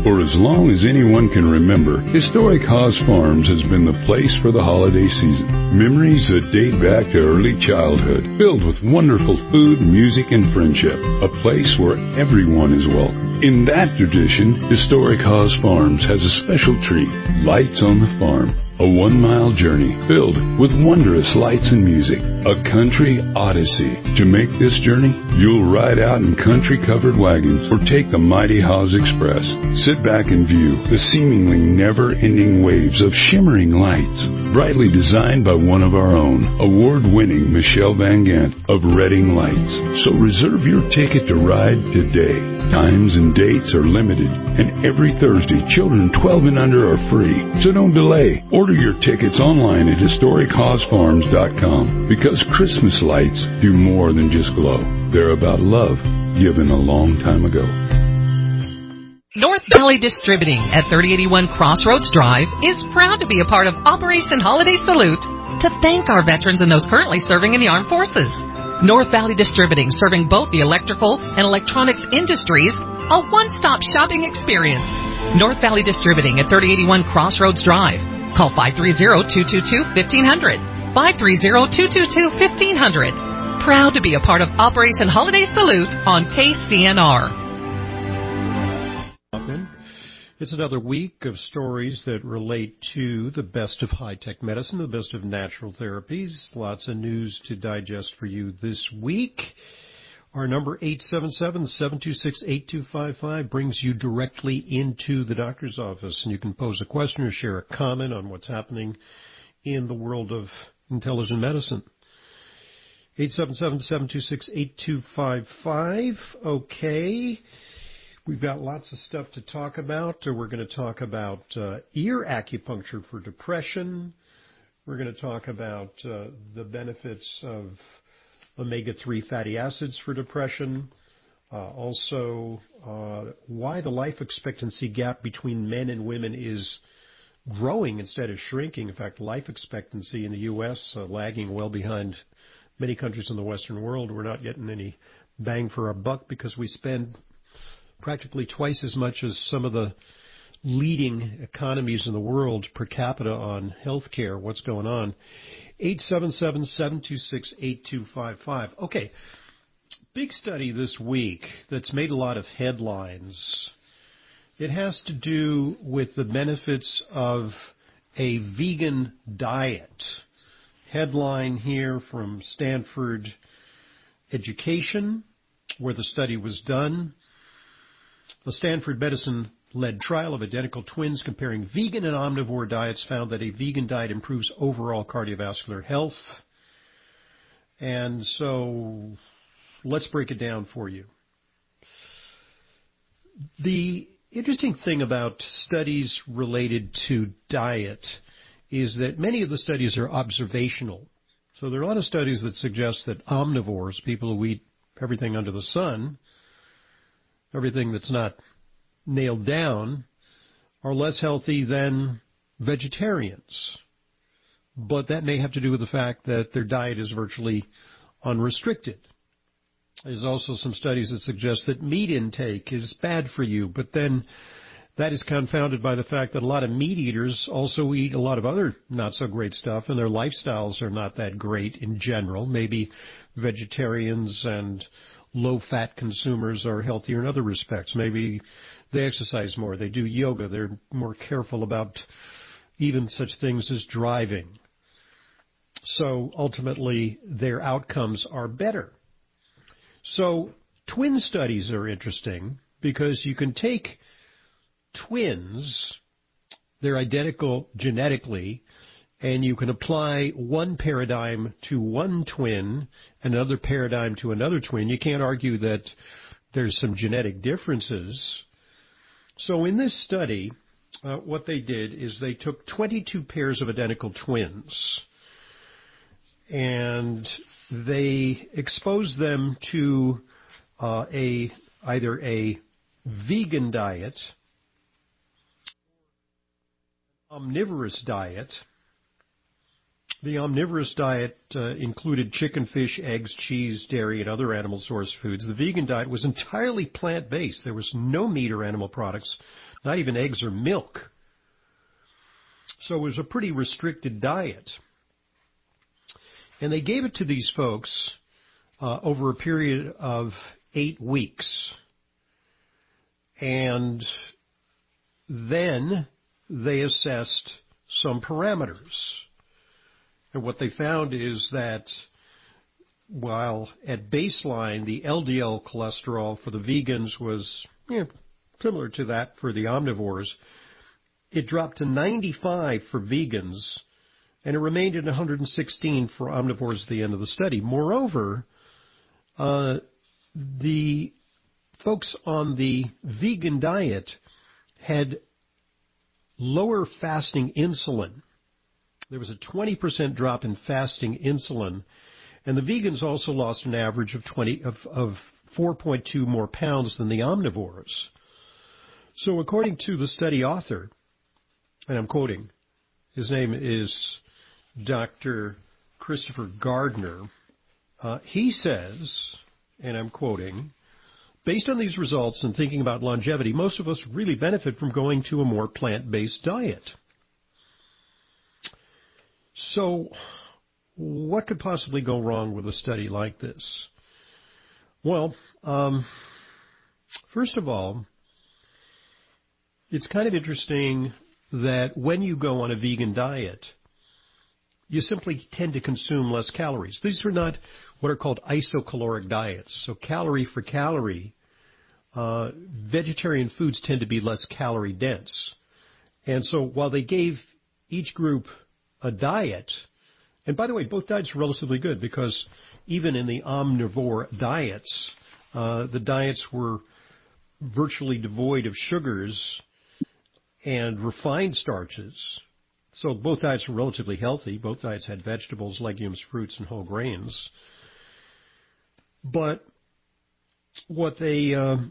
For as long as anyone can remember, Historic Haas Farms has been the place for the holiday season. Memories that date back to early childhood, filled with wonderful food, music, and friendship. A place where everyone is welcome. In that tradition, Historic Haas Farms has a special treat, Lights on the Farm. A 1-mile journey filled with wondrous lights and music. A country odyssey. To make this journey, you'll ride out in country-covered wagons or take the mighty Haas Express. Sit back and view the seemingly never-ending waves of shimmering lights. Brightly designed by one of our own, award-winning Michelle Van Gant of Reading Lights. So reserve your ticket to ride today. Times and dates are limited, and every Thursday, children 12 and under are free. So don't delay. Order your tickets online at historichaasfarms.com because Christmas lights do more than just glow. They're about love given a long time ago. North Valley Distributing at 3081 Crossroads Drive is proud to be a part of Operation Holiday Salute to thank our veterans and those currently serving in the armed forces. North Valley Distributing, serving both the electrical and electronics industries, a one-stop shopping experience. North Valley Distributing at 3081 Crossroads Drive. Call 530-222-1500. 530-222-1500. Proud to be a part of Operation Holiday Salute on KCNR. It's another week of stories that relate to the best of high-tech medicine, the best of natural therapies. Lots of news to digest for you this week. Our number 877-726-8255 brings you directly into the doctor's office, and you can pose a question or share a comment on what's happening in the world of intelligent medicine. 877-726-8255. Okay. We've got lots of stuff to talk about. We're going to talk about ear acupuncture for depression. We're going to talk about the benefits of omega-3 fatty acids for depression. Also, why the life expectancy gap between men and women is growing instead of shrinking. In fact, life expectancy in the U.S. Lagging well behind many countries in the Western world. We're not getting any bang for our buck because we spend practically twice as much as some of the leading economies in the world per capita on health care. What's going on? 877-726-8255. Okay, big study this week that's made a lot of headlines. It has to do with the benefits of a vegan diet. Headline here from Stanford Education, where the study was done. The Stanford medicine-led trial of identical twins comparing vegan and omnivore diets found that a vegan diet improves overall cardiovascular health. And so let's break it down for you. The interesting thing about studies related to diet is that many of the studies are observational. So there are a lot of studies that suggest that omnivores, people who eat everything under the sun, everything that's not nailed down, are less healthy than vegetarians. But that may have to do with the fact that their diet is virtually unrestricted. There's also some studies that suggest that meat intake is bad for you, but then that is confounded by the fact that a lot of meat eaters also eat a lot of other not-so-great stuff, and their lifestyles are not that great in general. Maybe vegetarians and low-fat consumers are healthier in other respects. Maybe they exercise more, they do yoga, they're more careful about even such things as driving. So ultimately, their outcomes are better. So twin studies are interesting because you can take twins, they're identical genetically, and you can apply one paradigm to one twin, another paradigm to another twin. You can't argue that there's some genetic differences. So in this study, what they did is they took 22 pairs of identical twins, and they exposed them to either a vegan diet, omnivorous diet. The omnivorous diet included chicken, fish, eggs, cheese, dairy, and other animal source foods. The vegan diet was entirely plant-based. There was no meat or animal products, not even eggs or milk. So it was a pretty restricted diet. And they gave it to these folks over a period of 8 weeks. And then they assessed some parameters. And what they found is that while at baseline the LDL cholesterol for the vegans was similar to that for the omnivores, it dropped to 95 for vegans, and it remained at 116 for omnivores at the end of the study. Moreover, the folks on the vegan diet had lower fasting insulin. There was a 20% drop in fasting insulin, and the vegans also lost an average of 4.2 more pounds than the omnivores. So according to the study author, and I'm quoting, his name is Dr. Christopher Gardner, he says, and I'm quoting, based on these results and thinking about longevity, most of us really benefit from going to a more plant-based diet. So what could possibly go wrong with a study like this? Well, first of all, it's kind of interesting that when you go on a vegan diet, you simply tend to consume less calories. These are not what are called isocaloric diets. So calorie for calorie, vegetarian foods tend to be less calorie dense. And so while they gave each group a diet, and by the way, both diets are relatively good because even in the omnivore diets, the diets were virtually devoid of sugars and refined starches. So both diets were relatively healthy. Both diets had vegetables, legumes, fruits, and whole grains. But what they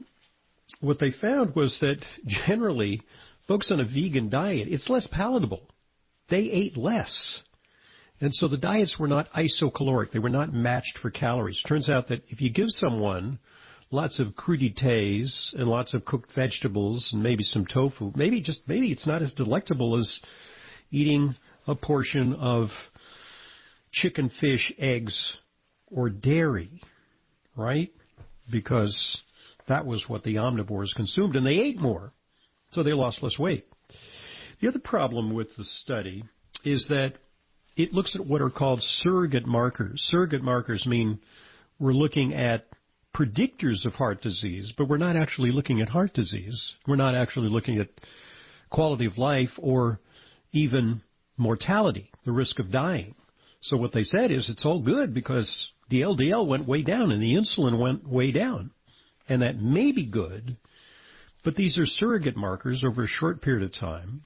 found was that generally, folks on a vegan diet, it's less palatable. They ate less. And so the diets were not isocaloric. They were not matched for calories. Turns out that if you give someone lots of crudités and lots of cooked vegetables and maybe some tofu, maybe it's not as delectable as eating a portion of chicken, fish, eggs, or dairy, right? Because that was what the omnivores consumed, and they ate more, so they lost less weight. The other problem with the study is that it looks at what are called surrogate markers. Surrogate markers mean we're looking at predictors of heart disease, but we're not actually looking at heart disease. We're not actually looking at quality of life or even mortality, the risk of dying. So what they said is it's all good because the LDL went way down and the insulin went way down. And that may be good, but these are surrogate markers over a short period of time.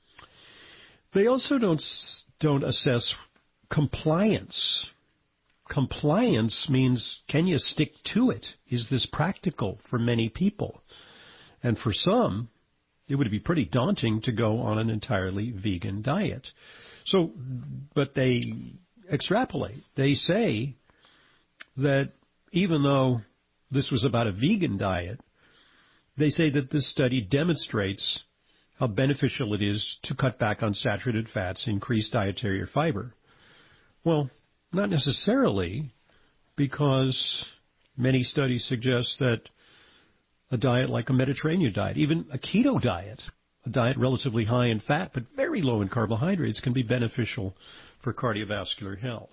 They also don't assess compliance. Compliance means, can you stick to it? Is this practical for many people? And for some, it would be pretty daunting to go on an entirely vegan diet. So, but they extrapolate. They say that even though this was about a vegan diet, they say that this study demonstrates how beneficial it is to cut back on saturated fats, increase dietary fiber. Well, not necessarily, because many studies suggest that a diet like a Mediterranean diet, even a keto diet, a diet relatively high in fat but very low in carbohydrates, can be beneficial for cardiovascular health.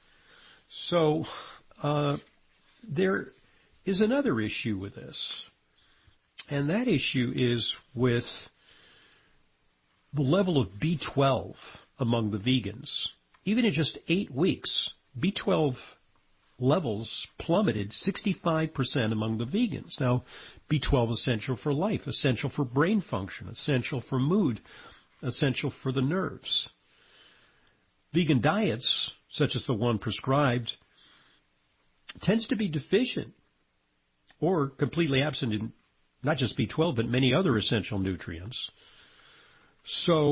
So there is another issue with this, and that issue is with the level of B12 among the vegans. Even in just 8 weeks, B12 levels plummeted 65% among the vegans. Now, B12 is essential for life, essential for brain function, essential for mood, essential for the nerves. Vegan diets, such as the one prescribed, tends to be deficient or completely absent in not just B12, but many other essential nutrients. So,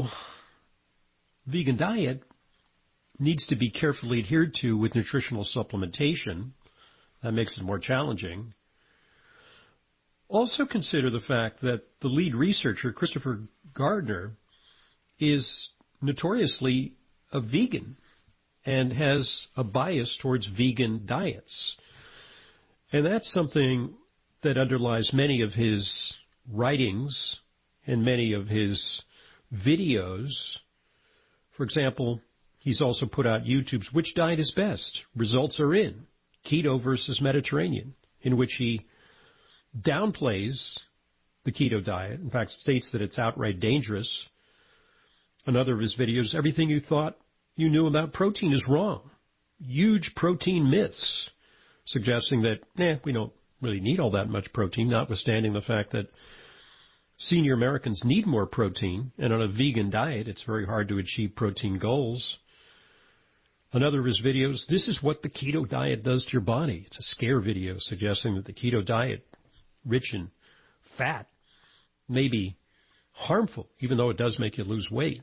vegan diet needs to be carefully adhered to with nutritional supplementation. That makes it more challenging. Also consider the fact that the lead researcher, Christopher Gardner, is notoriously a vegan and has a bias towards vegan diets. And that's something that underlies many of his writings and many of his videos. For example, he's also put out YouTube's Which Diet is Best? Results are in. Keto versus Mediterranean, in which he downplays the keto diet. In fact, states that it's outright dangerous. Another of his videos, everything you thought you knew about protein is wrong. Huge protein myths, suggesting that, we don't really need all that much protein, notwithstanding the fact that senior Americans need more protein, and on a vegan diet, it's very hard to achieve protein goals. Another of his videos, this is what the keto diet does to your body. It's a scare video suggesting that the keto diet, rich in fat, may be harmful, even though it does make you lose weight.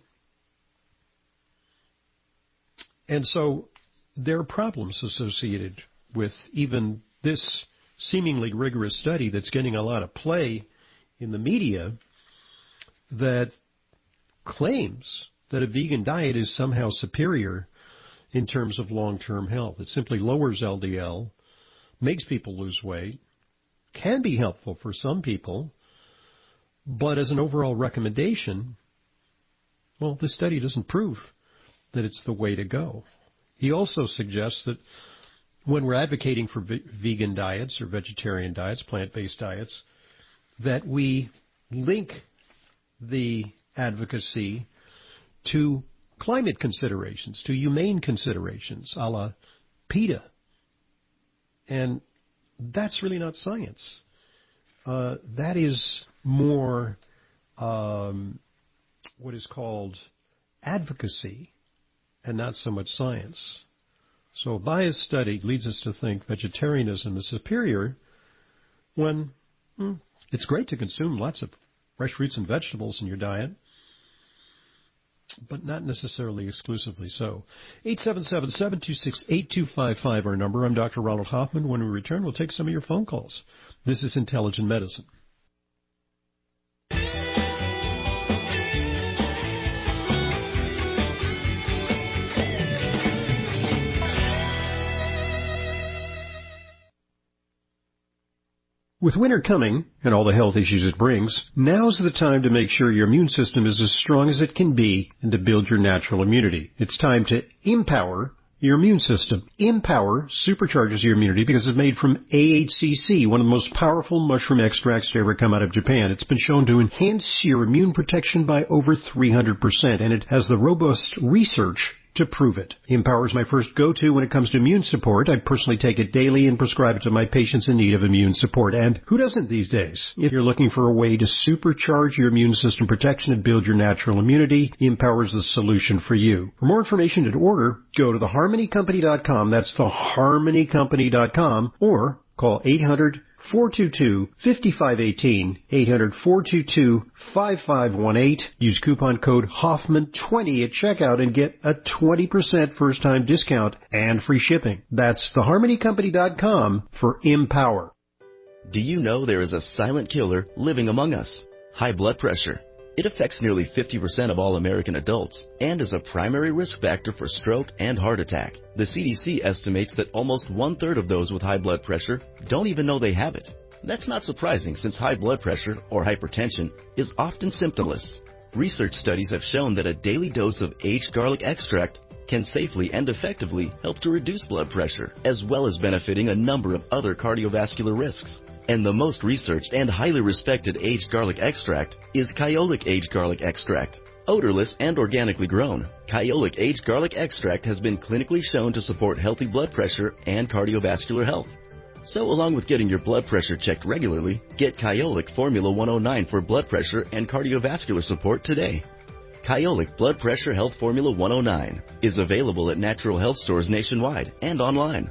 And so there are problems associated with even this seemingly rigorous study that's getting a lot of play in the media that claims that a vegan diet is somehow superior in terms of long-term health. It simply lowers LDL, makes people lose weight, can be helpful for some people, but as an overall recommendation, well, this study doesn't prove that it's the way to go. He also suggests that when we're advocating for vegan diets or vegetarian diets, plant-based diets, that we link the advocacy to climate considerations, to humane considerations, a la PETA. And that's really not science. That is more what is called advocacy and not so much science. So a biased study leads us to think vegetarianism is superior when it's great to consume lots of fresh fruits and vegetables in your diet, but not necessarily exclusively so. 877-726-8255, our number. I'm Dr. Ronald Hoffman. When we return, we'll take some of your phone calls. This is Intelligent Medicine. With winter coming, and all the health issues it brings, now's the time to make sure your immune system is as strong as it can be and to build your natural immunity. It's time to empower your immune system. Empower supercharges your immunity because it's made from AHCC, one of the most powerful mushroom extracts to ever come out of Japan. It's been shown to enhance your immune protection by over 300%, and it has the robust research to prove it. Empower is my first go-to when it comes to immune support. I personally take it daily and prescribe it to my patients in need of immune support. And who doesn't these days? If you're looking for a way to supercharge your immune system protection and build your natural immunity, Empower is the solution for you. For more information and to order, go to theharmonycompany.com. That's theharmonycompany.com, or call 800-422-5518, 800-422-5518. Use coupon code Hoffman20 at checkout and get a 20% first-time discount and free shipping. That's theharmonycompany.com for Empower. Do you know there is a silent killer living among us? High blood pressure. It affects nearly 50% of all American adults and is a primary risk factor for stroke and heart attack. The CDC estimates that almost one-third of those with high blood pressure don't even know they have it. That's not surprising since high blood pressure, or hypertension, is often symptomless. Research studies have shown that a daily dose of aged garlic extract can safely and effectively help to reduce blood pressure, as well as benefiting a number of other cardiovascular risks. And the most researched and highly respected aged garlic extract is Kyolic Aged Garlic Extract. Odorless and organically grown, Kyolic Aged Garlic Extract has been clinically shown to support healthy blood pressure and cardiovascular health. So along with getting your blood pressure checked regularly, get Kyolic Formula 109 for blood pressure and cardiovascular support today. Kyolic Blood Pressure Health Formula 109 is available at natural health stores nationwide and online.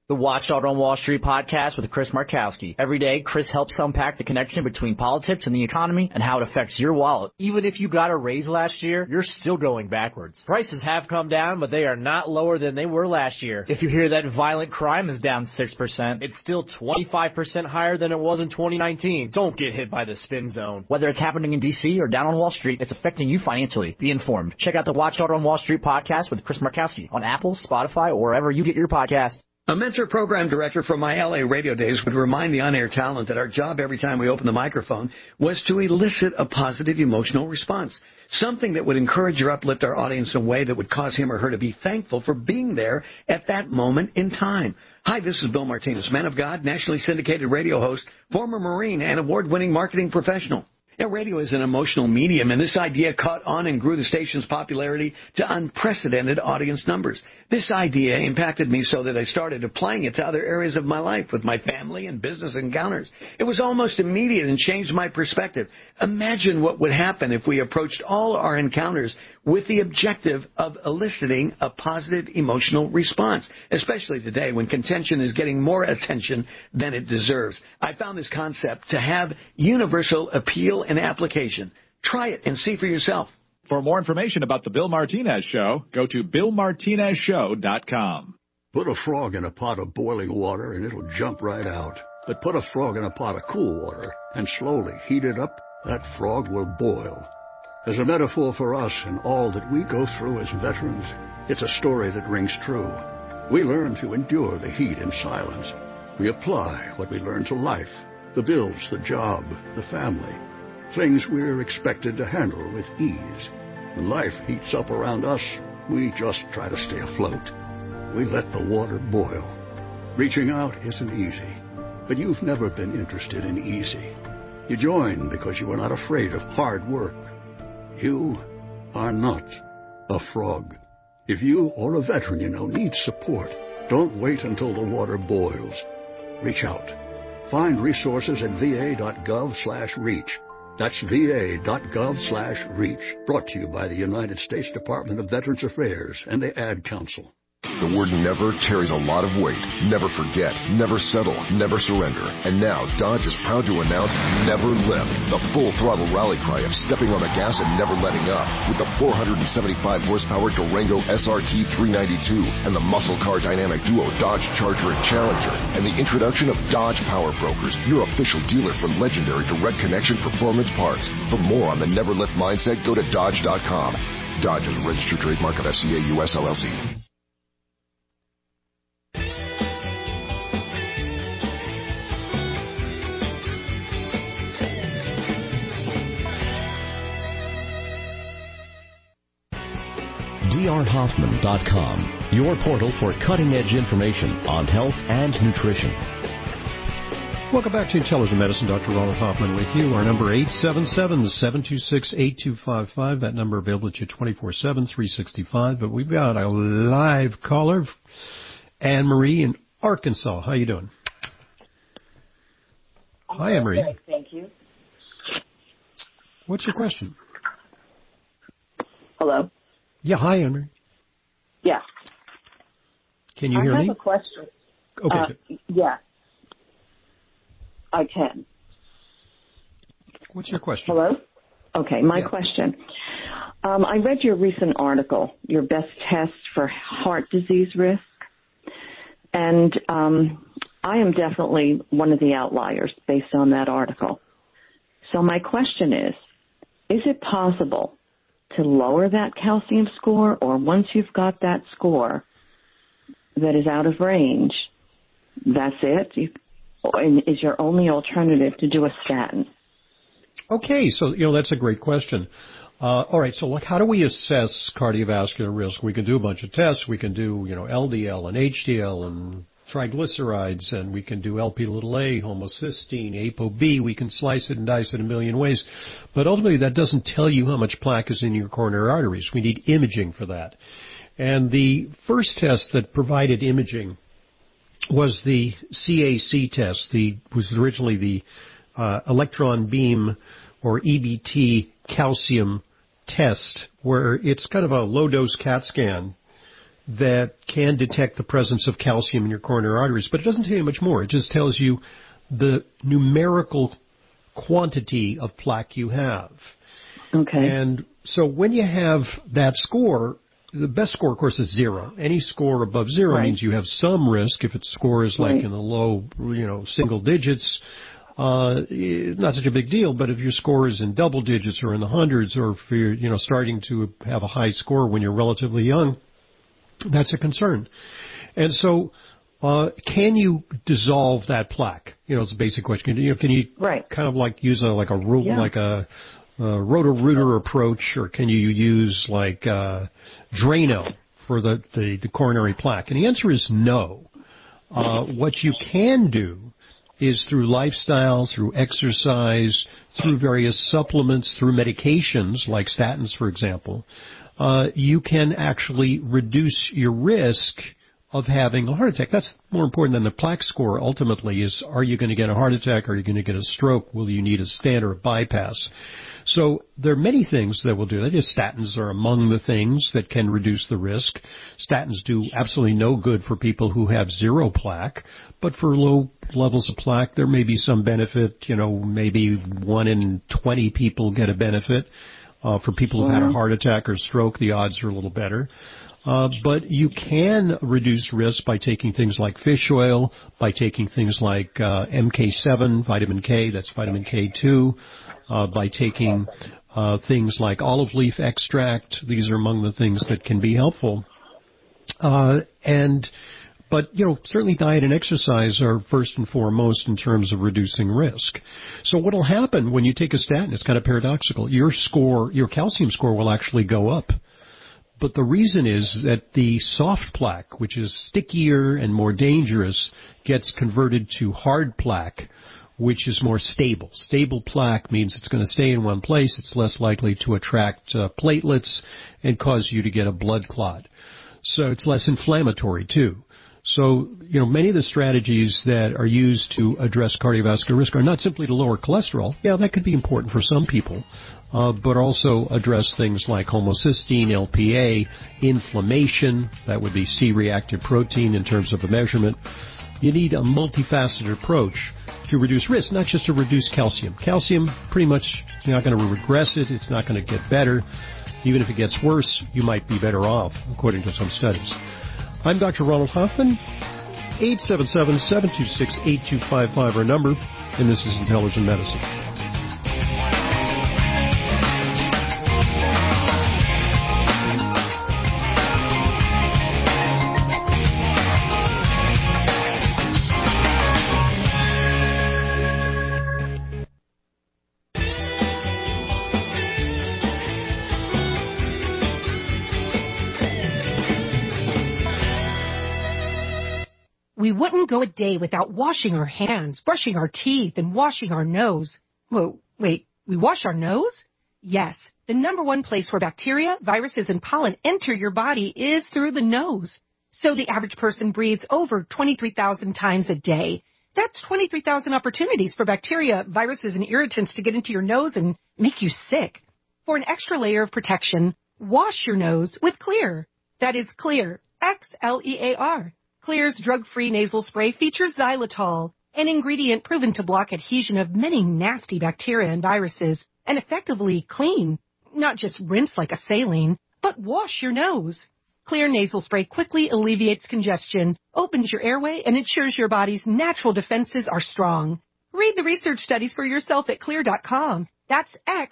The Watch Out on Wall Street podcast with Chris Markowski. Every day, Chris helps unpack the connection between politics and the economy and how it affects your wallet. Even if you got a raise last year, you're still going backwards. Prices have come down, but they are not lower than they were last year. If you hear that violent crime is down 6%, it's still 25% higher than it was in 2019. Don't get hit by the spin zone. Whether it's happening in D.C. or down on Wall Street, it's affecting you financially. Be informed. Check out the Watch Out on Wall Street podcast with Chris Markowski on Apple, Spotify, or wherever you get your podcasts. A mentor program director from my LA radio days would remind the on-air talent that our job every time we open the microphone was to elicit a positive emotional response, something that would encourage or uplift our audience in a way that would cause him or her to be thankful for being there at that moment in time. Hi, this is Bill Martinez, man of God, nationally syndicated radio host, former Marine, and award-winning marketing professional. Now, radio is an emotional medium, and this idea caught on and grew the station's popularity to unprecedented audience numbers. This idea impacted me so that I started applying it to other areas of my life with my family and business encounters. It was almost immediate and changed my perspective. Imagine what would happen if we approached all our encounters with the objective of eliciting a positive emotional response, especially today when contention is getting more attention than it deserves. I found this concept to have universal appeal and application. Try it and see for yourself. For more information about The Bill Martinez Show, go to BillMartinezShow.com. Put a frog in a pot of boiling water and it'll jump right out. But put a frog in a pot of cool water and slowly heat it up, that frog will boil. As a metaphor for us and all that we go through as veterans, it's a story that rings true. We learn to endure the heat in silence. We apply what we learn to life, the bills, the job, the family. Things we're expected to handle with ease. When life heats up around us, we just try to stay afloat. We let the water boil. Reaching out isn't easy, but you've never been interested in easy. You join because you are not afraid of hard work. You are not a frog. If you or a veteran you know needs support, don't wait until the water boils. Reach out. Find resources at va.gov/reach. That's va.gov/reach. Brought to you by the United States Department of Veterans Affairs and the Ad Council. The word never carries a lot of weight. Never forget, never settle, never surrender. And now, Dodge is proud to announce Never Lift, the full-throttle rally cry of stepping on the gas and never letting up. With the 475-horsepower Durango SRT 392 and the muscle car dynamic duo Dodge Charger and Challenger. And the introduction of Dodge Power Brokers, your official dealer for legendary direct connection performance parts. For more on the Never Lift mindset, go to Dodge.com. Dodge is a registered trademark of FCA US LLC. drhoffman.com, your portal for cutting-edge information on health and nutrition. Welcome back to Intelligent Medicine. Dr. Ronald Hoffman with you. Our number 877-726-8255. That number available to you 24/7, 365. But we've got a live caller, Anne-Marie in Arkansas. How you doing? Hi, Anne-Marie. Good, thank you. What's your question? Hello? Yeah, hi, Anne-Marie. Yeah. Can you hear me? I have a question. Okay. Yeah. I can. What's your question? Hello? Okay, my question. I read your recent article, your best test for heart disease risk, and I am definitely one of the outliers based on that article. So my question is it possible to lower that calcium score, or once you've got that score that is out of range, that's it? Is your only alternative to do a statin? Okay, so, that's a great question. All right, so how do we assess cardiovascular risk? We can do a bunch of tests. We can do, LDL and HDL and triglycerides, and we can do LP(a), homocysteine, ApoB. We can slice it and dice it a million ways. But ultimately, that doesn't tell you how much plaque is in your coronary arteries. We need imaging for that. And the first test that provided imaging was the CAC test. Was originally the electron beam or EBT calcium test, where it's kind of a low-dose CAT scan that can detect the presence of calcium in your coronary arteries, but it doesn't tell you much more. It just tells you the numerical quantity of plaque you have. Okay. And so when you have that score, the best score, of course, is 0. Any score above 0 means you have some risk. If its score is like in the low, single digits, not such a big deal. But if your score is in double digits or in the hundreds, or if you're, starting to have a high score when you're relatively young, that's a concern. And so, can you dissolve that plaque? It's a basic question. Can you kind of like use like a Roto-Rooter approach, or can you use like Drano for the coronary plaque? And the answer is no. What you can do is through lifestyle, through exercise, through various supplements, through medications like statins, for example, you can actually reduce your risk of having a heart attack. That's more important than the plaque score ultimately is, are you going to get a heart attack? Are you going to get a stroke? Will you need a stent or a bypass? So there are many things that will do that. Statins are among the things that can reduce the risk. Statins do absolutely no good for people who have 0 plaque, but for low levels of plaque, there may be some benefit. Maybe 1 in 20 people get a benefit. For people who've had a heart attack or stroke, the odds are a little better. But you can reduce risk by taking things like fish oil, by taking things like MK7, vitamin K, that's vitamin K2, by taking things like olive leaf extract. These are among the things that can be helpful. But certainly diet and exercise are first and foremost in terms of reducing risk. So what will happen when you take a statin, it's kind of paradoxical. Your calcium score will actually go up. But the reason is that the soft plaque, which is stickier and more dangerous, gets converted to hard plaque, which is more stable. Stable plaque means it's going to stay in one place. It's less likely to attract platelets and cause you to get a blood clot. So it's less inflammatory, too. So, many of the strategies that are used to address cardiovascular risk are not simply to lower cholesterol. Yeah, that could be important for some people, but also address things like homocysteine, LPA, inflammation. That would be C-reactive protein in terms of a measurement. You need a multifaceted approach to reduce risk, not just to reduce calcium. Calcium, pretty much, you're not going to regress it. It's not going to get better. Even if it gets worse, you might be better off, according to some studies. I'm Dr. Ronald Hoffman, 877-726-8255, our number, and this is Intelligent Medicine. We wouldn't go a day without washing our hands, brushing our teeth, and washing our nose. Whoa, wait, we wash our nose? Yes, the number one place where bacteria, viruses, and pollen enter your body is through the nose. So the average person breathes over 23,000 times a day. That's 23,000 opportunities for bacteria, viruses, and irritants to get into your nose and make you sick. For an extra layer of protection, wash your nose with Xlear. That is Xlear, Xlear. Xlear's drug-free nasal spray features xylitol, an ingredient proven to block adhesion of many nasty bacteria and viruses, and effectively clean. Not just rinse like a saline, but wash your nose. Xlear nasal spray quickly alleviates congestion, opens your airway, and ensures your body's natural defenses are strong. Read the research studies for yourself at Xlear.com. That's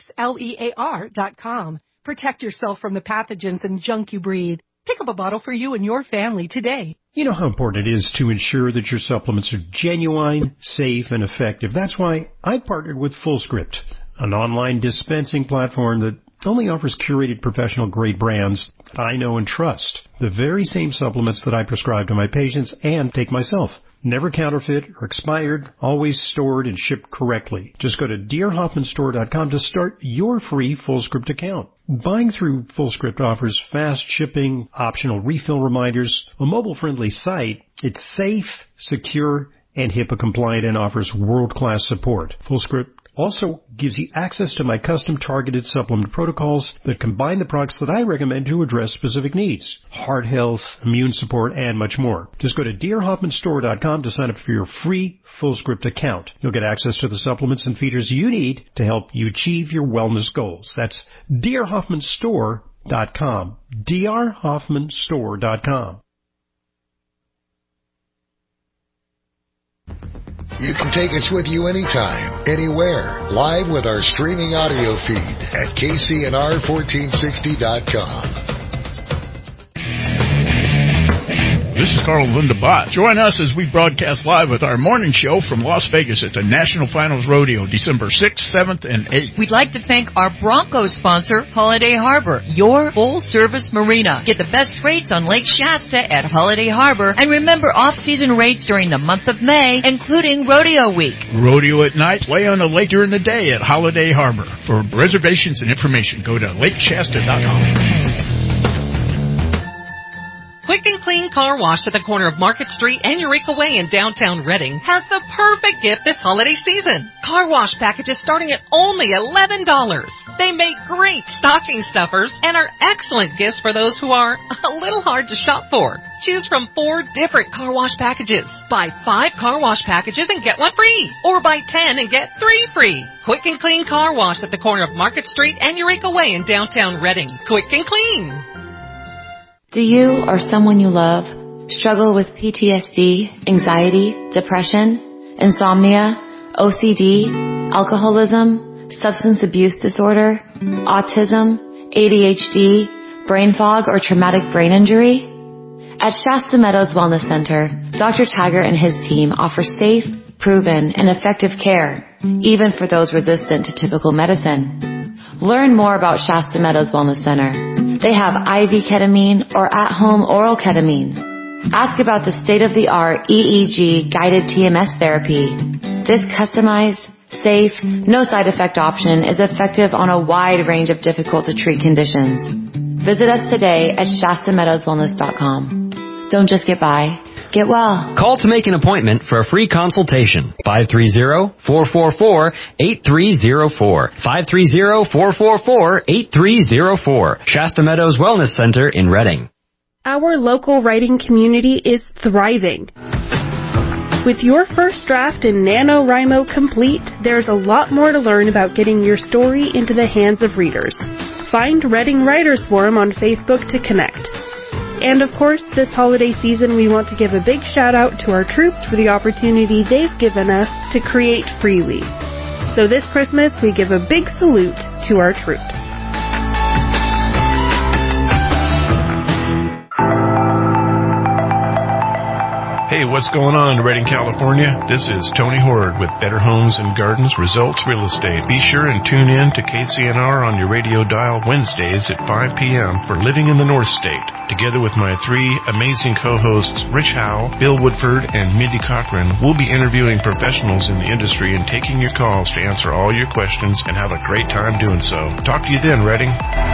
Xlear.com. Protect yourself from the pathogens and junk you breathe. Pick up a bottle for you and your family today. You know how important it is to ensure that your supplements are genuine, safe, and effective. That's why I partnered with FullScript, an online dispensing platform that only offers curated professional-grade brands that I know and trust. The very same supplements that I prescribe to my patients and take myself. Never counterfeit or expired, always stored and shipped correctly. Just go to drhoffmanstore.com to start your free FullScript account. Buying through FullScript offers fast shipping, optional refill reminders, a mobile-friendly site. It's safe, secure, and HIPAA compliant and offers world-class support. FullScript Also gives you access to my custom targeted supplement protocols that combine the products that I recommend to address specific needs. Heart health, immune support, and much more. Just go to drhoffmanstore.com to sign up for your free FullScript account. You'll get access to the supplements and features you need to help you achieve your wellness goals. That's drhoffmanstore.com. drhoffmanstore.com. You can take us with you anytime, anywhere, live with our streaming audio feed at kcnr1460.com. This is Carl Lundabot. Join us as we broadcast live with our morning show from Las Vegas at the National Finals Rodeo, December 6th, 7th, and 8th. We'd like to thank our Broncos sponsor, Holiday Harbor, your full-service marina. Get the best rates on Lake Shasta at Holiday Harbor, and remember off-season rates during the month of May, including Rodeo Week. Rodeo at night, play on the lake during the day at Holiday Harbor. For reservations and information, go to lakeshasta.com. Quick and Clean Car Wash at the corner of Market Street and Eureka Way in downtown Reading has the perfect gift this holiday season. Car wash packages starting at only $11. They make great stocking stuffers and are excellent gifts for those who are a little hard to shop for. Choose from 4 different car wash packages. Buy 5 car wash packages and get 1 free. Or buy 10 and get 3 free. Quick and Clean Car Wash at the corner of Market Street and Eureka Way in downtown Reading. Quick and clean. Do you or someone you love struggle with PTSD, anxiety, depression, insomnia, OCD, alcoholism, substance abuse disorder, autism, ADHD, brain fog, or traumatic brain injury? At Shasta Meadows Wellness Center, Dr. Taggart and his team offer safe, proven, and effective care, even for those resistant to typical medicine. Learn more about Shasta Meadows Wellness Center. They have IV ketamine or at-home oral ketamine. Ask about the state-of-the-art EEG guided TMS therapy. This customized, safe, no side effect option is effective on a wide range of difficult to treat conditions. Visit us today at shastameadowswellness.com. Don't just get by, get well. Call to make an appointment for a free consultation. 530-444-8304. 530-444-8304. Shasta Meadows Wellness Center in Reading. Our local writing community is thriving. With your first draft in NaNoWriMo complete, there's a lot more to learn about getting your story into the hands of readers. Find Reading Writers Forum on Facebook to connect. And of course, this holiday season we want to give a big shout out to our troops for the opportunity they've given us to create freely. So this Christmas we give a big salute to our troops. Hey, what's going on in Redding, California? This is Tony Horde with Better Homes and Gardens Results Real Estate. Be sure and tune in to KCNR on your radio dial Wednesdays at 5 p.m. for Living in the North State. Together with my 3 amazing co-hosts, Rich Howell, Bill Woodford, and Mindy Cochran, we'll be interviewing professionals in the industry and taking your calls to answer all your questions and have a great time doing so. Talk to you then, Redding.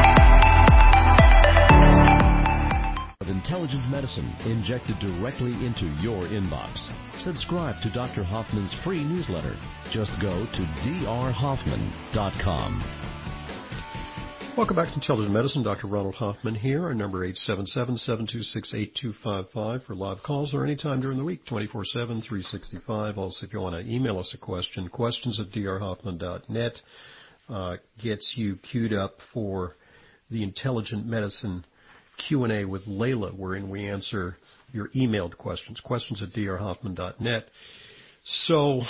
Intelligent medicine injected directly into your inbox. Subscribe to Dr. Hoffman's free newsletter. Just go to drhoffman.com. Welcome back to Intelligent Medicine. Dr. Ronald Hoffman here. Our number 877-726-8255 for live calls or anytime during the week, 24/7, 365. Also, if you want to email us a question, questions@drhoffman.net gets you queued up for the Intelligent Medicine Q&A with Layla, wherein we answer your emailed questions, questions@drhoffman.net. So,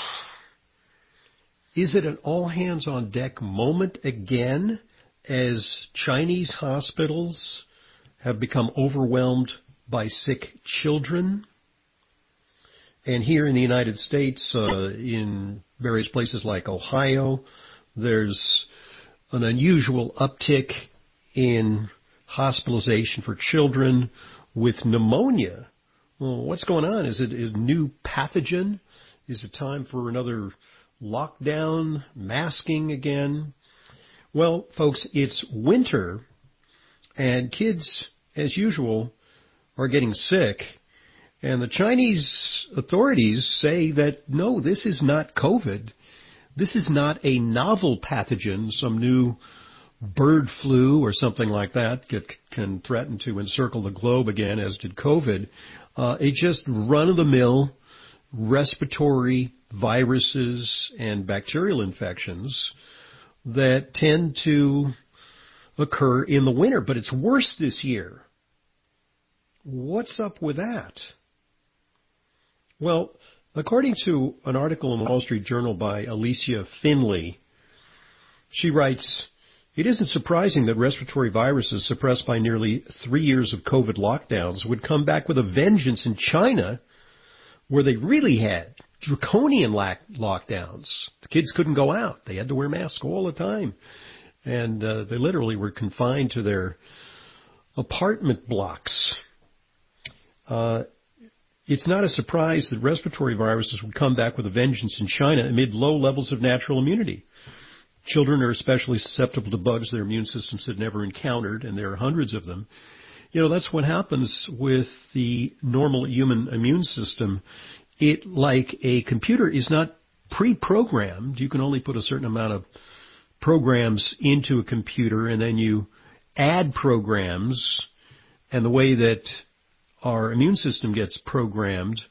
is it an all-hands-on-deck moment again as Chinese hospitals have become overwhelmed by sick children? And here in the United States, in various places like Ohio, there's an unusual uptick in hospitalization for children with pneumonia. Well, what's going on? Is it a new pathogen? Is it time for another lockdown, masking again? Well, folks, it's winter, and kids, as usual, are getting sick. And the Chinese authorities say that, no, this is not COVID. This is not a novel pathogen, some new bird flu or something like that can threaten to encircle the globe again, as did COVID. It's just run-of-the-mill respiratory viruses and bacterial infections that tend to occur in the winter, but it's worse this year. What's up with that? Well, according to an article in the Wall Street Journal by Alicia Finley, she writes, "It isn't surprising that respiratory viruses suppressed by nearly 3 years of COVID lockdowns would come back with a vengeance in China, where they really had draconian lockdowns. The kids couldn't go out. They had to wear masks all the time. And they literally were confined to their apartment blocks. It's not a surprise that respiratory viruses would come back with a vengeance in China amid low levels of natural immunity. Children are especially susceptible to bugs their immune systems had never encountered, and there are hundreds of them. You know, that's what happens with the normal human immune system. It, like a computer, is not pre-programmed. You can only put a certain amount of programs into a computer, and then you add programs, and the way that our immune system gets programmed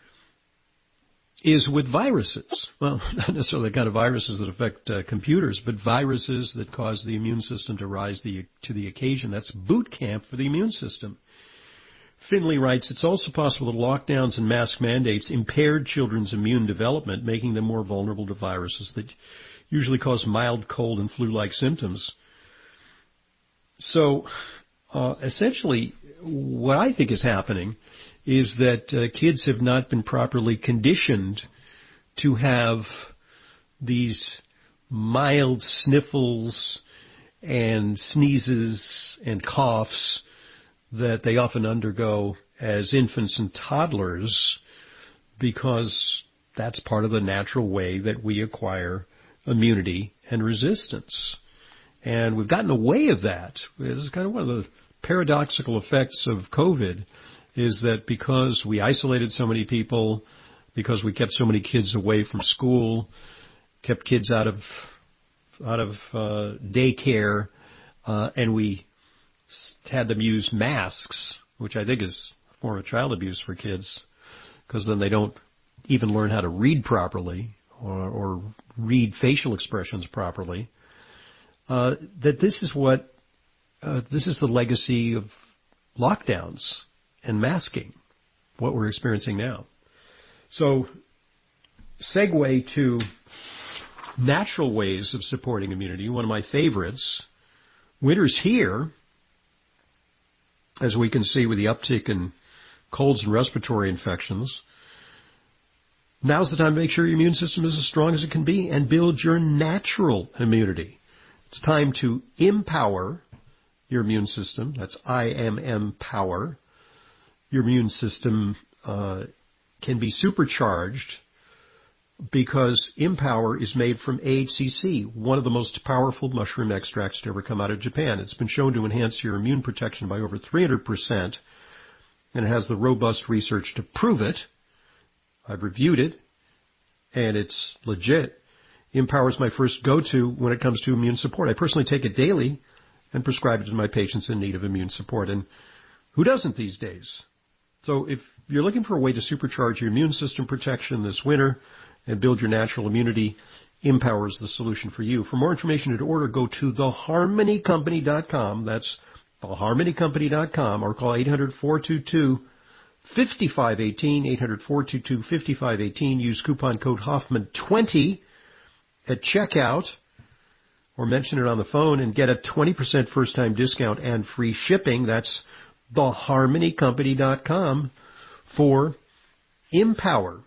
is with viruses. Well, not necessarily the kind of viruses that affect computers, but viruses that cause the immune system to rise to the occasion. That's boot camp for the immune system. Finley writes, it's also possible that lockdowns and mask mandates impaired children's immune development, making them more vulnerable to viruses that usually cause mild cold and flu-like symptoms. So, essentially, what I think is happening is that kids have not been properly conditioned to have these mild sniffles and sneezes and coughs that they often undergo as infants and toddlers, because that's part of the natural way that we acquire immunity and resistance. And we've gotten away of that. This is kind of one of the paradoxical effects of COVID, is that because we isolated so many people, because we kept so many kids away from school, kept kids out of daycare, and we had them use masks, which I think is a form of child abuse for kids, because then they don't even learn how to read properly or read facial expressions properly. That this is the legacy of lockdowns and masking, what we're experiencing now. So, segue to natural ways of supporting immunity. One of my favorites, winter's here, as we can see with the uptick in colds and respiratory infections. Now's the time to make sure your immune system is as strong as it can be and build your natural immunity. It's time to empower your immune system. That's IMM power. Your immune system can be supercharged because Empower is made from AHCC, one of the most powerful mushroom extracts to ever come out of Japan. It's been shown to enhance your immune protection by over 300%, and it has the robust research to prove it. I've reviewed it, and it's legit. Empower is my first go-to when it comes to immune support. I personally take it daily and prescribe it to my patients in need of immune support. And who doesn't these days? So if you're looking for a way to supercharge your immune system protection this winter and build your natural immunity, Empower is the solution for you. For more information and to order, go to theharmonycompany.com. That's theharmonycompany.com, or call 800-422-5518, 800-422-5518. Use coupon code Hoffman20 at checkout, or mention it on the phone and get a 20% first-time discount and free shipping. That's theharmonycompany.com for Empower.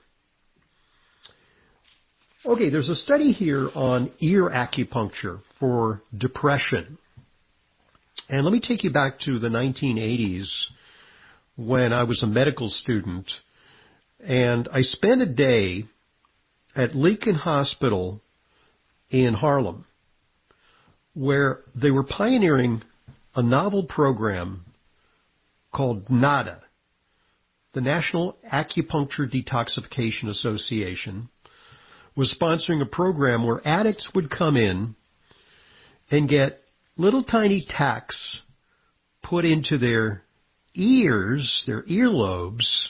Okay, there's a study here on ear acupuncture for depression. And let me take you back to the 1980s when I was a medical student, and I spent a day at Lincoln Hospital in Harlem, where they were pioneering a novel program called NADA, the National Acupuncture Detoxification Association, was sponsoring a program where addicts would come in and get little tiny tacks put into their ears, their earlobes,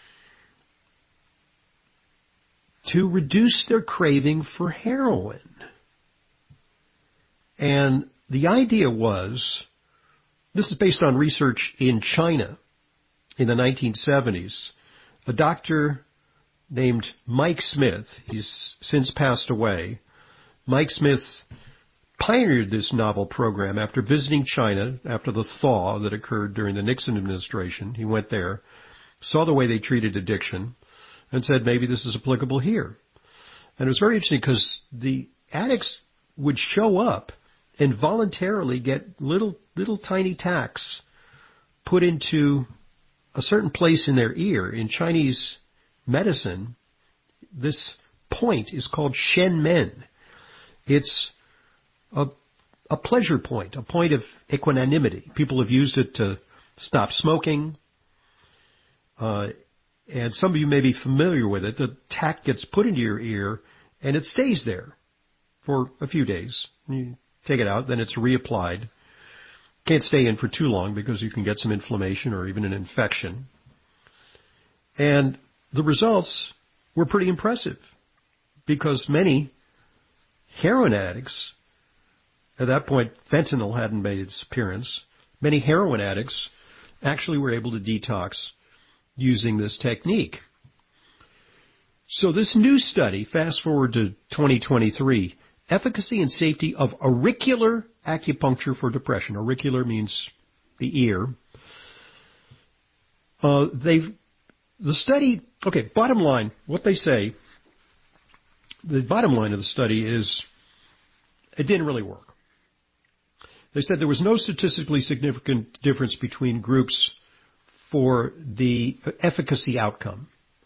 to reduce their craving for heroin. And the idea was, this is based on research in China in the 1970s. A doctor named Mike Smith, he's since passed away. Mike Smith pioneered this novel program after visiting China after the thaw that occurred during the Nixon administration. He went there, saw the way they treated addiction, and said maybe this is applicable here. And it was very interesting because the addicts would show up and voluntarily get little tiny tacks put into a certain place in their ear. In Chinese medicine, this point is called Shen Men. It's a pleasure point, a point of equanimity. People have used it to stop smoking. And some of you may be familiar with it. The tack gets put into your ear, and it stays there for a few days. You take it out, then it's reapplied. Can't stay in for too long because you can get some inflammation or even an infection. And the results were pretty impressive because many heroin addicts, at that point fentanyl hadn't made its appearance, many heroin addicts actually were able to detox using this technique. So this new study, fast forward to 2023, efficacy and safety of auricular acupuncture for depression. Auricular means the ear. The study, okay, bottom line, what they say, the bottom line of the study is it didn't really work. They said there was no statistically significant difference between groups for the efficacy outcome.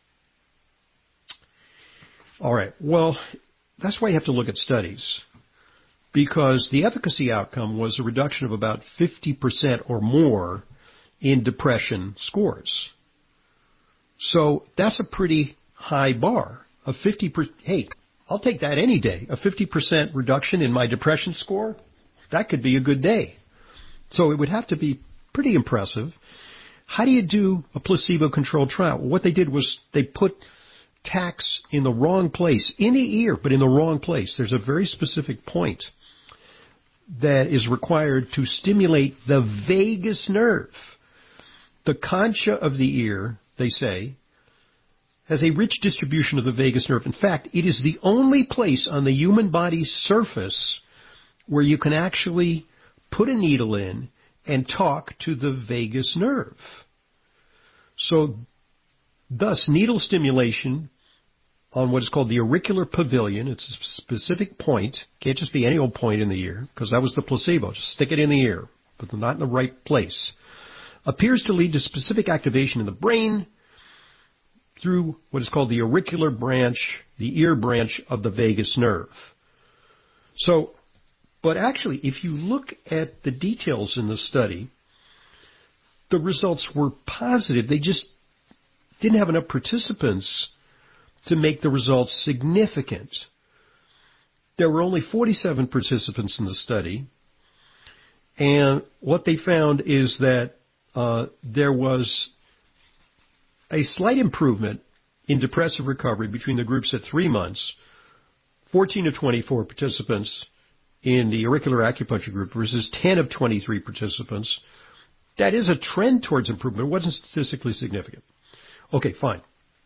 All right, well, that's why you have to look at studies, because the efficacy outcome was a reduction of about 50% or more in depression scores. So that's a pretty high bar. Hey, I'll take that any day. A 50% reduction in my depression score, that could be a good day. So it would have to be pretty impressive. How do you do a placebo-controlled trial? What they did was they put tacks in the wrong place, in the ear, but in the wrong place. There's a very specific point that is required to stimulate the vagus nerve. The concha of the ear, they say, has a rich distribution of the vagus nerve. In fact, it is the only place on the human body's surface where you can actually put a needle in and talk to the vagus nerve. So, thus, needle stimulation on what is called the auricular pavilion, it's a specific point, can't just be any old point in the ear, because that was the placebo, just stick it in the ear, but not in the right place, appears to lead to specific activation in the brain through what is called the auricular branch, the ear branch of the vagus nerve. So, but actually, if you look at the details in the study, the results were positive. They just didn't have enough participants to make the results significant. There were only 47 participants in the study, and what they found is that there was a slight improvement in depressive recovery between the groups at 3 months, 14 of 24 participants in the auricular acupuncture group versus 10 of 23 participants. That is a trend towards improvement. It wasn't statistically significant. Okay, fine.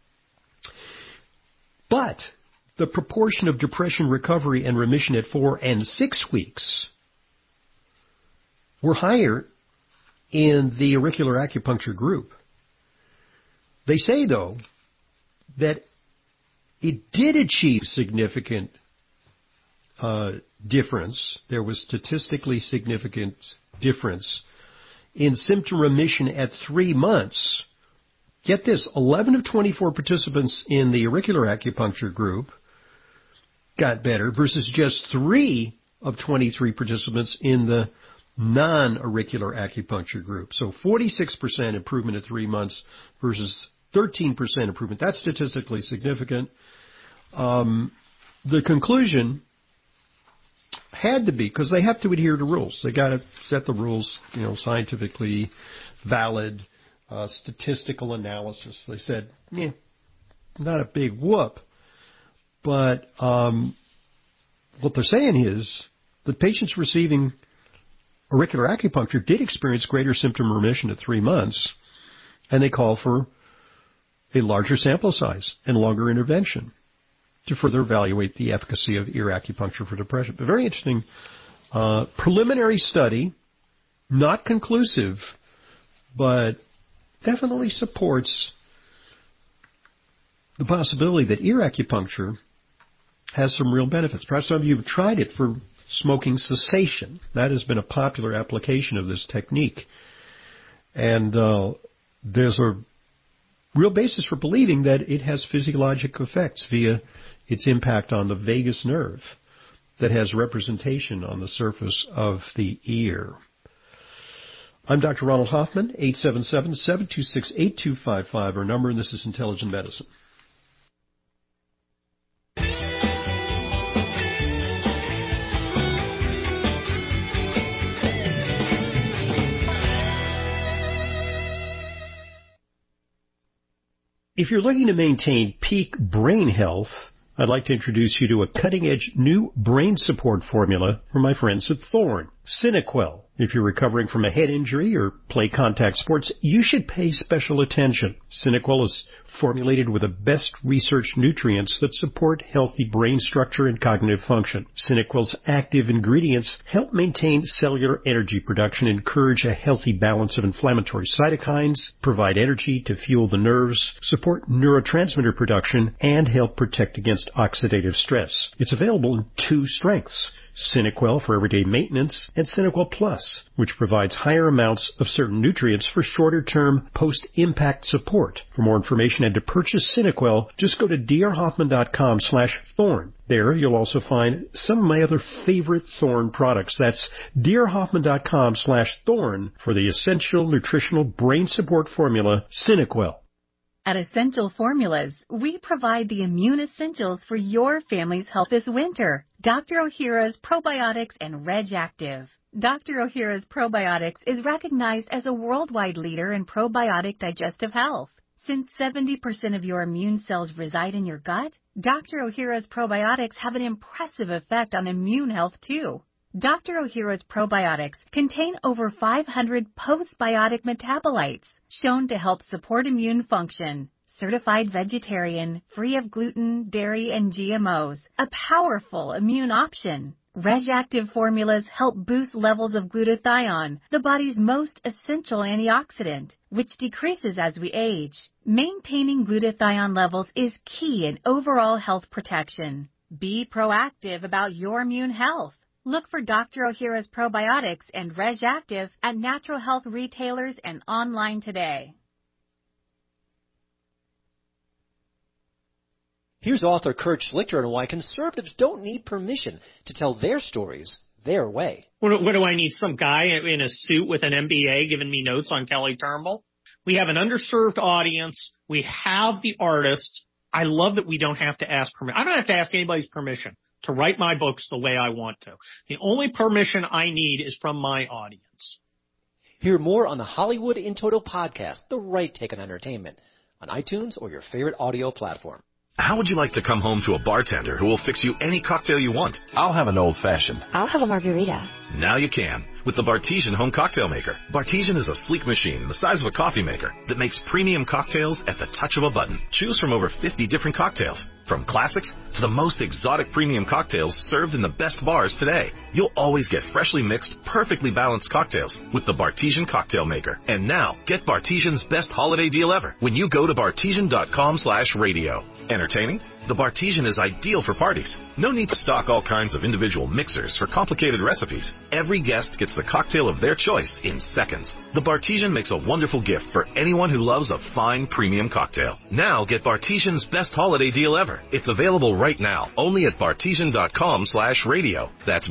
But the proportion of depression recovery and remission at 4 and 6 weeks were higher in the auricular acupuncture group. They say, though, that it did achieve significant difference. There was statistically significant difference in symptom remission at 3 months. Get this, 11 of 24 participants in the auricular acupuncture group got better versus just 3 of 23 participants in the non-auricular acupuncture group. So 46% improvement at 3 months versus 13% improvement. That's statistically significant. the conclusion had to be, because they have to adhere to rules. They got to set the rules, scientifically valid, statistical analysis. They said, not a big whoop. But what they're saying is that patients receiving auricular acupuncture did experience greater symptom remission at 3 months, and they call for a larger sample size and longer intervention to further evaluate the efficacy of ear acupuncture for depression. A very interesting preliminary study, not conclusive, but definitely supports the possibility that ear acupuncture has some real benefits. Perhaps some of you have tried it for smoking cessation. That has been a popular application of this technique. And there's a real basis for believing that it has physiologic effects via its impact on the vagus nerve that has representation on the surface of the ear. I'm Dr. Ronald Hoffman, 877-726-8255, our number, and this is Intelligent Medicine. If you're looking to maintain peak brain health, I'd like to introduce you to a cutting-edge new brain support formula from my friends at Thorne, SynaQuell. If you're recovering from a head injury or play contact sports, you should pay special attention. SynaQuell is formulated with the best researched nutrients that support healthy brain structure and cognitive function. SynaQuell's active ingredients help maintain cellular energy production, encourage a healthy balance of inflammatory cytokines, provide energy to fuel the nerves, support neurotransmitter production, and help protect against oxidative stress. It's available in 2 strengths: SynaQuell for everyday maintenance, and SynaQuell Plus, which provides higher amounts of certain nutrients for shorter-term post-impact support. For more information and to purchase SynaQuell, just go to drhoffman.com/thorn. There you'll also find some of my other favorite Thorne products. That's drhoffman.com/thorn for the essential nutritional brain support formula, SynaQuell. At Essential Formulas, we provide the immune essentials for your family's health this winter. Dr. Ohhira's Probiotics and Reg Active. Dr. Ohhira's Probiotics is recognized as a worldwide leader in probiotic digestive health. Since 70% of your immune cells reside in your gut, Dr. Ohhira's Probiotics have an impressive effect on immune health too. Dr. Ohhira's Probiotics contain over 500 postbiotic metabolites shown to help support immune function. Certified vegetarian, free of gluten, dairy, and GMOs. A powerful immune option. Reg Active formulas help boost levels of glutathione, the body's most essential antioxidant, which decreases as we age. Maintaining glutathione levels is key in overall health protection. Be proactive about your immune health. Look for Dr. Ohhira's Probiotics and Reg Active at natural health retailers and online today. Here's author Kurt Schlichter on why conservatives don't need permission to tell their stories their way. What do I need? Some guy in a suit with an MBA giving me notes on Kelly Turnbull? We have an underserved audience. We have the artists. I love that we don't have to ask permission. I don't have to ask anybody's permission to write my books the way I want to. The only permission I need is from my audience. Hear more on the Hollywood in Total podcast, The Right Take on Entertainment, on iTunes or your favorite audio platform. How would you like to come home to a bartender who will fix you any cocktail you want? I'll have an old-fashioned. I'll have a margarita. Now you can with the Bartesian Home Cocktail Maker. Bartesian is a sleek machine the size of a coffee maker that makes premium cocktails at the touch of a button. Choose from over 50 different cocktails, from classics to the most exotic premium cocktails served in the best bars today. You'll always get freshly mixed, perfectly balanced cocktails with the Bartesian Cocktail Maker. And now, get Bartesian's best holiday deal ever when you go to bartesian.com/radio. Entertaining? The Bartesian is ideal for parties. No need to stock all kinds of individual mixers for complicated recipes. Every guest gets the cocktail of their choice in seconds. The Bartesian makes a wonderful gift for anyone who loves a fine premium cocktail. Now get Bartesian's best holiday deal ever. It's available right now only at bartesian.com/radio. That's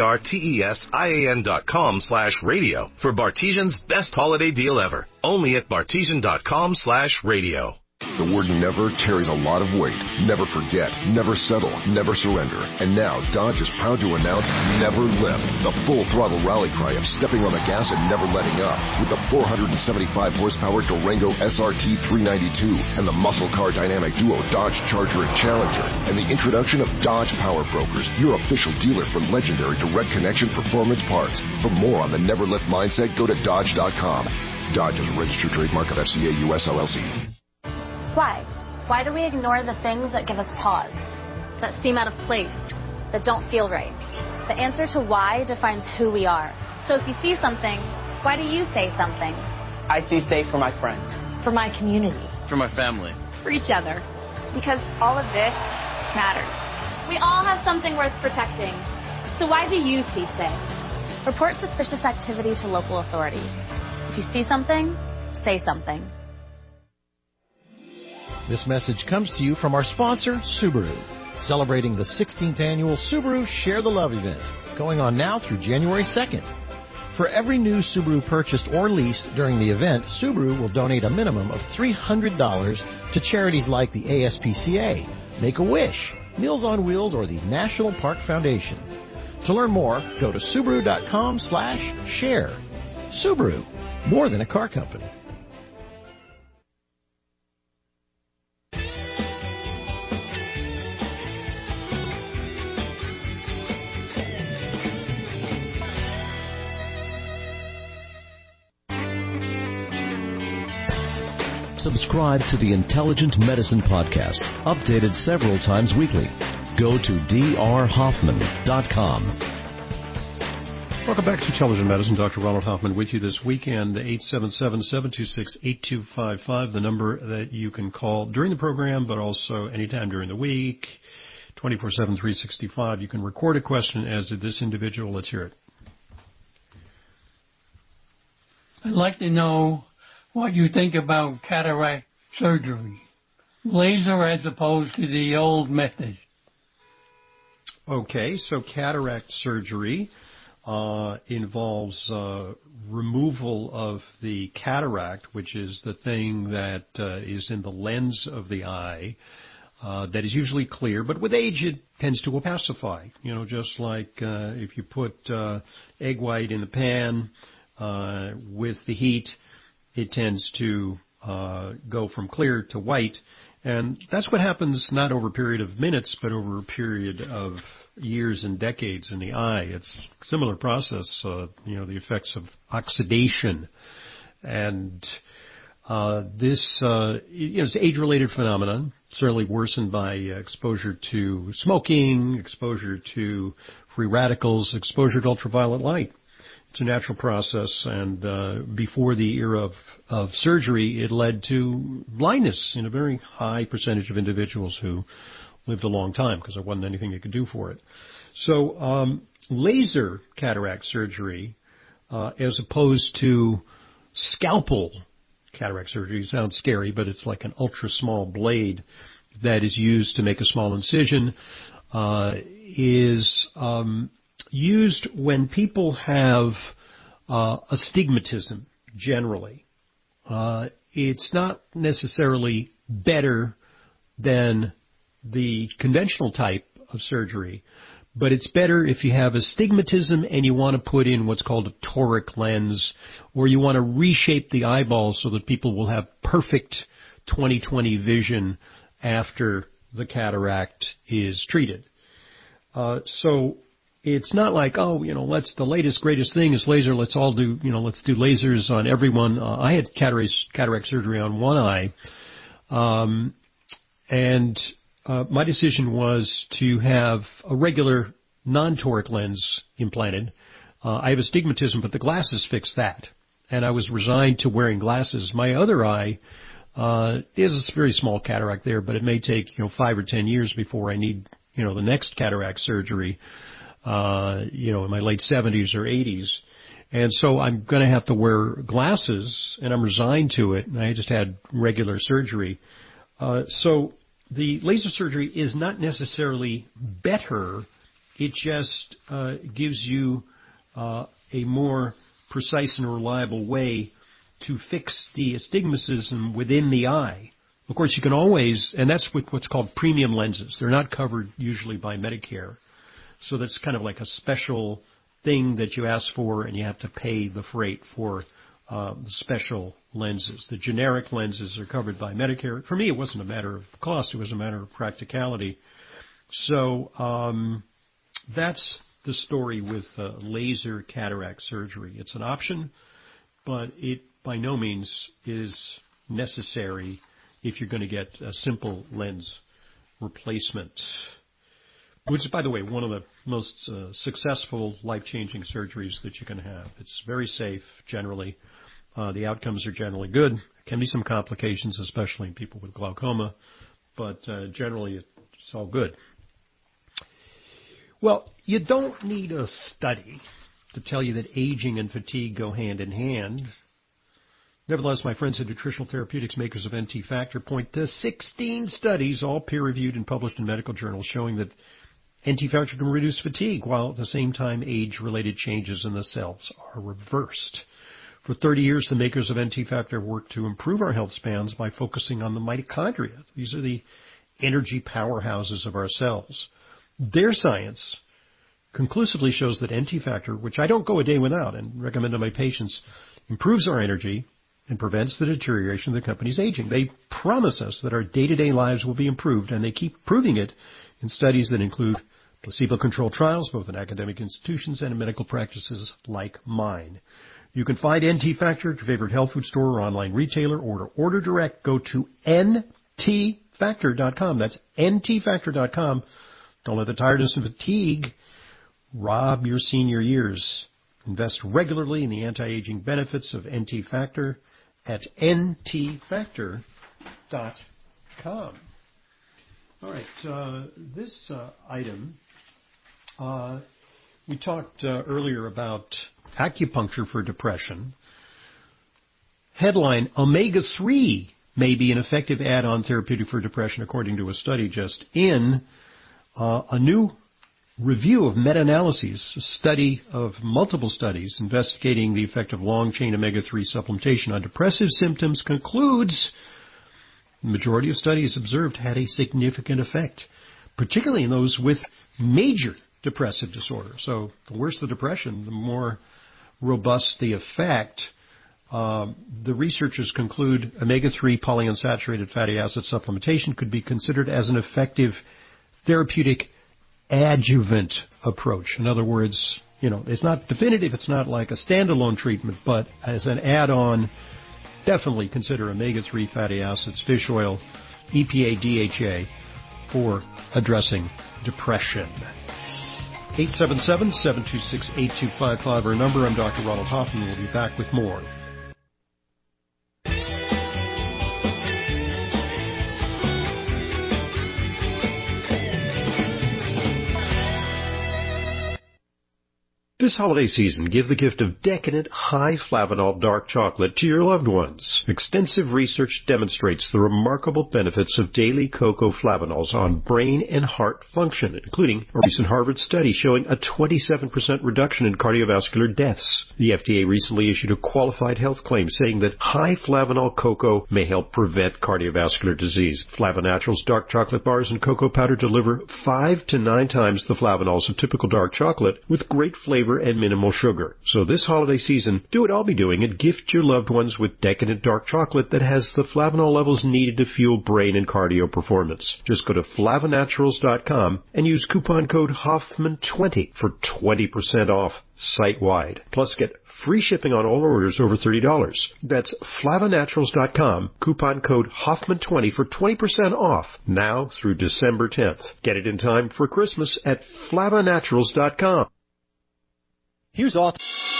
BARTESIAN.com/radio for Bartesian's best holiday deal ever. Only at bartesian.com/radio. The word never carries a lot of weight. Never forget, never settle, never surrender. And now Dodge is proud to announce Never Lift, the full throttle rally cry of stepping on the gas and never letting up. With the 475 horsepower Durango SRT 392 and the muscle car dynamic duo Dodge Charger and Challenger, and the introduction of Dodge Power Brokers, your official dealer for legendary direct connection performance parts. For more on the Never Lift mindset, go to Dodge.com. Dodge is a registered trademark of FCA US LLC. Why? Why do we ignore the things that give us pause, that seem out of place, that don't feel right? The answer to why defines who we are. So if you see something, why do you say something? I see safe for my friends. For my community. For my family. For each other. Because all of this matters. We all have something worth protecting. So why do you see safe? Report suspicious activity to local authorities. If you see something, say something. This message comes to you from our sponsor, Subaru, celebrating the 16th annual Subaru Share the Love event, going on now through January 2nd. For every new Subaru purchased or leased during the event, Subaru will donate a minimum of $300 to charities like the ASPCA, Make-A-Wish, Meals on Wheels, or the National Park Foundation. To learn more, go to Subaru.com/share. Subaru, more than a car company. Subscribe to the Intelligent Medicine Podcast, updated several times weekly. Go to drhoffman.com. Welcome back to Intelligent Medicine. Dr. Ronald Hoffman with you this weekend. 877-726-8255, the number that you can call during the program, but also anytime during the week, 24/7, 365. You can record a question, as did this individual. Let's hear it. I'd like to know what you think about cataract surgery, laser as opposed to the old method. Okay, so cataract surgery involves removal of the cataract, which is the thing that is in the lens of the eye, that is usually clear, but with age it tends to opacify. You know, just like if you put egg white in the pan with the heat, it tends to go from clear to white. And that's what happens not over a period of minutes, but over a period of years and decades in the eye. It's a similar process, the effects of oxidation. And this is an age-related phenomenon, certainly worsened by exposure to smoking, exposure to free radicals, exposure to ultraviolet light. It's a natural process, and before the era of surgery, it led to blindness in a very high percentage of individuals who lived a long time because there wasn't anything you could do for it. So laser cataract surgery, as opposed to scalpel cataract surgery, sounds scary, but it's like an ultra-small blade that is used to make a small incision, is used when people have astigmatism, generally. It's not necessarily better than the conventional type of surgery, but it's better if you have astigmatism and you want to put in what's called a toric lens, or you want to reshape the eyeball so that people will have perfect 20/20 vision after the cataract is treated. So it's not like, the latest, greatest thing is laser. Let's all do, let's do lasers on everyone. I had cataract surgery on one eye. My decision was to have a regular non-toric lens implanted. I have astigmatism, but the glasses fixed that. And I was resigned to wearing glasses. My other eye, is a very small cataract there, but it may take, 5 or 10 years before I need, the next cataract surgery. In my late 70s or 80s. And so I'm going to have to wear glasses, and I'm resigned to it, and I just had regular surgery. So the laser surgery is not necessarily better. It just gives you a more precise and reliable way to fix the astigmatism within the eye. Of course, you can always, and that's with what's called premium lenses. They're not covered usually by Medicare. So that's kind of like a special thing that you ask for, and you have to pay the freight for the special lenses. The generic lenses are covered by Medicare. For me, it wasn't a matter of cost. It was a matter of practicality. So that's the story with laser cataract surgery. It's an option, but it by no means is necessary if you're going to get a simple lens replacement, which is, by the way, one of the most successful, life-changing surgeries that you can have. It's very safe, generally. The outcomes are generally good. There can be some complications, especially in people with glaucoma, but generally it's all good. Well, you don't need a study to tell you that aging and fatigue go hand in hand. Nevertheless, my friends at Nutritional Therapeutics, makers of NT Factor, point to 16 studies, all peer-reviewed and published in medical journals, showing that NT Factor can reduce fatigue, while at the same time age-related changes in the cells are reversed. For 30 years, the makers of NT Factor have worked to improve our health spans by focusing on the mitochondria. These are the energy powerhouses of our cells. Their science conclusively shows that NT Factor, which I don't go a day without and recommend to my patients, improves our energy and prevents the deterioration of the company's aging. They promise us that our day-to-day lives will be improved, and they keep proving it in studies that include placebo-controlled trials, both in academic institutions and in medical practices like mine. You can find NT Factor at your favorite health food store or online retailer, or to order direct, go to ntfactor.com. That's ntfactor.com. Don't let the tiredness and fatigue rob your senior years. Invest regularly in the anti-aging benefits of NT Factor at ntfactor.com. All right, this item, we talked earlier about acupuncture for depression. Headline, omega-3 may be an effective add-on therapeutic for depression, according to a study just in. A new review of meta-analyses, a study of multiple studies investigating the effect of long-chain omega-3 supplementation on depressive symptoms, concludes the majority of studies observed had a significant effect, particularly in those with major depressive disorder. So the worse the depression, the more robust the effect. The researchers conclude omega-3 polyunsaturated fatty acid supplementation could be considered as an effective therapeutic adjuvant approach. In other words, it's not definitive, it's not like a standalone treatment, but as an add-on, definitely consider omega-3 fatty acids, fish oil, EPA, DHA for addressing depression. 877-726-8255, our number. I'm Dr. Ronald Hoffman. We'll be back with more. This holiday season, give the gift of decadent, high-flavanol dark chocolate to your loved ones. Extensive research demonstrates the remarkable benefits of daily cocoa flavanols on brain and heart function, including a recent Harvard study showing a 27% reduction in cardiovascular deaths. The FDA recently issued a qualified health claim saying that high-flavanol cocoa may help prevent cardiovascular disease. Flavonatural's dark chocolate bars and cocoa powder deliver 5 to 9 times the flavanols of typical dark chocolate with great flavor and minimal sugar. So this holiday season, do what I'll be doing and gift your loved ones with decadent dark chocolate that has the flavanol levels needed to fuel brain and cardio performance. Just go to flavonaturals.com and use coupon code Hoffman20 for 20% off site-wide. Plus get free shipping on all orders over $30. That's flavonaturals.com, coupon code Hoffman20 for 20% off now through December 10th. Get it in time for Christmas at flavonaturals.com. Here's author.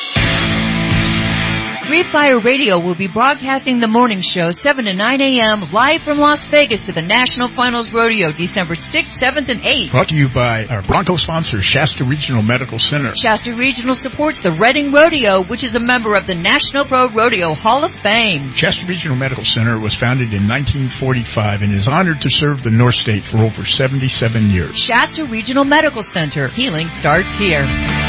Free Fire Radio will be broadcasting the morning show 7 to 9 a.m. live from Las Vegas to the National Finals Rodeo December 6th, 7th, and 8th. Brought to you by our Bronco sponsor, Shasta Regional Medical Center. Shasta Regional supports the Reading Rodeo, which is a member of the National Pro Rodeo Hall of Fame. Shasta Regional Medical Center was founded in 1945 and is honored to serve the North State for over 77 years. Shasta Regional Medical Center. Healing starts here.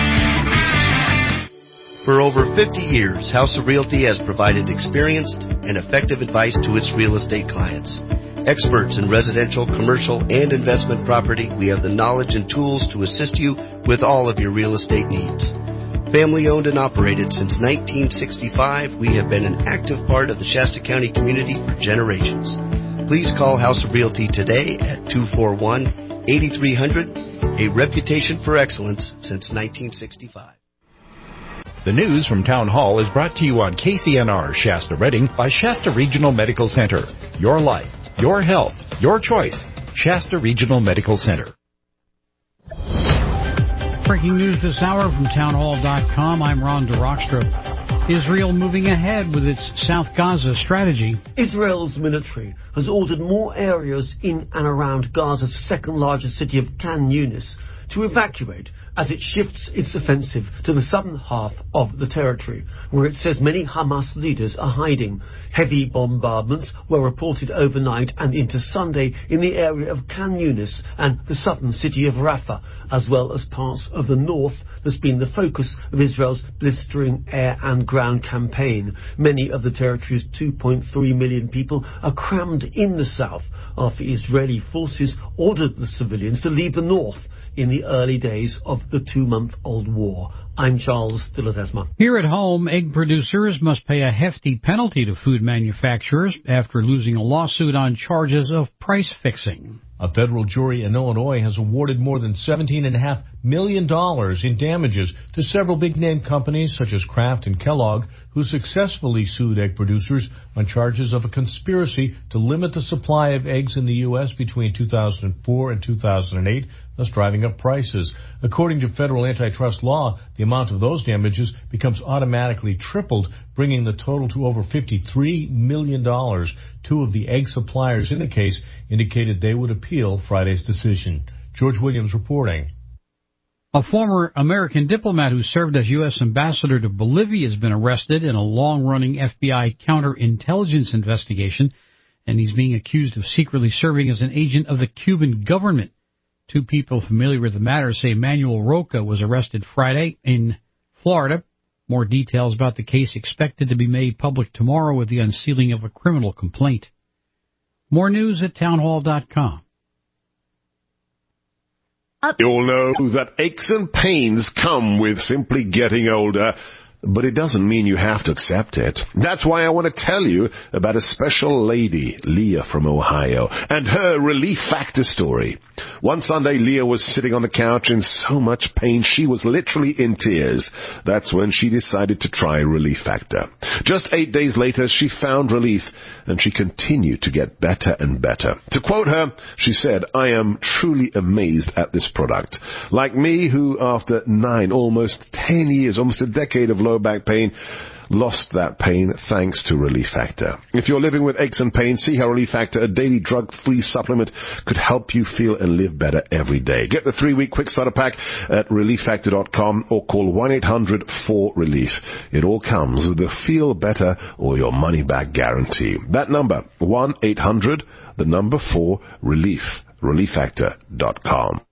For over 50 years, House of Realty has provided experienced and effective advice to its real estate clients. Experts in residential, commercial, and investment property, we have the knowledge and tools to assist you with all of your real estate needs. Family owned and operated since 1965, we have been an active part of the Shasta County community for generations. Please call House of Realty today at 241-8300, a reputation for excellence since 1965. The news from Town Hall is brought to you on KCNR Shasta Redding by Shasta Regional Medical Center. Your life, your health, your choice. Shasta Regional Medical Center. Breaking news this hour from townhall.com. I'm Ron DeRockstra. Israel moving ahead with its South Gaza strategy. Israel's military has ordered more areas in and around Gaza's second largest city of Khan Yunis to evacuate as it shifts its offensive to the southern half of the territory, where it says many Hamas leaders are hiding. Heavy bombardments were reported overnight and into Sunday in the area of Khan Yunis and the southern city of Rafah, as well as parts of the north that's been the focus of Israel's blistering air and ground campaign. Many of the territory's 2.3 million people are crammed in the south after Israeli forces ordered the civilians to leave the north in the early days of the 2-month-old war. I'm Charles Dilladesma. Here at home, egg producers must pay a hefty penalty to food manufacturers after losing a lawsuit on charges of price fixing. A federal jury in Illinois has awarded more than $17.5 million in damages to several big-name companies such as Kraft and Kellogg, who successfully sued egg producers on charges of a conspiracy to limit the supply of eggs in the U.S. between 2004 and 2008, thus driving up prices. According to federal antitrust law, the amount of those damages becomes automatically tripled, bringing the total to over $53 million. Two of the egg suppliers in the case indicated they would appeal Friday's decision. George Williams reporting. A former American diplomat who served as U.S. ambassador to Bolivia has been arrested in a long-running FBI counterintelligence investigation, and he's being accused of secretly serving as an agent of the Cuban government. Two people familiar with the matter say Manuel Roca was arrested Friday in Florida. More details about the case expected to be made public tomorrow with the unsealing of a criminal complaint. More news at townhall.com. You all know that aches and pains come with simply getting older, but it doesn't mean you have to accept it. That's why I want to tell you about a special lady, Leah from Ohio, and her Relief Factor story. One Sunday, Leah was sitting on the couch in so much pain she was literally in tears. That's when she decided to try Relief Factor. Just 8 days later, she found relief, and she continued to get better and better. To quote her, she said, "I am truly amazed at this product. Like me, who after 9, almost 10 years, almost a decade of low back pain, lost that pain thanks to Relief Factor. If you're living with aches and pains, see how Relief Factor, a daily drug-free supplement, could help you feel and live better every day. Get the 3-week quick starter pack at ReliefFactor.com or call 1-800-4RELIEF. It all comes with the feel better or your money back guarantee. That number, 1-800-4RELIEF. ReliefFactor.com.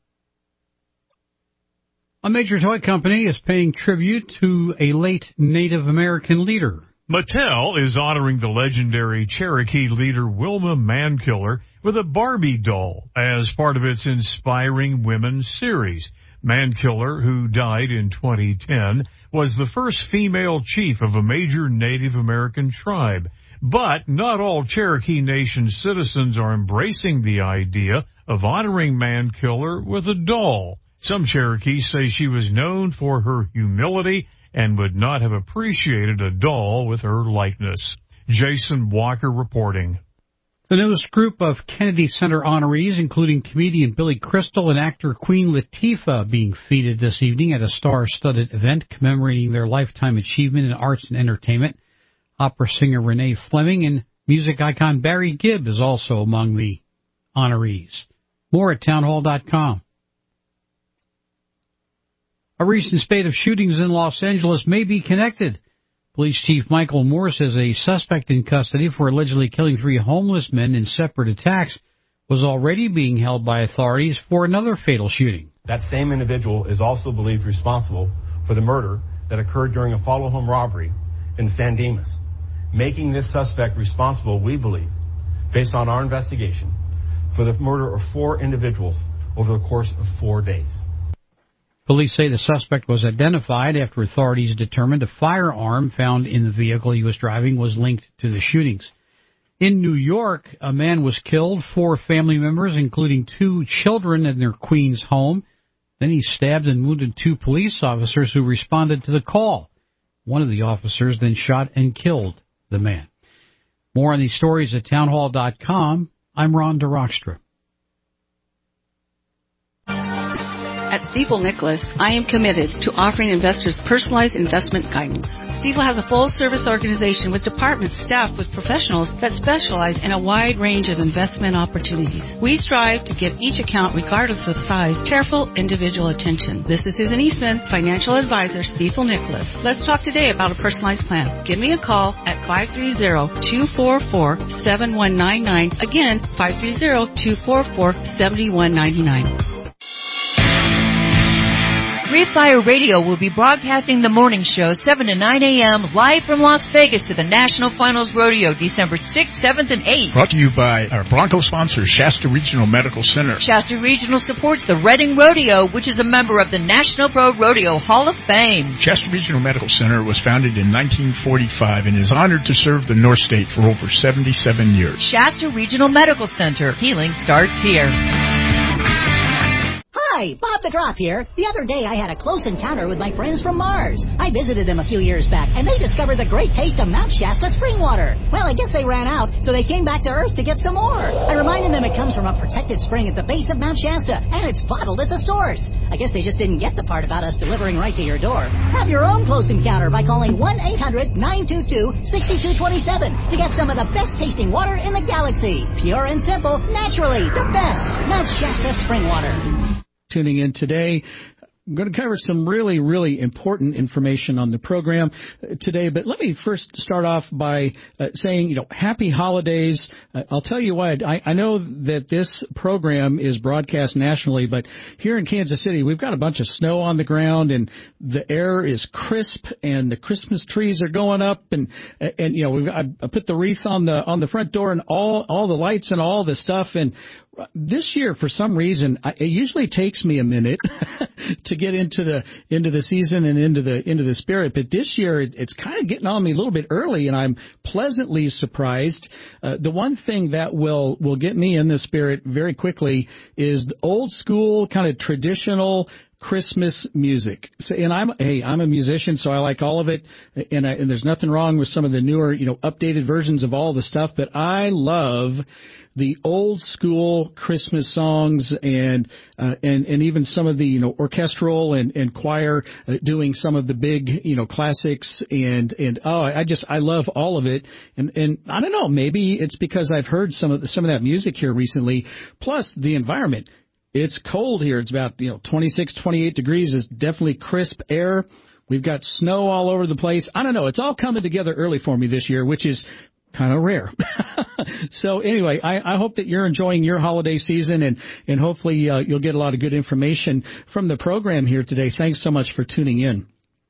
A major toy company is paying tribute to a late Native American leader. Mattel is honoring the legendary Cherokee leader Wilma Mankiller with a Barbie doll as part of its Inspiring Women series. Mankiller, who died in 2010, was the first female chief of a major Native American tribe. But not all Cherokee Nation citizens are embracing the idea of honoring Mankiller with a doll. Some Cherokees say she was known for her humility and would not have appreciated a doll with her likeness. Jason Walker reporting. The newest group of Kennedy Center honorees, including comedian Billy Crystal and actor Queen Latifah, being feted this evening at a star-studded event commemorating their lifetime achievement in arts and entertainment. Opera singer Renee Fleming and music icon Barry Gibb is also among the honorees. More at townhall.com. A recent spate of shootings in Los Angeles may be connected. Police Chief Michael Moore says a suspect in custody for allegedly killing 3 homeless men in separate attacks was already being held by authorities for another fatal shooting. That same individual is also believed responsible for the murder that occurred during a follow-home robbery in San Dimas, making this suspect responsible, we believe, based on our investigation, for the murder of 4 individuals over the course of 4 days. Police say the suspect was identified after authorities determined a firearm found in the vehicle he was driving was linked to the shootings. In New York, a man was killed, 4 family members, including 2 children, in their Queens home. Then he stabbed and wounded 2 police officers who responded to the call. One of the officers then shot and killed the man. More on these stories at townhall.com. I'm Ron DeRockstra. At Stifel Nicholas, I am committed to offering investors personalized investment guidance. Stifel has a full-service organization with departments staffed with professionals that specialize in a wide range of investment opportunities. We strive to give each account, regardless of size, careful individual attention. This is Susan Eastman, financial advisor, Stifel Nicholas. Let's talk today about a personalized plan. Give me a call at 530-244-7199. Again, 530-244-7199. Reefire Radio will be broadcasting the morning show 7 to 9 a.m. live from Las Vegas to the National Finals Rodeo December 6th, 7th, and 8th. Brought to you by our Bronco sponsor, Shasta Regional Medical Center. Shasta Regional supports the Reading Rodeo, which is a member of the National Pro Rodeo Hall of Fame. Shasta Regional Medical Center was founded in 1945 and is honored to serve the North State for over 77 years. Shasta Regional Medical Center. Healing starts here. Hi, Bob the Drop here. The other day I had a close encounter with my friends from Mars. I visited them a few years back, and they discovered the great taste of Mount Shasta spring water. Well, I guess they ran out, so they came back to Earth to get some more. I reminded them it comes from a protected spring at the base of Mount Shasta, and it's bottled at the source. I guess they just didn't get the part about us delivering right to your door. Have your own close encounter by calling 1-800-922-6227 to get some of the best-tasting water in the galaxy. Pure and simple, naturally, the best. Mount Shasta spring water. Tuning in today. I'm going to cover some really, really important information on the program today, but let me first start off by saying, happy holidays. I'll tell you what, I know that this program is broadcast nationally, but here in Kansas City, we've got a bunch of snow on the ground, and the air is crisp, and the Christmas trees are going up, and I put the wreath on the front door, and all the lights and all the stuff, and this year, for some reason, it usually takes me a minute to get into the season and into the spirit. But this year, it's kind of getting on me a little bit early, and I'm pleasantly surprised. The one thing that will get me in the spirit very quickly is the old school, kind of traditional Christmas music. So, and I'm a musician, so I like all of it, and there's nothing wrong with some of the newer, updated versions of all the stuff, but I love the old school Christmas songs and even some of the, orchestral and choir doing some of the big, classics and I love all of it. And I don't know, maybe it's because I've heard some of that music here recently, plus the environment. It's cold here. It's about, 26, 28 degrees. It's definitely crisp air. We've got snow all over the place. I don't know. It's all coming together early for me this year, which is kind of rare. So anyway, I hope that you're enjoying your holiday season, and hopefully you'll get a lot of good information from the program here today. Thanks so much for tuning in.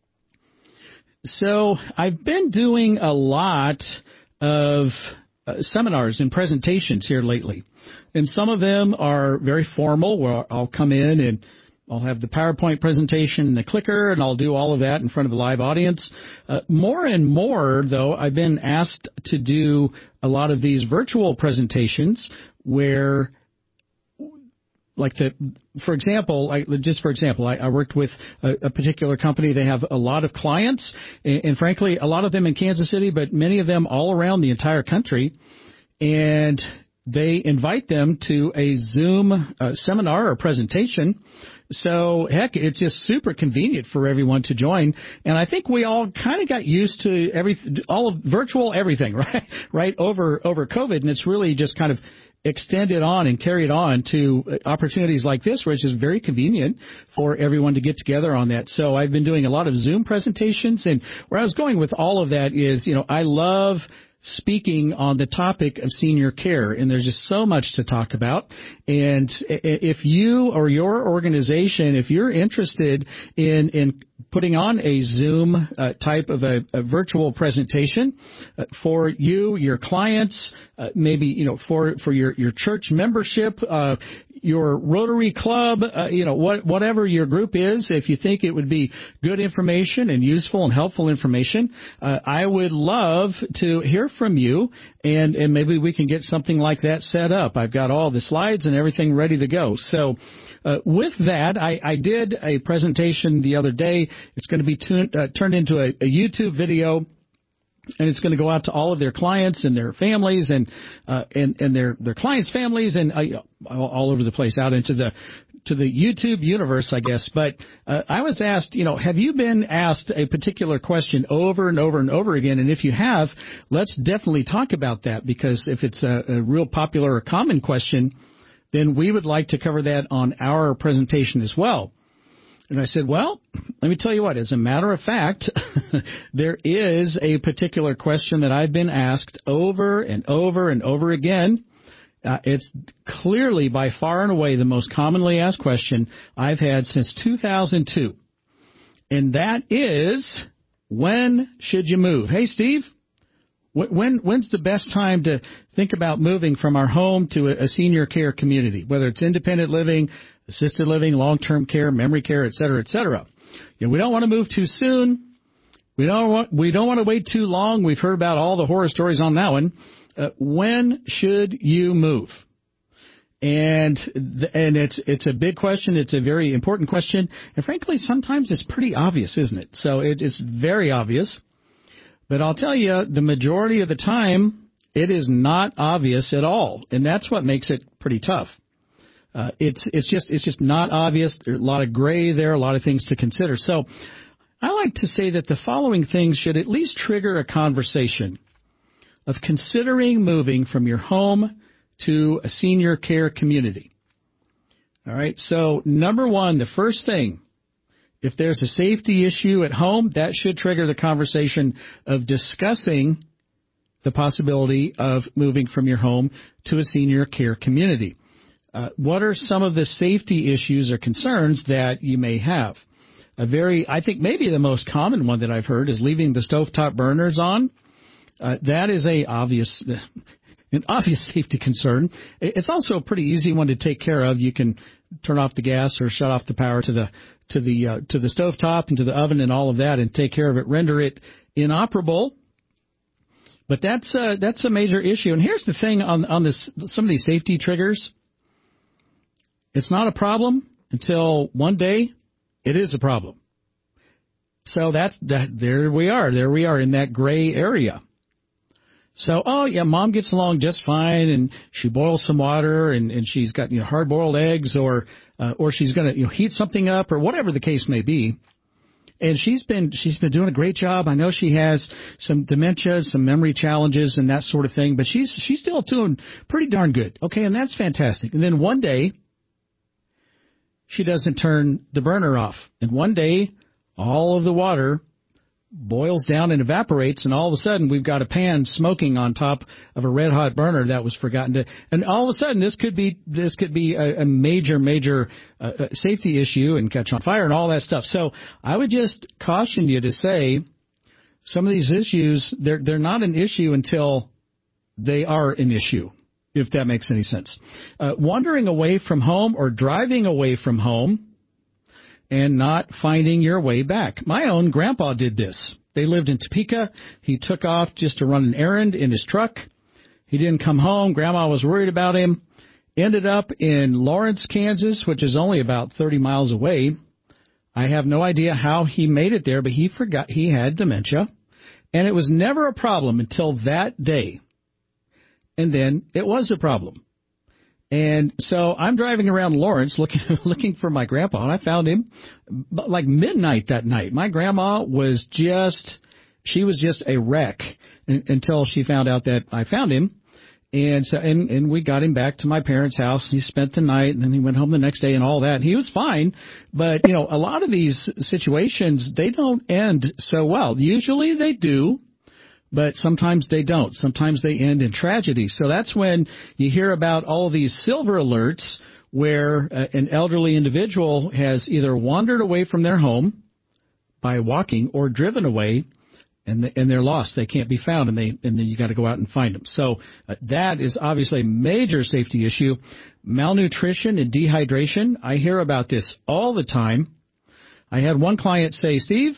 So I've been doing a lot of seminars and presentations here lately. And some of them are very formal, where I'll come in and I'll have the PowerPoint presentation and the clicker, and I'll do all of that in front of a live audience. More and more, though, I've been asked to do a lot of these virtual presentations where, for example, I worked with a particular company. They have a lot of clients, and frankly, a lot of them in Kansas City, but many of them all around the entire country. And they invite them to a Zoom seminar or presentation. So, heck, it's just super convenient for everyone to join. And I think we all kind of got used to all of virtual everything, right, over COVID. And it's really just kind of extended on and carried on to opportunities like this, where it's just very convenient for everyone to get together on that. So I've been doing a lot of Zoom presentations. And where I was going with all of that is, I love speaking on the topic of senior care, and there's just so much to talk about. And if you or your organization, if you're interested in putting on a Zoom type of a virtual presentation for you, your clients, maybe for your church membership, your Rotary Club, whatever your group is, if you think it would be good information and useful and helpful information, I would love to hear from you, and maybe we can get something like that set up. I've got all the slides and everything ready to go. So with that, I did a presentation the other day. It's going to be turned into a YouTube video, and it's going to go out to all of their clients and their families and their clients' families and all over the place, out into the YouTube universe, I guess. But I was asked, have you been asked a particular question over and over and over again? And if you have, let's definitely talk about that, because if it's a real popular or common question, then we would like to cover that on our presentation as well. And I said, well, let me tell you what, as a matter of fact, there is a particular question that I've been asked over and over and over again. It's clearly by far and away the most commonly asked question I've had since 2002. And that is, when should you move? Hey, Steve, when's the best time to think about moving from our home to a senior care community, whether it's independent living, assisted living, long-term care, memory care, et cetera, et cetera? We don't want to move too soon. We don't want to wait too long. We've heard about all the horror stories on that one. When should you move? And it's a big question. It's a very important question. And frankly, sometimes it's pretty obvious, isn't it? So it's very obvious. But I'll tell you, the majority of the time, it is not obvious at all. And that's what makes it pretty tough. It's just not obvious. There's a lot of gray there, a lot of things to consider. So I like to say that the following things should at least trigger a conversation of considering moving from your home to a senior care community. All right. So number one, the first thing, if there's a safety issue at home, that should trigger the conversation of discussing the possibility of moving from your home to a senior care community. What are some of the safety issues or concerns that you may have? I think maybe the most common one that I've heard is leaving the stovetop burners on. That is an obvious safety concern. It's also a pretty easy one to take care of. You can turn off the gas or shut off the power to the stovetop and to the oven and all of that, and take care of it, render it inoperable. But that's a major issue. And here's the thing on this, some of these safety triggers. It's not a problem until one day it is a problem. So there we are in that gray area. So, mom gets along just fine, and she boils some water, and she's got hard-boiled eggs, or she's going to heat something up, or whatever the case may be. And she's been doing a great job. I know she has some dementia, some memory challenges, and that sort of thing, but she's still doing pretty darn good. Okay, and that's fantastic. And then one day, she doesn't turn the burner off, and one day, all of the water boils down and evaporates, and all of a sudden we've got a pan smoking on top of a red hot burner that was forgotten to. And all of a sudden this could be a major safety issue and catch on fire and all that stuff. So I would just caution you to say some of these issues, they're not an issue until they are an issue, if that makes any sense. Wandering away from home or driving away from home and not finding your way back. My own grandpa did this. They lived in Topeka. He took off just to run an errand in his truck. He didn't come home. Grandma was worried about him. Ended up in Lawrence, Kansas, which is only about 30 miles away. I have no idea how he made it there, but he forgot he had dementia. And it was never a problem until that day. And then it was a problem. And so I'm driving around Lawrence looking for my grandpa, and I found him like midnight that night. My grandma was just a wreck until she found out that I found him. And so, and we got him back to my parents' house. He spent the night, and then he went home the next day and all that. He was fine. But, a lot of these situations, they don't end so well. Usually they do, but sometimes they don't. Sometimes they end in tragedy. So that's when you hear about all these silver alerts where an elderly individual has either wandered away from their home by walking or driven away, and they're lost. They can't be found, and then you got to go out and find them. So that is obviously a major safety issue. Malnutrition and dehydration. I hear about this all the time. I had one client say, Steve,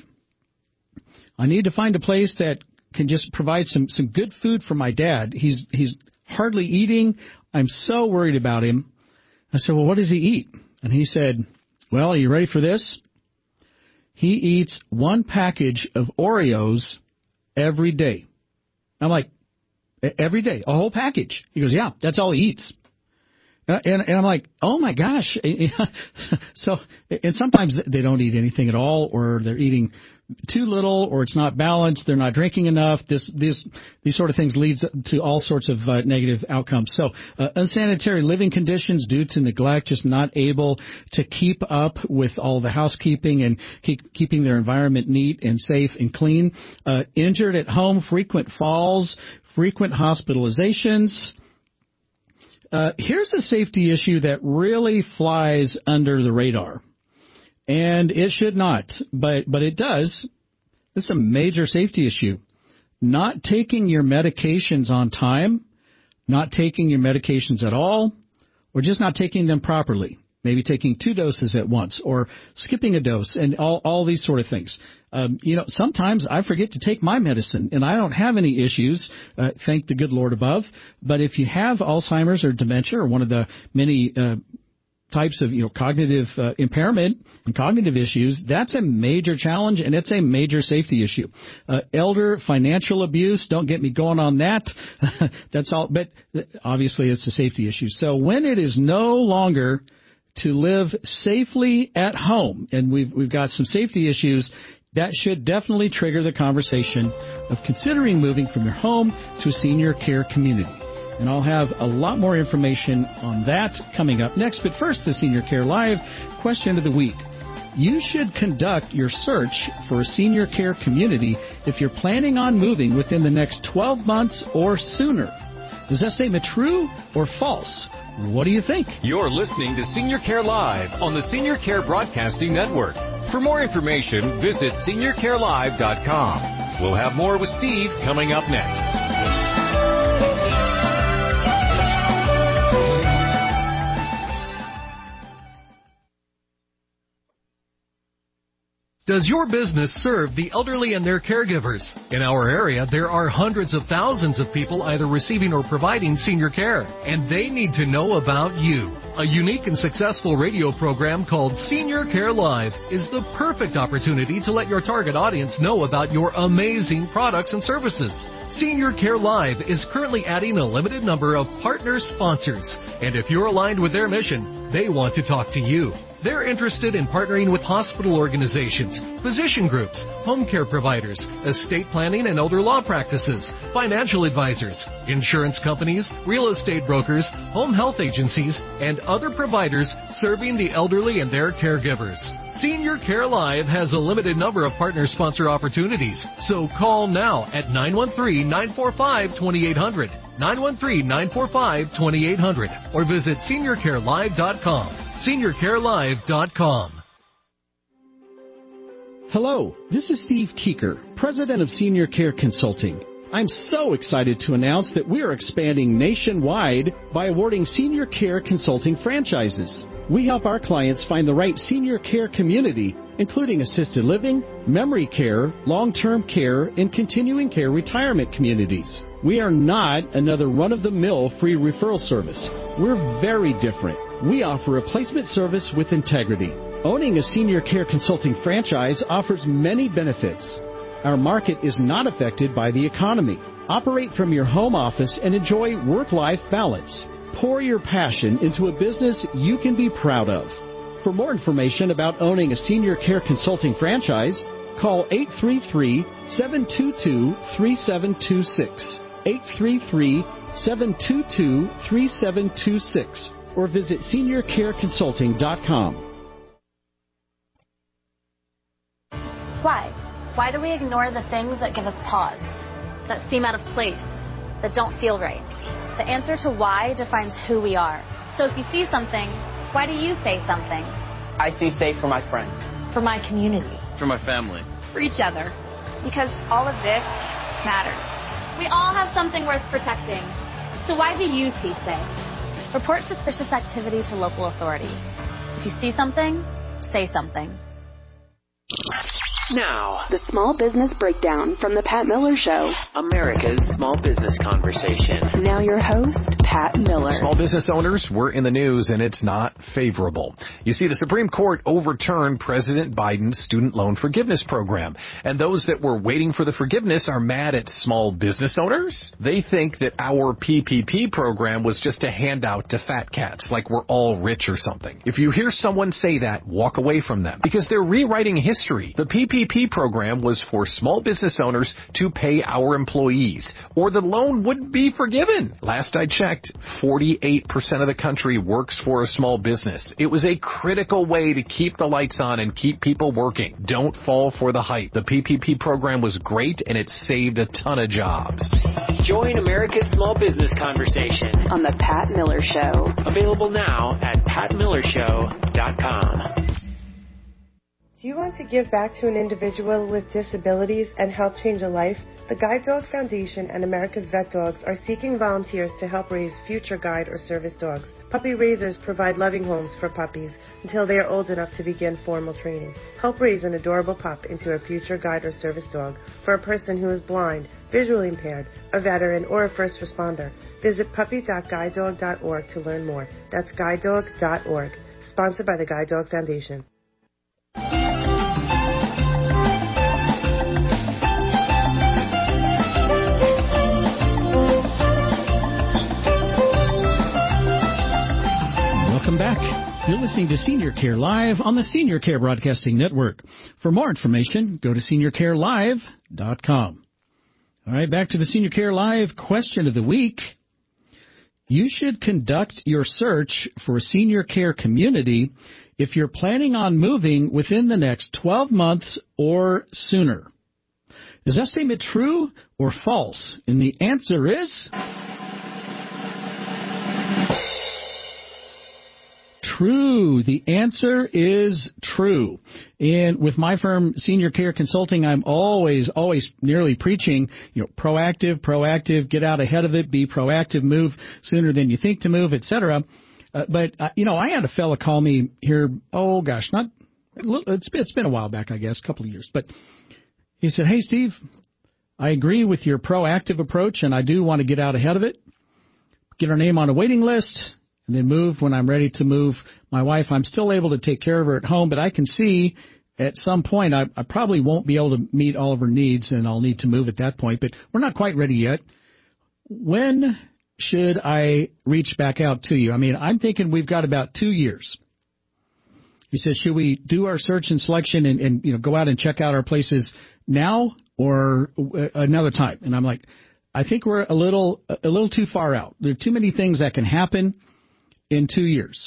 I need to find a place that can just provide some good food for my dad. He's hardly eating. I'm so worried about him. I said, well, what does he eat? And he said, well, are you ready for this? He eats one package of Oreos every day. I'm like, every day, a whole package? He goes, yeah, that's all he eats. And I'm like, oh my gosh. So, and sometimes they don't eat anything at all, or they're eating too little, or it's not balanced. They're not drinking enough. These sort of things leads to all sorts of negative outcomes. So, unsanitary living conditions due to neglect, just not able to keep up with all the housekeeping and keeping their environment neat and safe and clean. Injured at home, frequent falls, frequent hospitalizations. Here's a safety issue that really flies under the radar, and it should not, but it does. It's a major safety issue. Not taking your medications on time, not taking your medications at all, or just not taking them properly. Maybe taking 2 doses at once, or skipping a dose, and all these sort of things. Sometimes I forget to take my medicine, and I don't have any issues, thank the good Lord above. But if you have Alzheimer's or dementia, or one of the many types of cognitive impairment and cognitive issues, that's a major challenge, and it's a major safety issue. Elder financial abuse, don't get me going on that. That's all, but obviously it's a safety issue. So when it is no longer to live safely at home, and we've got some safety issues, that should definitely trigger the conversation of considering moving from your home to a senior care community. And I'll have a lot more information on that coming up next. But first, the Senior Care Live question of the week. You should conduct your search for a senior care community if you're planning on moving within the next 12 months or sooner. Is that statement true or false? What do you think? You're listening to Senior Care Live on the Senior Care Broadcasting Network. For more information, visit seniorcarelive.com. We'll have more with Steve coming up next. Does your business serve the elderly and their caregivers? In our area, there are hundreds of thousands of people either receiving or providing senior care, and they need to know about you. A unique and successful radio program called Senior Care Live is the perfect opportunity to let your target audience know about your amazing products and services. Senior Care Live is currently adding a limited number of partner sponsors, and if you're aligned with their mission, they want to talk to you. They're interested in partnering with hospital organizations, physician groups, home care providers, estate planning and elder law practices, financial advisors, insurance companies, real estate brokers, home health agencies, and other providers serving the elderly and their caregivers. Senior Care Live has a limited number of partner sponsor opportunities, so call now at 913-945-2800, 913-945-2800, or visit seniorcarelive.com. seniorcarelive.com. Hello, this is Steve Keeker, President of Senior Care Consulting. I'm so excited to announce that we are expanding nationwide by awarding senior care consulting franchises. We help our clients find the right senior care community, including assisted living, memory care, long-term care, and continuing care retirement communities. We are not another run-of-the-mill free referral service. We're very different. We offer a placement service with integrity. Owning a senior care consulting franchise offers many benefits. Our market is not affected by the economy. Operate from your home office and enjoy work-life balance. Pour your passion into a business you can be proud of. For more information about owning a senior care consulting franchise, call 833-722-3726, 833-722-3726, or visit seniorcareconsulting.com. Why? Why do we ignore the things that give us pause? that seem out of place, that don't feel right. The answer to why defines who we are. So if you see something, why do you say something? I see safe for my friends. For my community. For my family. For each other. Because all of this matters. We all have something worth protecting. So why do you see safe? Report suspicious activity to local authorities. If you see something, say something. Now, the Small Business Breakdown from The Pat Miller Show. America's small business conversation. Now your host, Pat Miller. Small business owners, we're in the news, and it's not favorable. You see, the Supreme Court overturned President Biden's student loan forgiveness program. And those that were waiting for the forgiveness are mad at small business owners. They think that our PPP program was just a handout to fat cats, like we're all rich or something. If you hear someone say that, walk away from them, because they're rewriting history. The PPP program was for small business owners to pay our employees, or the loan wouldn't be forgiven. Last I checked, 48% of the country works for a small business. It was a critical way to keep the lights on and keep people working. Don't fall for the hype. The PPP program was great, and it saved a ton of jobs. Join America's small business conversation on The Pat Miller Show. Available now at patmillershow.com. Do you want to give back to an individual with disabilities and help change a life? The Guide Dog Foundation and America's Vet Dogs are seeking volunteers to help raise future guide or service dogs. Puppy raisers provide loving homes for puppies until they are old enough to begin formal training. Help raise an adorable pup into a future guide or service dog for a person who is blind, visually impaired, a veteran, or a first responder. Visit puppy.guidedog.org to learn more. That's guidedog.org. Sponsored by the Guide Dog Foundation. Welcome back. You're listening to Senior Care Live on the Senior Care Broadcasting Network. For more information, go to seniorcarelive.com. All right, back to the Senior Care Live question of the week. You should conduct your search for a senior care community if you're planning on moving within the next 12 months or sooner. Is that statement true or false? And the answer is true. The answer is true. And with my firm, Senior Care Consulting, I'm always nearly preaching, proactive, get out ahead of it, be proactive, move sooner than you think to move, etc. But I had a fella call me here, it's been a while back, I guess, a couple of years. But he said, "Hey, Steve, I agree with your proactive approach, and I do want to get out ahead of it, get our name on a waiting list, and then move when I'm ready to move. My wife, I'm still able to take care of her at home, but I can see at some point I probably won't be able to meet all of her needs, and I'll need to move at that point, but we're not quite ready yet. When should I reach back out to you? I mean, I'm thinking we've got about 2 years." He said, "Should we do our search and selection and go out and check out our places now or another time?" And I'm like, I think we're a little too far out. There are too many things that can happen in 2 years.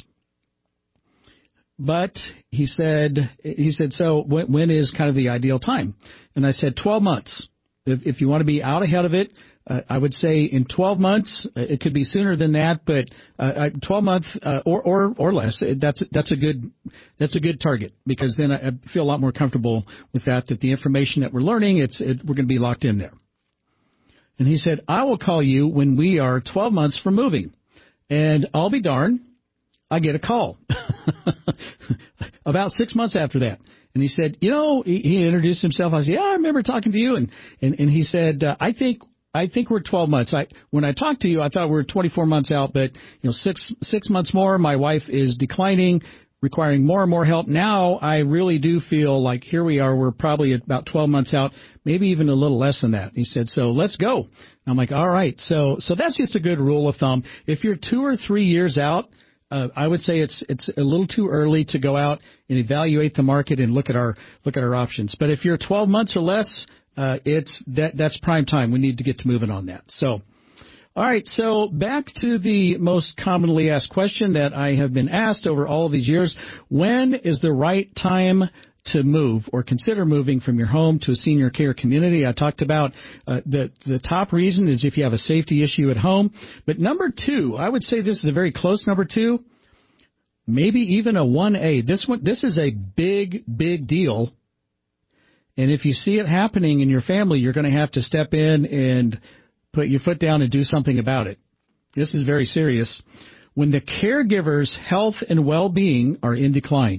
But he said, so when is kind of the ideal time? And I said 12 months. If you want to be out ahead of it, I would say in 12 months. It could be sooner than that, but 12 months or less. That's a good target, because then I feel a lot more comfortable with that the information that we're learning, we're going to be locked in there. And he said, "I will call you when we are 12 months from moving." And I'll be darned, I get a call about 6 months after that. And he said, he introduced himself. I said, "Yeah, I remember talking to you." And he said, I think we're 12 months. When I talked to you, I thought we were 24 months out, but 6 months more. My wife is declining, requiring more and more help. Now I really do feel like here we are. We're probably about 12 months out, maybe even a little less than that. He said, "So let's go." And I'm like, all right. So that's just a good rule of thumb. If you're 2 or 3 years out, I would say it's a little too early to go out and evaluate the market and look at our options. But if you're 12 months or less, that's prime time. We need to get to moving on that. So, all right. So back to the most commonly asked question that I have been asked over all of these years: when is the right time to move or consider moving from your home to a senior care community. I talked about the top reason is if you have a safety issue at home. But number 2, I would say this is a very close number 2, maybe even a 1A. This is a big, big deal. And if you see it happening in your family, you're going to have to step in and put your foot down and do something about it. This is very serious. When the caregiver's health and well-being are in decline.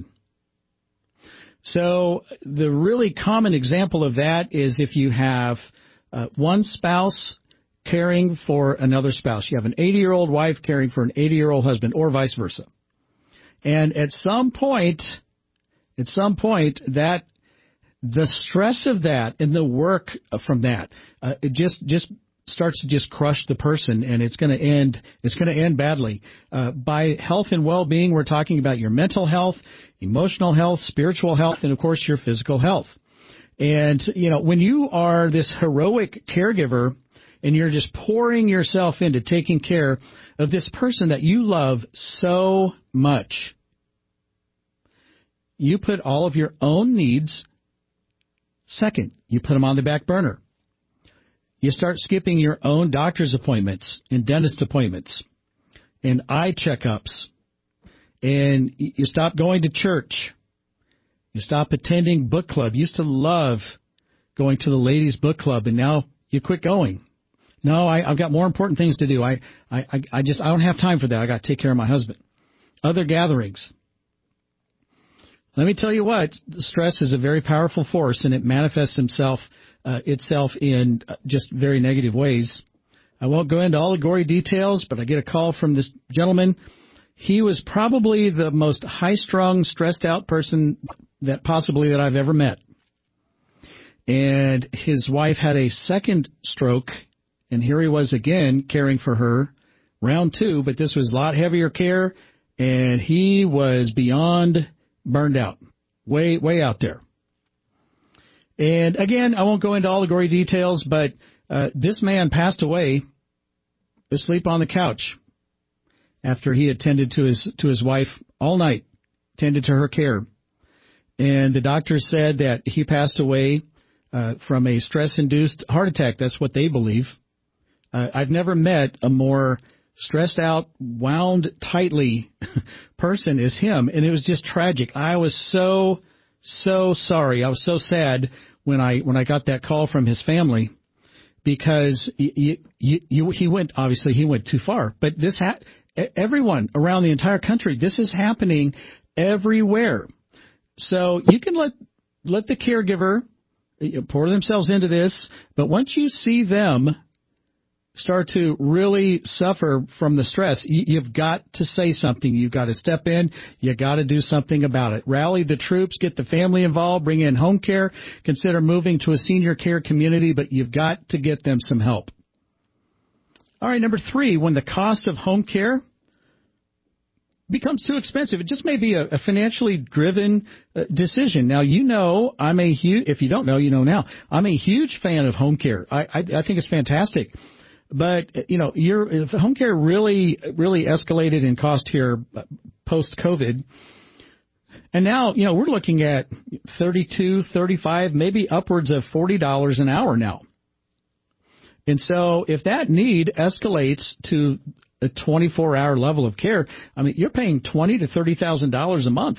So the really common example of that is if you have one spouse caring for another spouse. You have an 80-year-old wife caring for an 80-year-old husband, or vice versa. And at some point, that the stress of that and the work from that, it just starts to just crush the person, and it's going to end badly. By health and well-being, we're talking about your mental health, emotional health, spiritual health, and of course your physical health. And, when you are this heroic caregiver and you're just pouring yourself into taking care of this person that you love so much, you put all of your own needs second. You put them on the back burner. You start skipping your own doctor's appointments and dentist appointments and eye checkups, and you stop going to church. You stop attending book club. You used to love going to the ladies' book club, and now you quit going. No, I've got more important things to do. I don't have time for that. I got to take care of my husband. Other gatherings. Let me tell you what, stress is a very powerful force, and it manifests itself in just very negative ways. I won't go into all the gory details, but I get a call from this gentleman. He was probably the most high-strung, stressed-out person that I've ever met. And his wife had a second stroke, and here he was again caring for her, round 2, but this was a lot heavier care, and he was beyond burned out, way out there. And again, I won't go into all the gory details, but this man passed away asleep on the couch after he attended to his wife all night, tended to her care. And the doctor said that he passed away from a stress-induced heart attack. That's what they believe. I've never met a more stressed out, wound tightly person as him, and it was just tragic. I was so sorry. I was so sad when I got that call from his family, because he went too far. But everyone around the entire country, this is happening everywhere. So you can let the caregiver pour themselves into this, but once you see them start to really suffer from the stress, you've got to say something. You've got to step in. You got to do something about it. Rally the troops, get the family involved, bring in home care, consider moving to a senior care community, but you've got to get them some help. All right, number 3, when the cost of home care becomes too expensive, it just may be a financially driven decision. Now, if you don't know, you know now, I'm a huge fan of home care. I think it's fantastic. But, if home care really escalated in cost here post-COVID. And now, we're looking at $32, $35, maybe upwards of $40 an hour now. And so if that need escalates to a 24-hour level of care, you're paying $20,000 to $30,000 a month.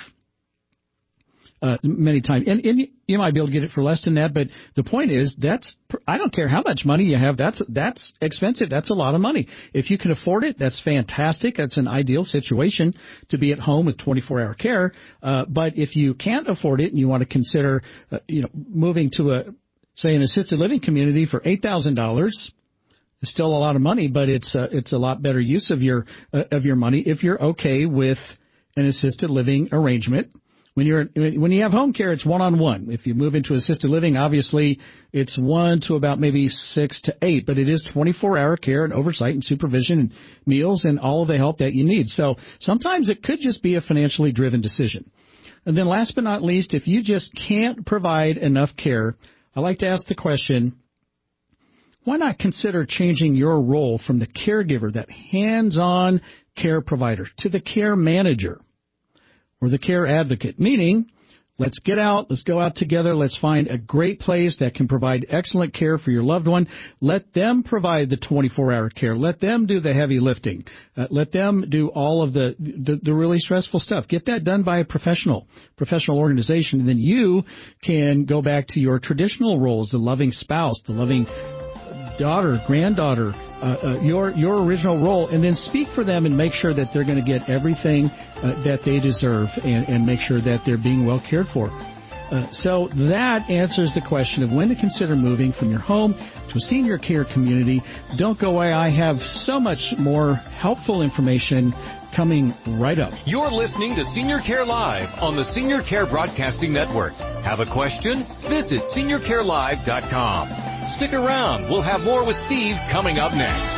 Many times. And you might be able to get it for less than that, but the point is I don't care how much money you have, that's expensive. That's a lot of money. If you can afford it, that's fantastic. That's an ideal situation to be at home with 24-hour care. But if you can't afford it and you want to consider, moving to an assisted living community for $8,000, it's still a lot of money, but it's a lot better use of your money if you're okay with an assisted living arrangement. When you have home care, it's one-on-one. If you move into assisted living, obviously it's 1 to about maybe 6 to 8, but it is 24-hour care and oversight and supervision and meals and all of the help that you need. So sometimes it could just be a financially driven decision. And then last but not least, if you just can't provide enough care, I like to ask the question, why not consider changing your role from the caregiver, that hands-on care provider, to the care manager or the care advocate? Meaning, Let's get out. Let's go out together. Let's find a great place that can provide excellent care for your loved one. Let them provide the 24-hour care. Let them do the heavy lifting. Let them do all of the really stressful stuff. Get that done by a professional organization. And then you can go back to your traditional roles, the loving spouse, the loving daughter, granddaughter, your original role, and then speak for them and make sure that they're going to get everything that they deserve and make sure that they're being well cared for. So that answers the question of when to consider moving from your home to a senior care community. Don't go away. I have so much more helpful information coming right up. You're listening to Senior Care Live on the Senior Care Broadcasting Network. Have a question? Visit seniorcarelive.com. Stick around. We'll have more with Steve coming up next.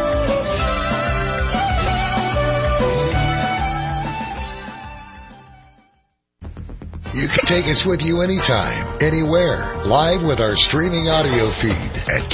You can take us with you anytime, anywhere, live with our streaming audio feed at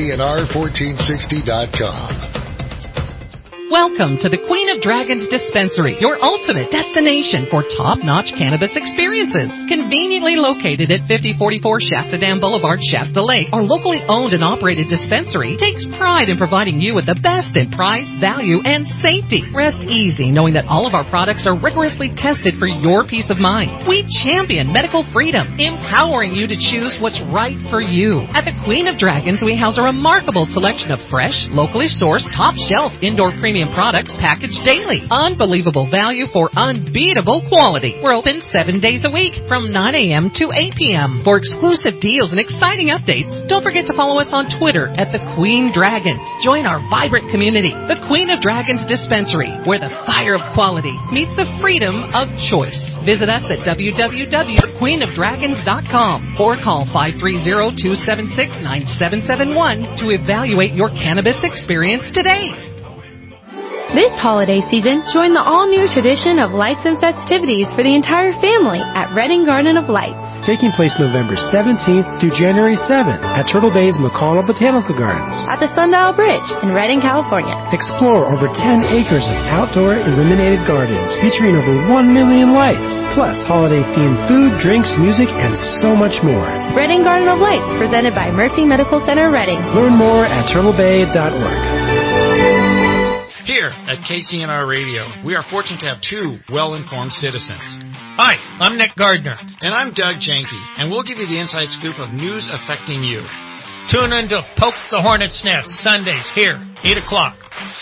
KCNR1460.com. Welcome to the Queen of Dragons Dispensary, your ultimate destination for top-notch cannabis experiences. Conveniently located at 5044 Shasta Dam Boulevard, Shasta Lake, our locally owned and operated dispensary takes pride in providing you with the best in price, value, and safety. Rest easy knowing that all of our products are rigorously tested for your peace of mind. We champion medical freedom, empowering you to choose what's right for you. At the Queen of Dragons, we house a remarkable selection of fresh, locally sourced, top-shelf indoor premium products packaged daily. Unbelievable value for unbeatable quality. We're open 7 days a week from 9 a.m. to 8 p.m. For exclusive deals and exciting updates, don't forget to follow us on Twitter at The Queen Dragons. Join our vibrant community, The Queen of Dragons Dispensary, where the fire of quality meets the freedom of choice. Visit us at www.queenofdragons.com or call 530-276-9771 to evaluate your cannabis experience today. This holiday season, join the all-new tradition of lights and festivities for the entire family at Redding Garden of Lights. Taking place November 17th through January 7th at Turtle Bay's McConnell Botanical Gardens. At the Sundial Bridge in Redding, California. Explore over 10 acres of outdoor illuminated gardens featuring over 1 million lights, plus holiday-themed food, drinks, music, and so much more. Redding Garden of Lights, presented by Mercy Medical Center, Redding. Learn more at turtlebay.org. Here at KCNR Radio, we are fortunate to have two well-informed citizens. Hi, I'm Nick Gardner. And I'm Doug Janke, and we'll give you the inside scoop of news affecting you. Tune in to Poke the Hornet's Nest, Sundays here, 8 o'clock.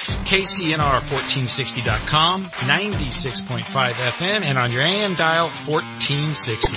KCNR1460.com, 96.5 FM, and on your AM dial, 1460.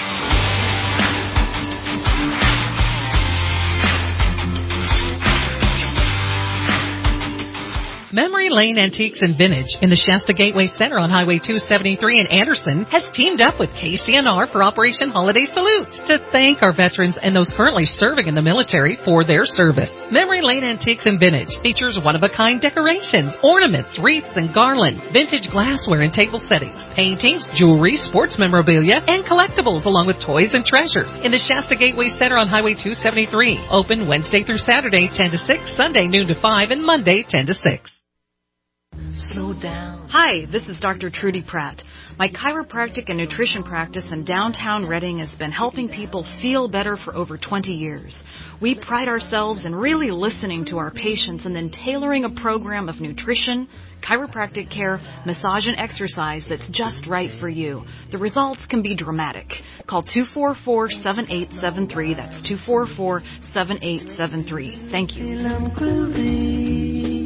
Memory Lane Antiques and Vintage in the Shasta Gateway Center on Highway 273 in Anderson has teamed up with KCNR for Operation Holiday Salutes to thank our veterans and those currently serving in the military for their service. Memory Lane Antiques and Vintage features one-of-a-kind decorations, ornaments, wreaths, and garlands, vintage glassware and table settings, paintings, jewelry, sports memorabilia, and collectibles along with toys and treasures in the Shasta Gateway Center on Highway 273. Open Wednesday through Saturday 10 to 6, Sunday noon to 5, and Monday 10 to 6. Slow down. Hi, this is Dr. Trudy Pratt. My chiropractic and nutrition practice in downtown Redding has been helping people feel better for over 20 years. We pride ourselves in really listening to our patients and then tailoring a program of nutrition, chiropractic care, massage, and exercise that's just right for you. The results can be dramatic. Call 244-7873. That's 244-7873. Thank you.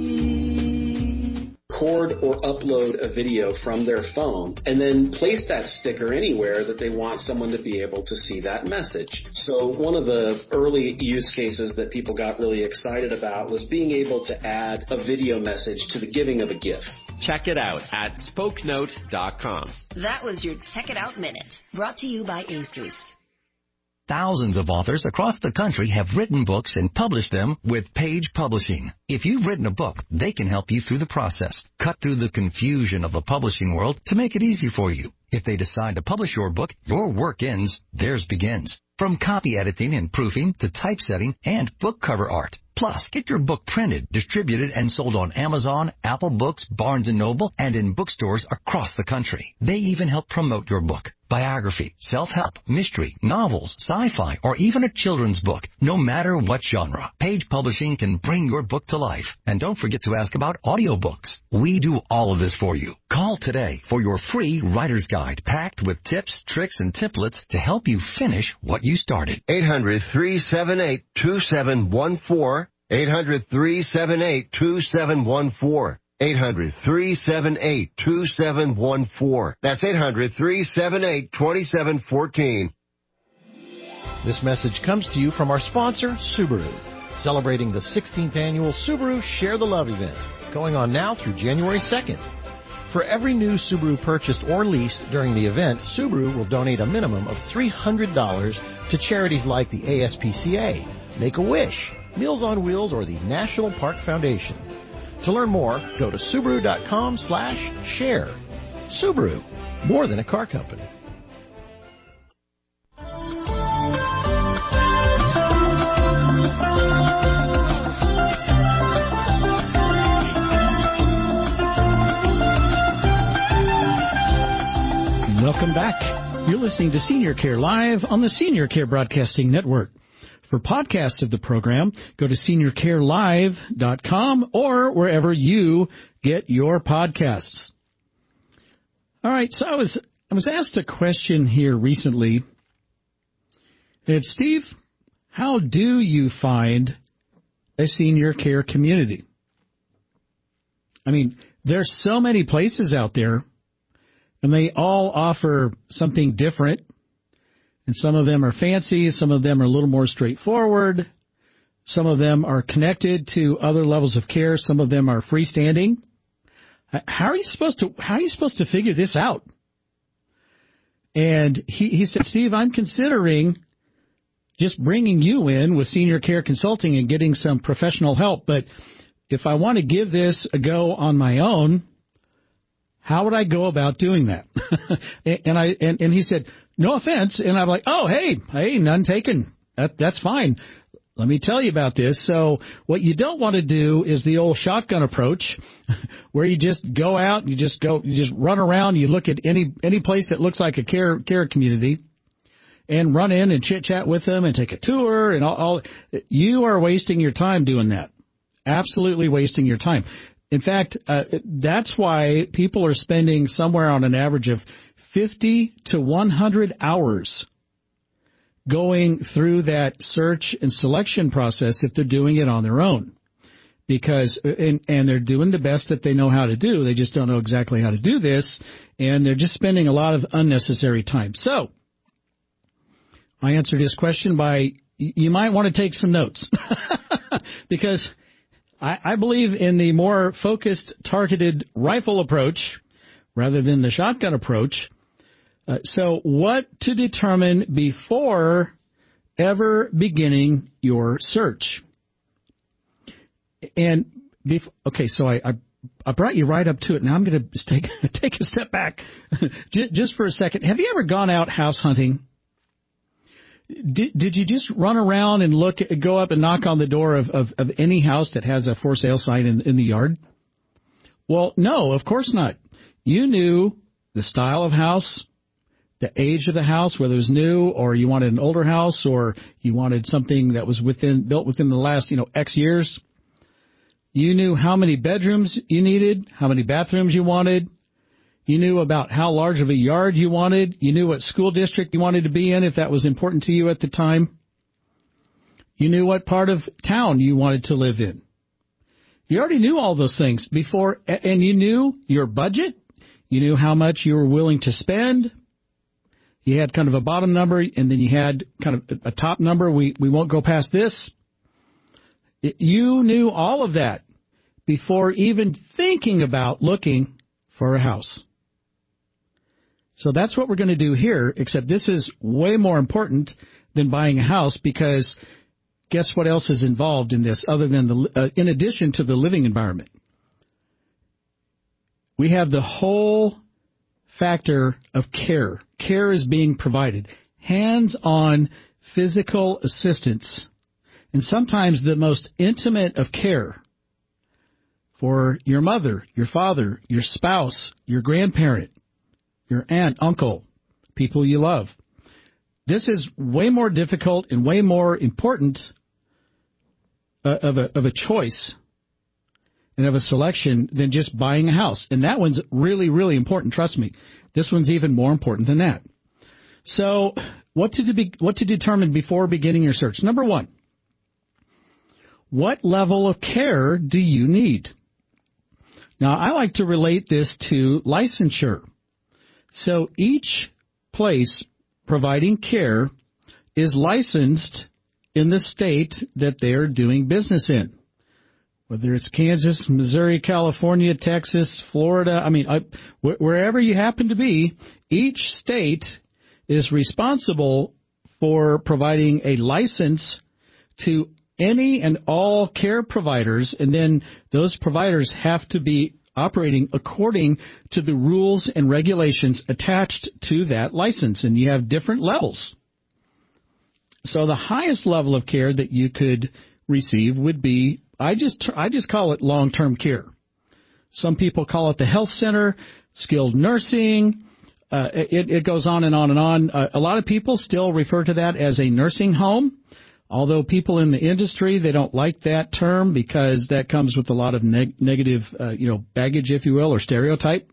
Record or upload a video from their phone and then place that sticker anywhere that they want someone to be able to see that message. So one of the early use cases that people got really excited about was being able to add a video message to the giving of a gift. Check it out at spokenote.com. That was your Check It Out Minute, brought to you by Aces. Thousands of authors across the country have written books and published them with Page Publishing. If you've written a book, they can help you through the process. Cut through the confusion of the publishing world to make it easy for you. If they decide to publish your book, your work ends, theirs begins. From copy editing and proofing to typesetting and book cover art, Plus, get your book printed, distributed, and sold on Amazon, Apple Books, Barnes & Noble, and in bookstores across the country. They even help promote your book. Biography, self-help, mystery, novels, sci-fi, or even a children's book. No matter what genre, Page Publishing can bring your book to life. And don't forget to ask about audiobooks. We do all of this for you. Call today for your free writer's guide packed with tips, tricks, and templates to help you finish what you started. 800-378-2714. 800-378-2714. 800-378-2714. That's 800-378-2714. This message comes to you from our sponsor, Subaru, celebrating the 16th annual Subaru Share the Love event, going on now through January 2nd. For every new Subaru purchased or leased during the event, Subaru will donate a minimum of $300 to charities like the ASPCA, Make-A-Wish, Meals on Wheels, or the National Park Foundation. To learn more, go to Subaru.com/share. Subaru, more than a car company. Welcome back. You're listening to Senior Care Live on the Senior Care Broadcasting Network. For podcasts of the program, go to seniorcarelive.com or wherever you get your podcasts. All right, so I was asked a question here recently. It's, Steve, how do you find a senior care community? I mean, there's so many places out there, and they all offer something different. And some of them are fancy, some of them are a little more straightforward, some of them are connected to other levels of care, some of them are freestanding. How are you supposed to figure this out? And he said, Steve, I'm considering just bringing you in with Senior Care Consulting and getting some professional help, but if I want to give this a go on my own, how would I go about doing that? and he said, no offense. And I'm like, oh, hey, none taken. That's fine. Let me tell you about this. So what you don't want to do is the old shotgun approach where you just go out, you just run around, you look at any place that looks like a care community and run in and chit chat with them and take a tour and all. You are wasting your time doing that. Absolutely wasting your time. In fact, that's why people are spending somewhere on an average of 50 to 100 hours going through that search and selection process if they're doing it on their own. Because, and they're doing the best that they know how to do. They just don't know exactly how to do this, and they're just spending a lot of unnecessary time. So, I answered his question by, you might want to take some notes. Because I believe in the more focused, targeted rifle approach rather than the shotgun approach. So what to determine before ever beginning your search? And so I brought you right up to it. Now I'm going to take a step back just for a second. Have you ever gone out house hunting? Did you just run around and go up and knock on the door of any house that has a for sale sign in the yard? Well, no, of course not. You knew the style of house, the age of the house, whether it was new or you wanted an older house or you wanted something that was built within the last, X years. You knew how many bedrooms you needed, how many bathrooms you wanted. You knew about how large of a yard you wanted. You knew what school district you wanted to be in if that was important to you at the time. You knew what part of town you wanted to live in. You already knew all those things before, and you knew your budget. You knew how much you were willing to spend. You had kind of a bottom number, and then you had kind of a top number. We won't go past this. You knew all of that before even thinking about looking for a house. So that's what we're going to do here, except this is way more important than buying a house because guess what else is involved in this other than in addition to the living environment? We have the whole factor of care. Care is being provided. Hands-on physical assistance. And sometimes the most intimate of care for your mother, your father, your spouse, your grandparent, your aunt, uncle, people you love. This is way more difficult and way more important of a choice and of a selection than just buying a house. And that one's really, really important. Trust me. This one's even more important than that. So what to determine before beginning your search? Number one, what level of care do you need? Now, I like to relate this to licensure. So each place providing care is licensed in the state that they are doing business in. Whether it's Kansas, Missouri, California, Texas, Florida, wherever you happen to be, each state is responsible for providing a license to any and all care providers, and then those providers have to be operating according to the rules and regulations attached to that license, and you have different levels. So the highest level of care that you could receive would be, I just call it long-term care. Some people call it the health center, skilled nursing. It goes on and on and on. A lot of people still refer to that as a nursing home, although people in the industry, they don't like that term because that comes with a lot of negative, baggage, if you will, or stereotype.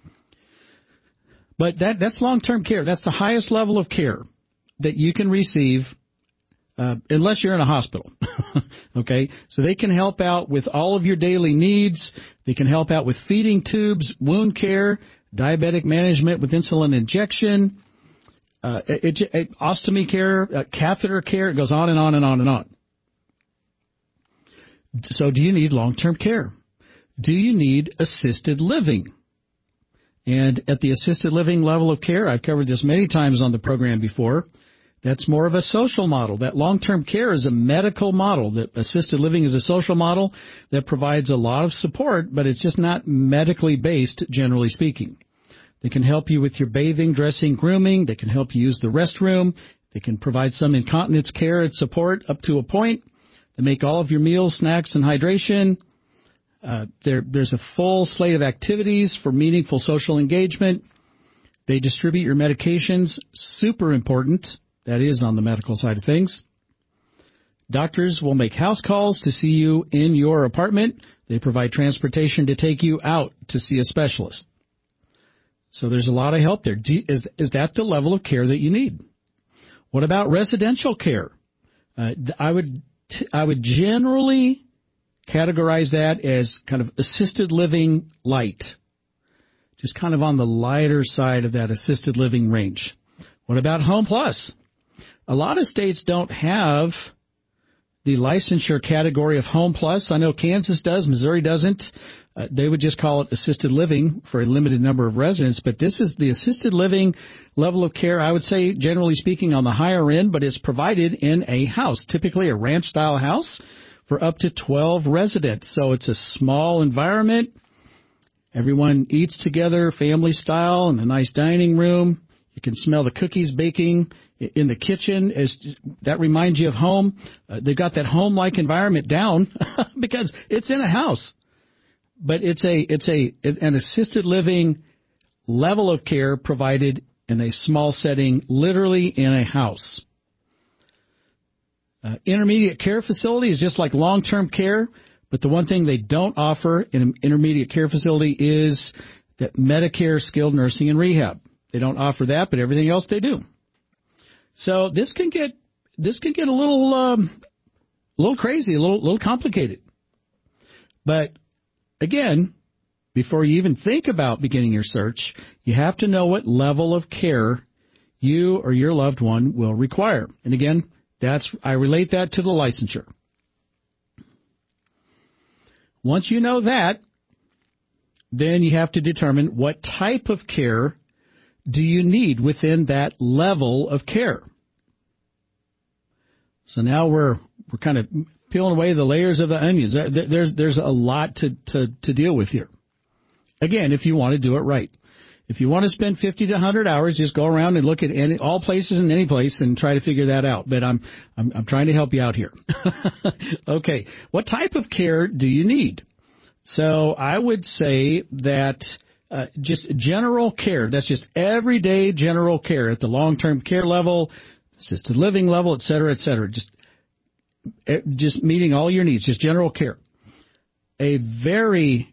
But that's long-term care. That's the highest level of care that you can receive, unless you're in a hospital. Okay? So they can help out with all of your daily needs. They can help out with feeding tubes, wound care, diabetic management with insulin injection, ostomy care, catheter care. It goes on and on and on and on. So do you need long-term care? Do you need assisted living? And at the assisted living level of care, I've covered this many times on the program before, that's more of a social model. That long-term care is a medical model. That assisted living is a social model that provides a lot of support, but it's just not medically based, generally speaking. They can help you with your bathing, dressing, grooming. They can help you use the restroom. They can provide some incontinence care and support up to a point. They make all of your meals, snacks, and hydration. There's a full slate of activities for meaningful social engagement. They distribute your medications, super important. That is on the medical side of things. Doctors will make house calls to see you in your apartment. They provide transportation to take you out to see a specialist. So there's a lot of help there. Is that the level of care that you need? What about residential care? I would generally categorize that as kind of assisted living light, just kind of on the lighter side of that assisted living range. What about Home Plus? A lot of states don't have the licensure category of Home Plus. I know Kansas does, Missouri doesn't. They would just call it assisted living for a limited number of residents, but this is the assisted living level of care, I would say, generally speaking, on the higher end, but it's provided in a house, typically a ranch-style house for up to 12 residents. So it's a small environment. Everyone eats together, family style, in a nice dining room. You can smell the cookies baking in the kitchen. That reminds you of home. They've got that home-like environment down because it's in a house. But it's an assisted living level of care provided in a small setting, literally in a house. Intermediate care facility is just like long-term care, but the one thing they don't offer in an intermediate care facility is that Medicare skilled nursing and rehab. They don't offer that, but everything else they do. So this can get a little crazy, a little complicated. But again, before you even think about beginning your search, you have to know what level of care you or your loved one will require. And again, I relate that to the licensure. Once you know that, then you have to determine what type of care do you need within that level of care. So now we're kind of peeling away the layers of the onions. There's a lot to deal with here. Again, if you want to do it right. If you want to spend 50 to 100 hours, just go around and look at all places and any place and try to figure that out. But I'm trying to help you out here. Okay. What type of care do you need? So I would say that just general care, that's just everyday general care at the long-term care level, assisted living level, et cetera, just meeting all your needs, just general care. A very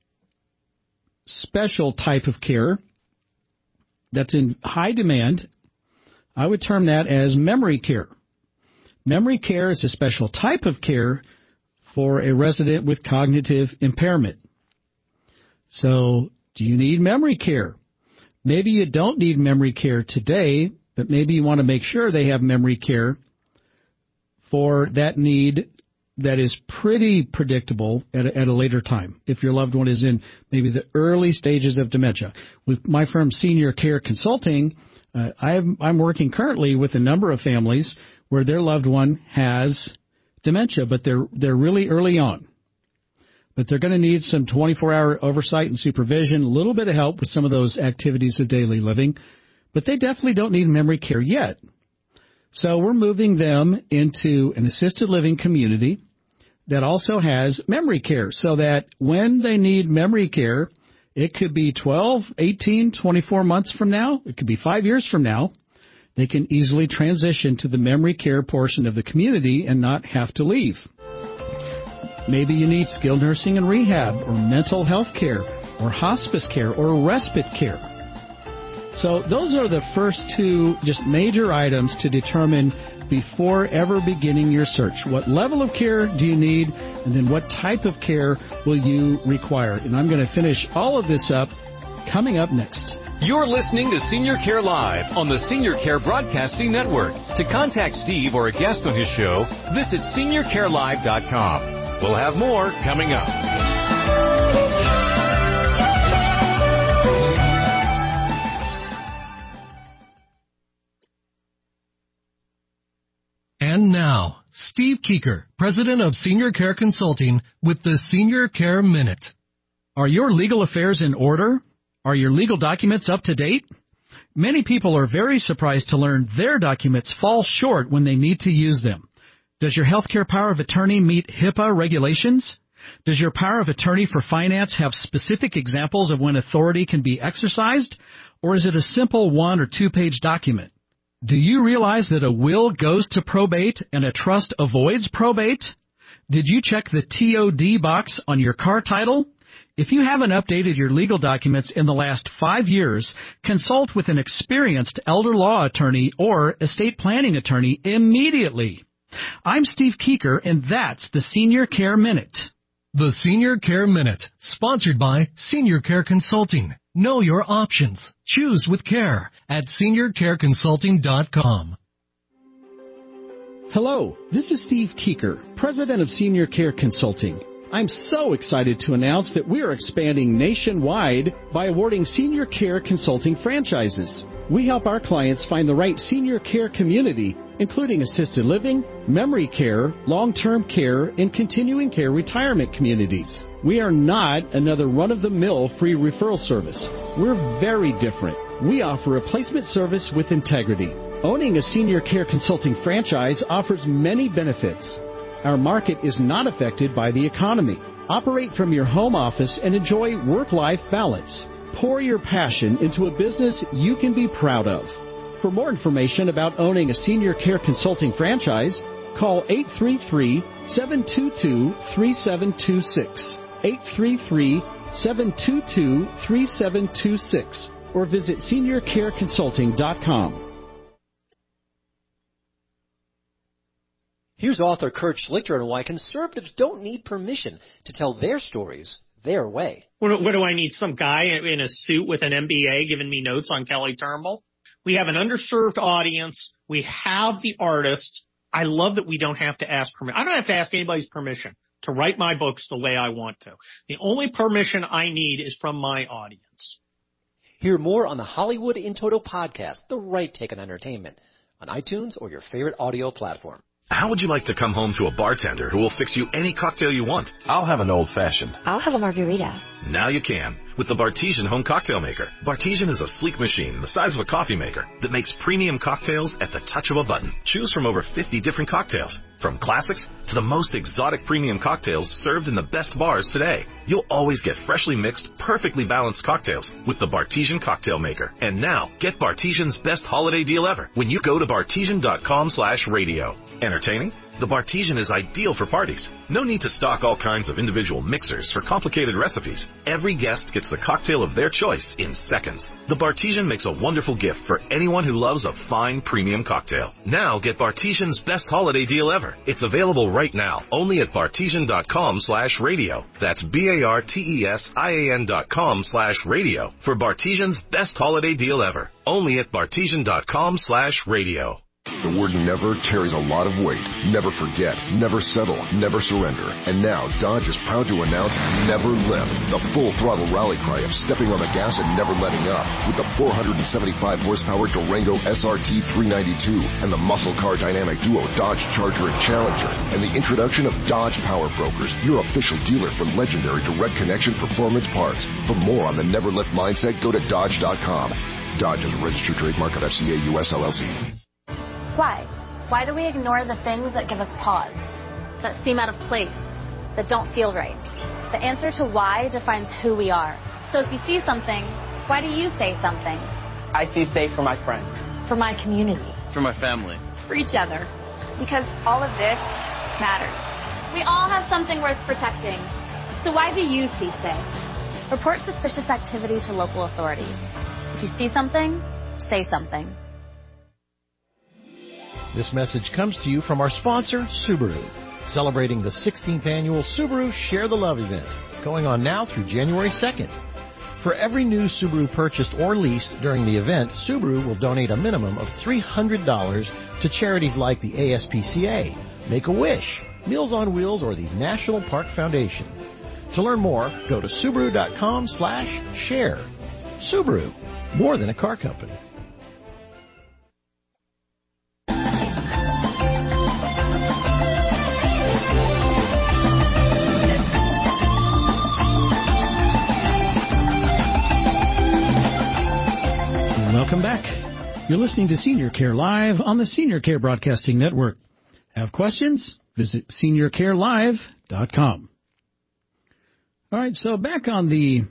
special type of care that's in high demand, I would term that as memory care. Memory care is a special type of care for a resident with cognitive impairment. So, do you need memory care? Maybe you don't need memory care today, but maybe you want to make sure they have memory care for that need that is pretty predictable at a later time, if your loved one is in maybe the early stages of dementia. With my firm, Senior Care Consulting, I'm working currently with a number of families where their loved one has dementia, but they're really early on. But they're going to need some 24-hour oversight and supervision, a little bit of help with some of those activities of daily living, but they definitely don't need memory care yet. So we're moving them into an assisted living community that also has memory care, so that when they need memory care, it could be 12, 18, 24 months from now, it could be 5 years from now, they can easily transition to the memory care portion of the community and not have to leave. Maybe you need skilled nursing and rehab, or mental health care, or hospice care, or respite care. So those are the first two just major items to determine before ever beginning your search. What level of care do you need, and then what type of care will you require? And I'm going to finish all of this up coming up next. You're listening to Senior Care Live on the Senior Care Broadcasting Network. To contact Steve or a guest on his show, visit seniorcarelive.com. We'll have more coming up. And now, Steve Keeker, President of Senior Care Consulting, with the Senior Care Minute. Are your legal affairs in order? Are your legal documents up to date? Many people are very surprised to learn their documents fall short when they need to use them. Does your healthcare power of attorney meet HIPAA regulations? Does your power of attorney for finance have specific examples of when authority can be exercised? Or is it a simple 1 or 2 page document? Do you realize that a will goes to probate and a trust avoids probate? Did you check the TOD box on your car title? If you haven't updated your legal documents in the last 5 years, consult with an experienced elder law attorney or estate planning attorney immediately. I'm Steve Keeker, and that's the Senior Care Minute. The Senior Care Minute, sponsored by Senior Care Consulting. Know your options. Choose with care at seniorcareconsulting.com. Hello, this is Steve Keeker, President of Senior Care Consulting. I'm so excited to announce that we are expanding nationwide by awarding Senior Care Consulting franchises. We help our clients find the right senior care community, including assisted living, memory care, long-term care, and continuing care retirement communities. We are not another run-of-the-mill free referral service. We're very different. We offer a placement service with integrity. Owning a Senior Care Consulting franchise offers many benefits. Our market is not affected by the economy. Operate from your home office and enjoy work-life balance. Pour your passion into a business you can be proud of. For more information about owning a Senior Care Consulting franchise, call 833-722-3726, 833-722-3726, or visit seniorcareconsulting.com. Here's author Kurt Schlichter on why conservatives don't need permission to tell their stories their way. What do I need? Some guy in a suit with an MBA giving me notes on Kelly Turnbull? We have an underserved audience. We have the artists. I love that we don't have to ask permission. I don't have to ask anybody's permission to write my books the way I want to. The only permission I need is from my audience. Hear more on the Hollywood in Toto podcast, The Right Take on Entertainment, on iTunes or your favorite audio platform. how would you like to come home to a bartender who will fix you any cocktail you want? I'll have an old-fashioned. I'll have a margarita. Now you can with the Bartesian Home Cocktail Maker. Bartesian is a sleek machine the size of a coffee maker that makes premium cocktails at the touch of a button. Choose from over 50 different cocktails, from classics to the most exotic premium cocktails served in the best bars today. You'll always get freshly mixed, perfectly balanced cocktails with the Bartesian Cocktail Maker. And now, get Bartesian's best holiday deal ever when you go to Bartesian.com/radio. Entertaining? The Bartesian is ideal for parties. No need to stock all kinds of individual mixers for complicated recipes. Every guest gets the cocktail of their choice in seconds. The Bartesian makes a wonderful gift for anyone who loves a fine premium cocktail. Now get Bartesian's best holiday deal ever. It's available right now only at Bartesian.com/radio. That's BARTESIAN.com/radio for Bartesian's best holiday deal ever. Only at Bartesian.com/radio. The word never carries a lot of weight. Never forget, never settle, never surrender. And now Dodge is proud to announce Never Lift, the full throttle rally cry of stepping on the gas and never letting up. With the 475 horsepower Durango SRT 392 and the muscle car dynamic duo Dodge Charger and Challenger, and the introduction of Dodge Power Brokers, your official dealer for legendary direct connection performance parts. For more on the Never Lift mindset, go to Dodge.com. Dodge is a registered trademark of FCA US LLC. Why? Why do we ignore the things that give us pause, that seem out of place, that don't feel right? The answer to why defines who we are. So if you see something, why do you say something? I see safe for my friends. For my community. For my family. For each other. Because all of this matters. We all have something worth protecting. So why do you see safe? Report suspicious activity to local authorities. If you see something, say something. This message comes to you from our sponsor, Subaru, celebrating the 16th annual Subaru Share the Love event, going on now through January 2nd. For every new Subaru purchased or leased during the event, Subaru will donate a minimum of $300 to charities like the ASPCA, Make-A-Wish, Meals on Wheels, or the National Park Foundation. To learn more, go to Subaru.com/share. Subaru, more than a car company. Welcome back. You're listening to Senior Care Live on the Senior Care Broadcasting Network. Have questions? Visit SeniorCareLive.com. All right, so back on the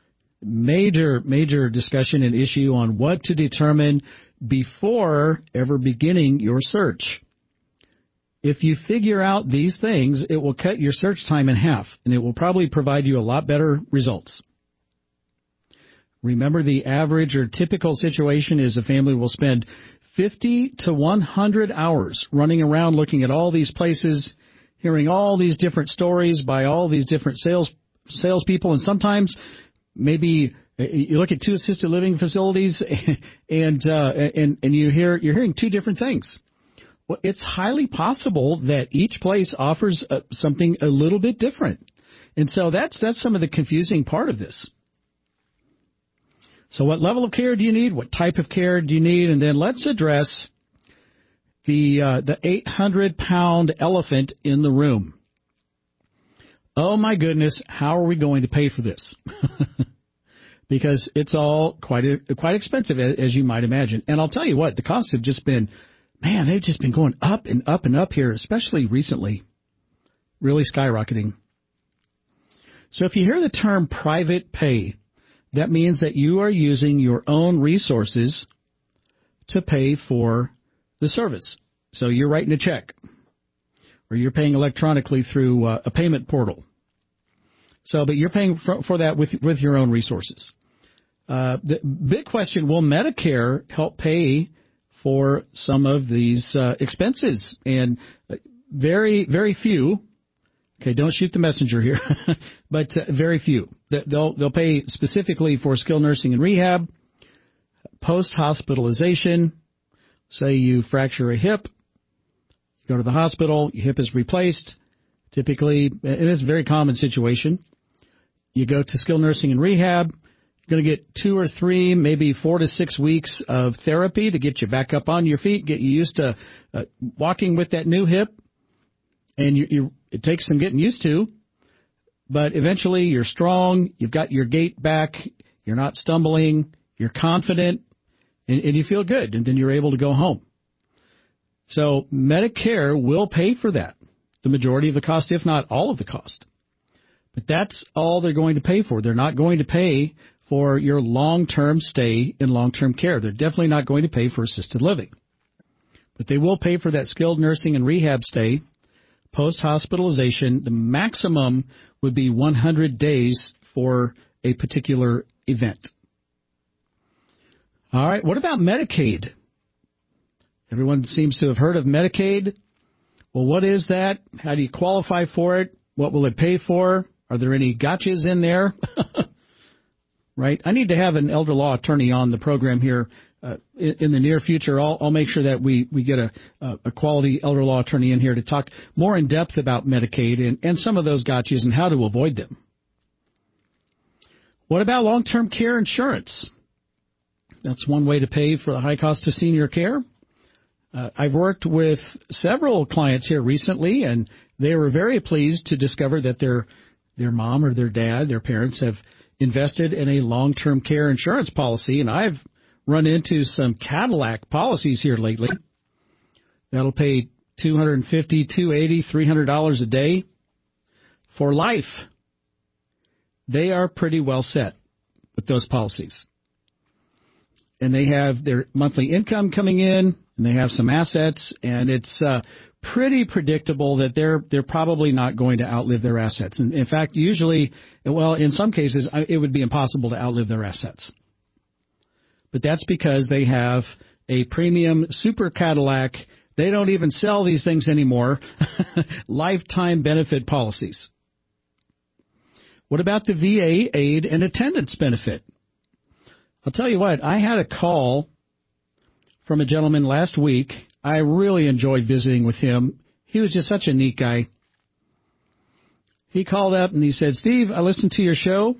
major discussion and issue on what to determine before ever beginning your search. If you figure out these things, it will cut your search time in half, and it will probably provide you a lot better results. Remember, the average or typical situation is a family will spend 50 to 100 hours running around looking at all these places, hearing all these different stories by all these different salespeople, and sometimes maybe you look at two assisted living facilities and you're hearing two different things. Well, it's highly possible that each place offers something a little bit different, and so that's some of the confusing part of this. So what level of care do you need? What type of care do you need? And then let's address the 800-pound elephant in the room. Oh, my goodness, how are we going to pay for this? Because it's all quite expensive, as you might imagine. And I'll tell you what, the costs have just been, they've just been going up and up and up here, especially recently, really skyrocketing. So if you hear the term private pay, that means that you are using your own resources to pay for the service. So you're writing a check, or you're paying electronically through a payment portal. But you're paying for that with your own resources. The big question, will Medicare help pay for some of these expenses? And very, very few. Okay, don't shoot the messenger here, but very few. They'll pay specifically for skilled nursing and rehab, post-hospitalization. Say you fracture a hip, you go to the hospital, your hip is replaced. Typically, it is a very common situation. You go to skilled nursing and rehab, you're going to get 2 or 3, maybe 4 to 6 weeks of therapy to get you back up on your feet, get you used to walking with that new hip. And it takes some getting used to, but eventually you're strong, you've got your gait back, you're not stumbling, you're confident, and you feel good, and then you're able to go home. So Medicare will pay for that, the majority of the cost, if not all of the cost. But that's all they're going to pay for. They're not going to pay for your long-term stay in long-term care. They're definitely not going to pay for assisted living. But they will pay for that skilled nursing and rehab stay, post-hospitalization. The maximum would be 100 days for a particular event. All right, what about Medicaid? Everyone seems to have heard of Medicaid. Well, what is that? How do you qualify for it? What will it pay for? Are there any gotchas in there? Right? I need to have an elder law attorney on the program here in the near future. I'll make sure that we get a quality elder law attorney in here to talk more in depth about Medicaid and some of those gotchas and how to avoid them. What about long-term care insurance? That's one way to pay for the high cost of senior care. I've worked with several clients here recently, and they were very pleased to discover that their mom or their dad, their parents, have invested in a long-term care insurance policy. And I've run into some Cadillac policies here lately that'll pay $250, $280, $300 a day for life. They are pretty well set with those policies. And they have their monthly income coming in, and they have some assets, and it's pretty predictable that they're probably not going to outlive their assets. And in fact, usually, well, in some cases, it would be impossible to outlive their assets. But that's because they have a premium super Cadillac. They don't even sell these things anymore. Lifetime benefit policies. What about the VA aid and attendance benefit? I'll tell you what, I had a call from a gentleman last week. I really enjoyed visiting with him. He was just such a neat guy. He called up and he said, Steve, I listened to your show,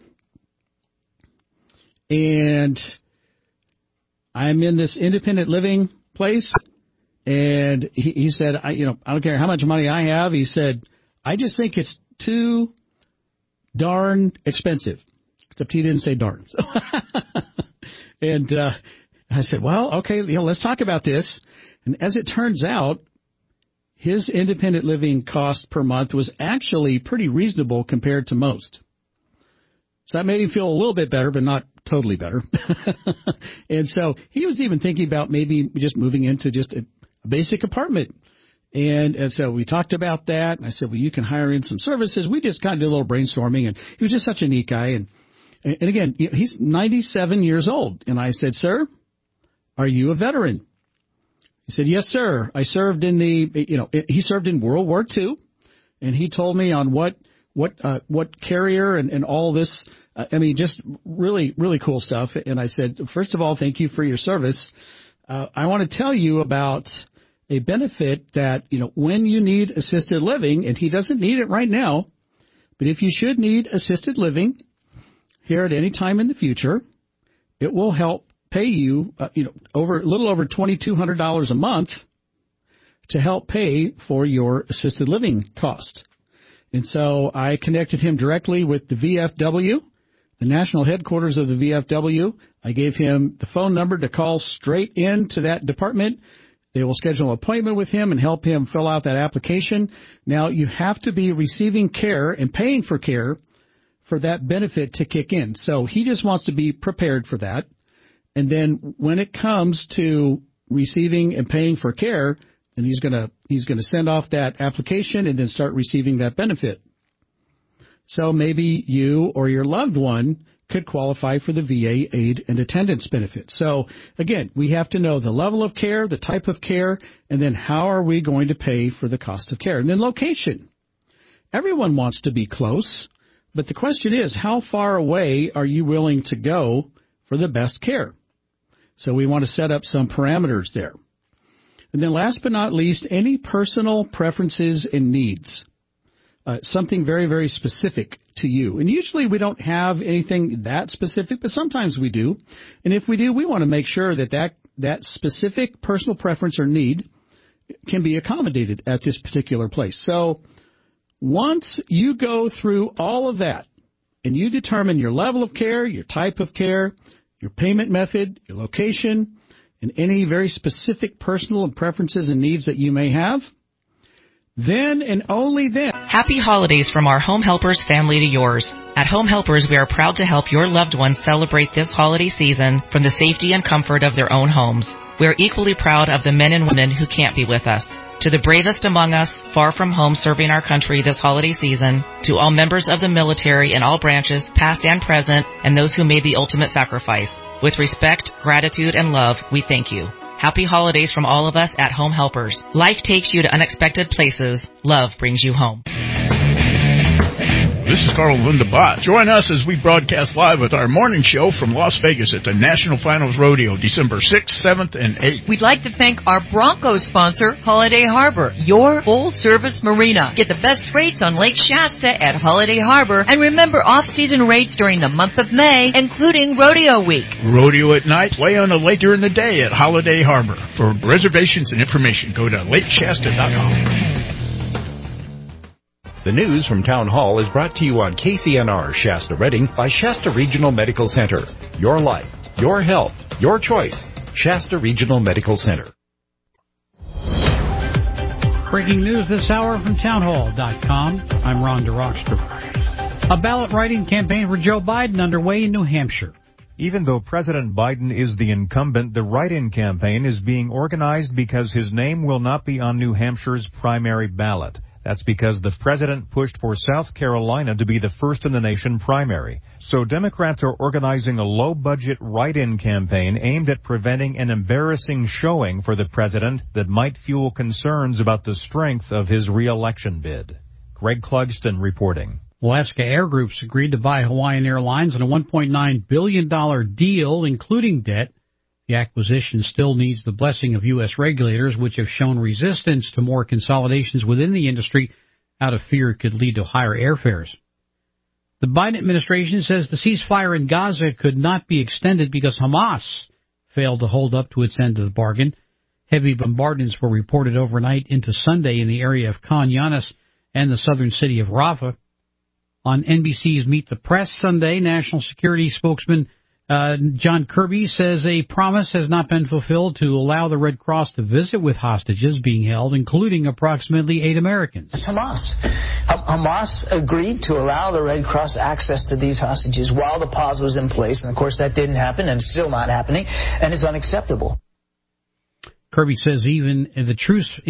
and I'm in this independent living place. And he said, I don't care how much money I have. He said, I just think it's too darn expensive. Except he didn't say darn. And I said, well, okay, let's talk about this. And as it turns out, his independent living cost per month was actually pretty reasonable compared to most. So that made him feel a little bit better, but not totally better. And so he was even thinking about maybe just moving into just a basic apartment. And so we talked about that. And I said, well, you can hire in some services. We just kind of did a little brainstorming, and he was just such a neat guy. And again, he's 97 years old. And I said, sir, are you a veteran? He said, yes, sir. I served in he served in World War II. And he told me on what carrier and all this. Just really, really cool stuff. And I said, first of all, thank you for your service. I want to tell you about a benefit that, when you need assisted living, and he doesn't need it right now, but if you should need assisted living here at any time in the future, it will help pay you, a little over $2,200 a month to help pay for your assisted living cost. And so I connected him directly with the VFW, the national headquarters of the VFW. I gave him the phone number to call straight into that department. They will schedule an appointment with him and help him fill out that application. Now, you have to be receiving care and paying for care for that benefit to kick in. So he just wants to be prepared for that. And then when it comes to receiving and paying for care, then he's going to send off that application and then start receiving that benefit. So maybe you or your loved one could qualify for the VA aid and attendance benefit. So again, we have to know the level of care, the type of care, and then how are we going to pay for the cost of care? And then location. Everyone wants to be close, but the question is, how far away are you willing to go for the best care? So we want to set up some parameters there. And then last but not least, any personal preferences and needs. Something very, very specific to you. And usually we don't have anything that specific, but sometimes we do. And if we do, we want to make sure that specific personal preference or need can be accommodated at this particular place. So once you go through all of that and you determine your level of care, your type of care, your payment method, your location, and any very specific personal and preferences and needs that you may have, then and only then. Happy holidays from our Home Helpers family to yours. At Home Helpers, we are proud to help your loved ones celebrate this holiday season from the safety and comfort of their own homes. We are equally proud of the men and women who can't be with us. To the bravest among us, far from home serving our country this holiday season, to all members of the military in all branches, past and present, and those who made the ultimate sacrifice. With respect, gratitude, and love, we thank you. Happy holidays from all of us at Home Helpers. Life takes you to unexpected places. Love brings you home. This is Carl Linda Bott. Join us as we broadcast live with our morning show from Las Vegas at the National Finals Rodeo, December 6th, 7th, and 8th. We'd like to thank our Broncos sponsor, Holiday Harbor, your full-service marina. Get the best rates on Lake Shasta at Holiday Harbor, and remember off-season rates during the month of May, including Rodeo Week. Rodeo at night, play on the lake during the day at Holiday Harbor. For reservations and information, go to lakeshasta.com. The news from Town Hall is brought to you on KCNR Shasta Redding by Shasta Regional Medical Center. Your life, your health, your choice. Shasta Regional Medical Center. Breaking news this hour from townhall.com. I'm Ron DeRockstra. A ballot writing campaign for Joe Biden underway in New Hampshire. Even though President Biden is the incumbent, the write-in campaign is being organized because his name will not be on New Hampshire's primary ballot. That's because the president pushed for South Carolina to be the first in the nation primary. So Democrats are organizing a low-budget write-in campaign aimed at preventing an embarrassing showing for the president that might fuel concerns about the strength of his re-election bid. Greg Clugston reporting. Alaska Air Groups agreed to buy Hawaiian Airlines in a $1.9 billion deal, including debt. The acquisition still needs the blessing of U.S. regulators, which have shown resistance to more consolidations within the industry out of fear it could lead to higher airfares. The Biden administration says the ceasefire in Gaza could not be extended because Hamas failed to hold up to its end of the bargain. Heavy bombardments were reported overnight into Sunday in the area of Khan Yunis and the southern city of Rafah. On NBC's Meet the Press Sunday, National Security spokesman John Kirby says a promise has not been fulfilled to allow the Red Cross to visit with hostages being held, including approximately 8 Americans. It's Hamas. Hamas agreed to allow the Red Cross access to these hostages while the pause was in place, and of course that didn't happen, and it's still not happening, and it's unacceptable. Kirby says even if the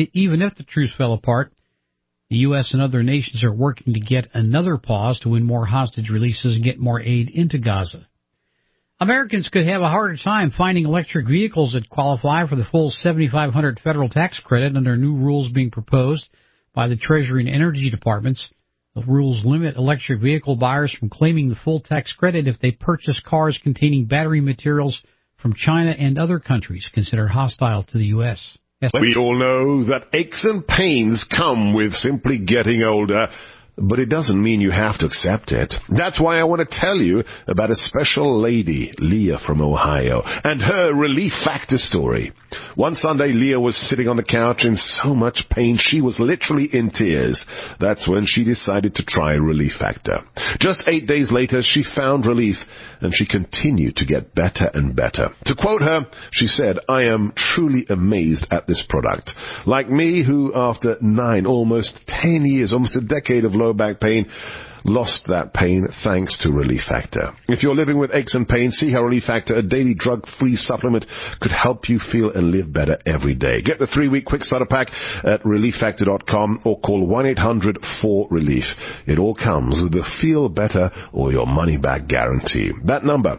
truce fell apart, the U.S. and other nations are working to get another pause to win more hostage releases and get more aid into Gaza. Americans could have a harder time finding electric vehicles that qualify for the full $7,500 federal tax credit under new rules being proposed by the Treasury and Energy Departments. The rules limit electric vehicle buyers from claiming the full tax credit if they purchase cars containing battery materials from China and other countries considered hostile to the U.S. We all know that aches and pains come with simply getting older. But it doesn't mean you have to accept it. That's why I want to tell you about a special lady, Leah from Ohio, and her Relief Factor story. One Sunday, Leah was sitting on the couch in so much pain she was literally in tears. That's when she decided to try Relief Factor. Just 8 days later, she found relief, and she continued to get better and better. To quote her, she said, "I am truly amazed at this product. Like me, who after 9, almost 10 years, almost a decade of low back pain, lost that pain thanks to Relief Factor. If you're living with aches and pains, see how Relief Factor, a daily drug-free supplement, could help you feel and live better every day. Get the 3-week quick starter pack at relieffactor.com or call 1-800-4RELIEF. It all comes with the feel better or your money back guarantee. That number,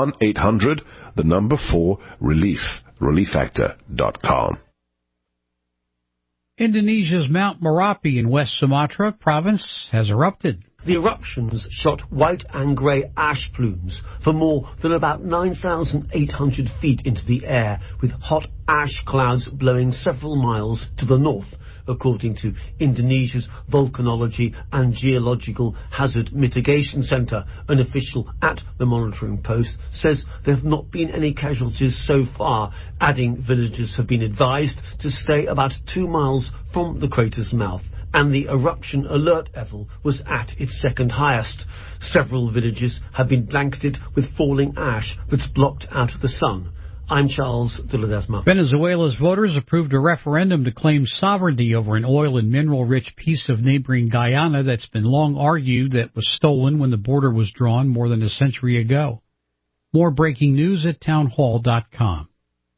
1-800-4RELIEF. relieffactor.com. Indonesia's Mount Merapi in West Sumatra province has erupted. The eruptions shot white and grey ash plumes for more than about 9,800 feet into the air, with hot ash clouds blowing several miles to the north. according to Indonesia's Volcanology and Geological Hazard Mitigation Centre. An official at the monitoring post says there have not been any casualties so far, adding villagers have been advised to stay about 2 miles from the crater's mouth, and the eruption alert level was at its second highest. Several villages have been blanketed with falling ash that's blocked out the sun. I'm Charles de Ledesma. Venezuela's voters approved a referendum to claim sovereignty over an oil and mineral-rich piece of neighboring Guyana that's been long argued that was stolen when the border was drawn more than a century ago. More breaking news at townhall.com.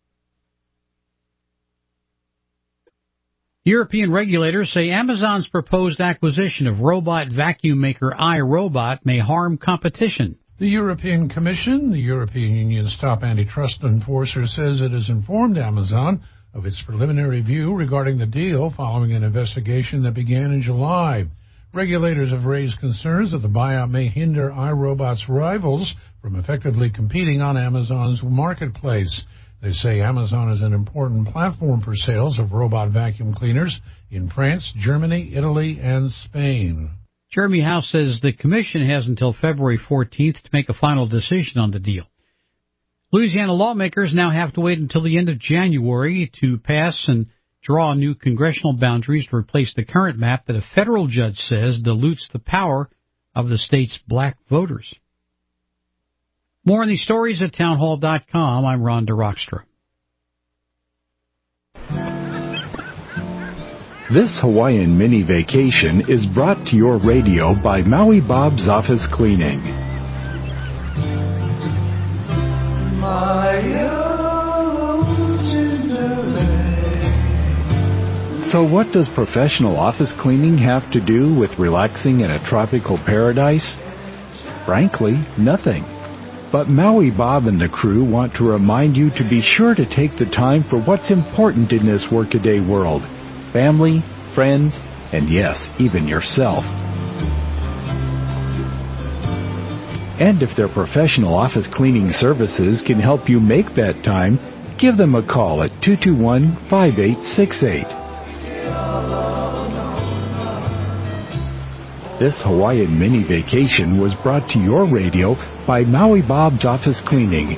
European regulators say Amazon's proposed acquisition of robot vacuum maker iRobot may harm competition. The European Commission, the European Union's top antitrust enforcer, says it has informed Amazon of its preliminary view regarding the deal following an investigation that began in July. Regulators have raised concerns that the buyout may hinder iRobot's rivals from effectively competing on Amazon's marketplace. They say Amazon is an important platform for sales of robot vacuum cleaners in France, Germany, Italy, and Spain. Jeremy House says the commission has until February 14th to make a final decision on the deal. Louisiana lawmakers now have to wait until the end of January to pass and draw new congressional boundaries to replace the current map that a federal judge says dilutes the power of the state's black voters. More on these stories at townhall.com. I'm Rhonda Rockstra. This Hawaiian mini vacation is brought to your radio by Maui Bob's Office Cleaning. So what does professional office cleaning have to do with relaxing in a tropical paradise? Frankly, nothing. But Maui Bob and the crew want to remind you to be sure to take the time for what's important in this workaday world. Family, friends, and yes, even yourself. And if their professional office cleaning services can help you make that time, give them a call at 221-5868. This Hawaiian mini vacation was brought to your radio by Maui Bob's Office Cleaning,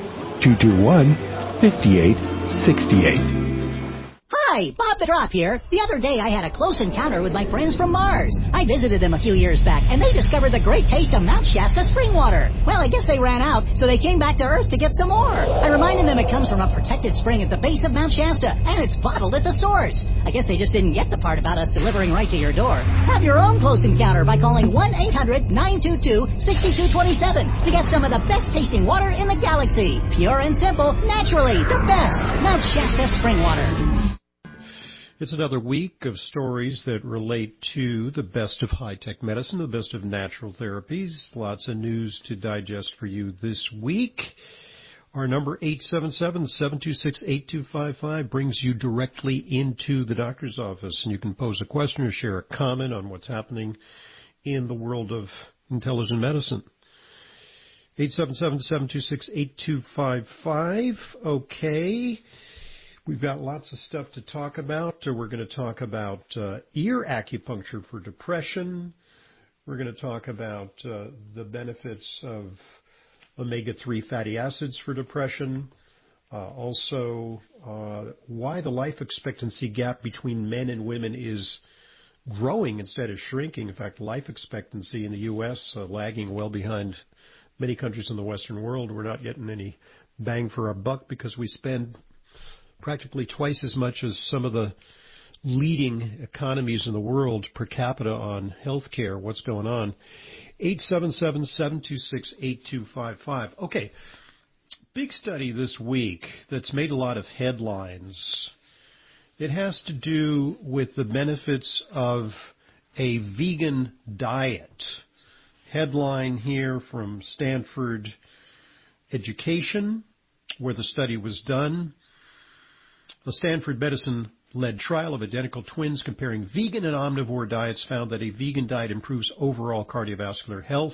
221-5868. Hi, Bob the Drop here. The other day I had a close encounter with my friends from Mars. I visited them a few years back, and they discovered the great taste of Mount Shasta spring water. Well, I guess they ran out, so they came back to Earth to get some more. I reminded them it comes from a protected spring at the base of Mount Shasta, and it's bottled at the source. I guess they just didn't get the part about us delivering right to your door. Have your own close encounter by calling 1-800-922-6227 to get some of the best tasting water in the galaxy. Pure and simple, naturally, the best. Mount Shasta spring water. It's another week of stories that relate to the best of high-tech medicine, the best of natural therapies. Lots of news to digest for you this week. Our number, 877-726-8255, brings you directly into the doctor's office, and you can pose a question or share a comment on what's happening in the world of intelligent medicine. 877-726-8255. Okay. We've got lots of stuff to talk about. We're going to talk about ear acupuncture for depression. We're going to talk about the benefits of omega-3 fatty acids for depression. Also, why the life expectancy gap between men and women is growing instead of shrinking. In fact, life expectancy in the U.S. Lagging well behind many countries in the Western world. We're not getting any bang for our buck because we spend practically twice as much as some of the leading economies in the world per capita on health care. What's going on? 877-726-8255. Okay, big study this week that's made a lot of headlines. It has to do with the benefits of a vegan diet. Headline here from Stanford Education, where the study was done. The Stanford Medicine-led trial of identical twins comparing vegan and omnivore diets found that a vegan diet improves overall cardiovascular health.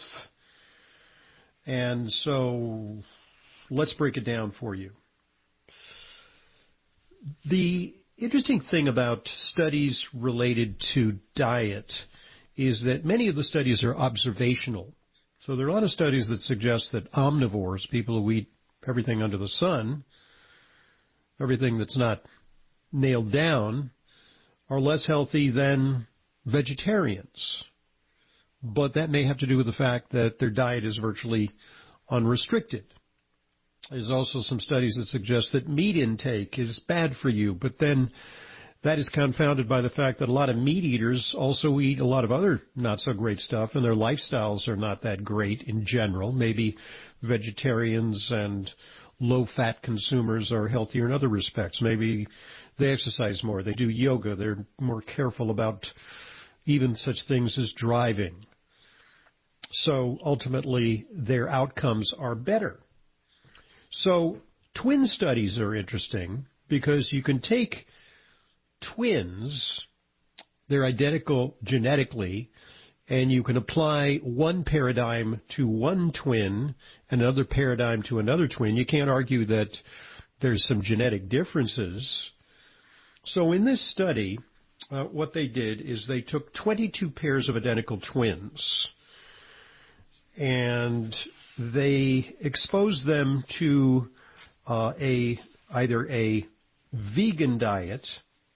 And so let's break it down for you. The interesting thing about studies related to diet is that many of the studies are observational. So there are a lot of studies that suggest that omnivores, people who eat everything under the sun, everything that's not nailed down, are less healthy than vegetarians. But that may have to do with the fact that their diet is virtually unrestricted. There's also some studies that suggest that meat intake is bad for you, but then that is confounded by the fact that a lot of meat eaters also eat a lot of other not-so-great stuff, and their lifestyles are not that great in general. Maybe vegetarians and low-fat consumers are healthier in other respects. Maybe they exercise more, they do yoga, they're more careful about even such things as driving. So ultimately, their outcomes are better. So twin studies are interesting because you can take twins, they're identical genetically, and you can apply one paradigm to one twin and another paradigm to another twin. You can't argue that there's some genetic differences. So in this study, what they did is they took 22 pairs of identical twins and they exposed them to either a vegan diet,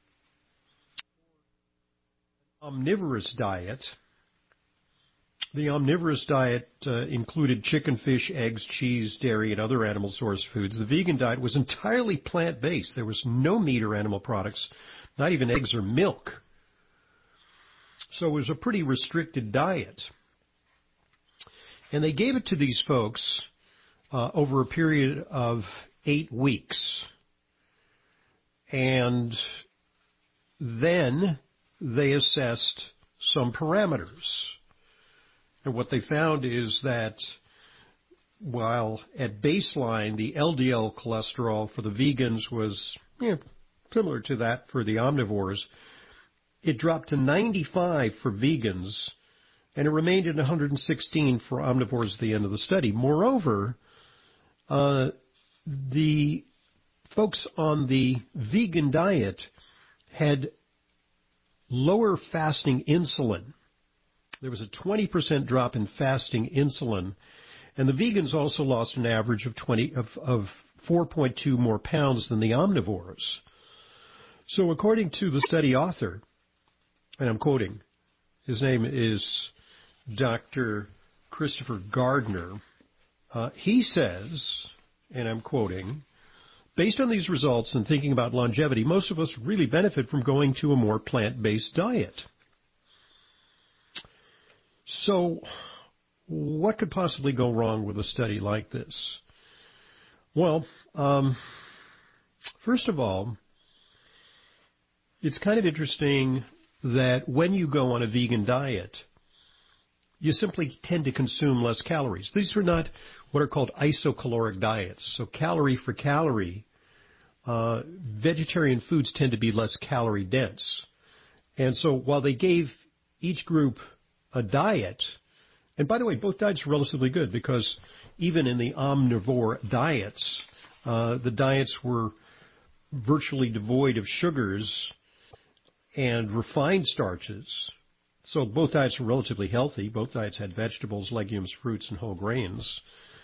omnivorous diet. The omnivorous diet included chicken, fish, eggs, cheese, dairy, and other animal source foods. The vegan diet was entirely plant-based. There was no meat or animal products, not even eggs or milk. So it was a pretty restricted diet. And they gave it to these folks over a period of 8 weeks. And then they assessed some parameters. And what they found is that while at baseline the LDL cholesterol for the vegans was similar to that for the omnivores, it dropped to 95 for vegans, and it remained at 116 for omnivores at the end of the study. Moreover, the folks on the vegan diet had lower fasting insulin. There was a 20% drop in fasting insulin, and the vegans also lost an average of 4.2 more pounds than the omnivores. So according to the study author, and I'm quoting, his name is Dr. Christopher Gardner, he says, and I'm quoting, based on these results and thinking about longevity, most of us really benefit from going to a more plant-based diet. So what could possibly go wrong with a study like this? Well, first of all, it's kind of interesting that when you go on a vegan diet, you simply tend to consume less calories. These are not what are called isocaloric diets. So calorie for calorie, vegetarian foods tend to be less calorie dense. And so while they gave each group a diet, and by the way, both diets are relatively good because even in the omnivore diets, the diets were virtually devoid of sugars and refined starches. So both diets were relatively healthy. Both diets had vegetables, legumes, fruits, and whole grains.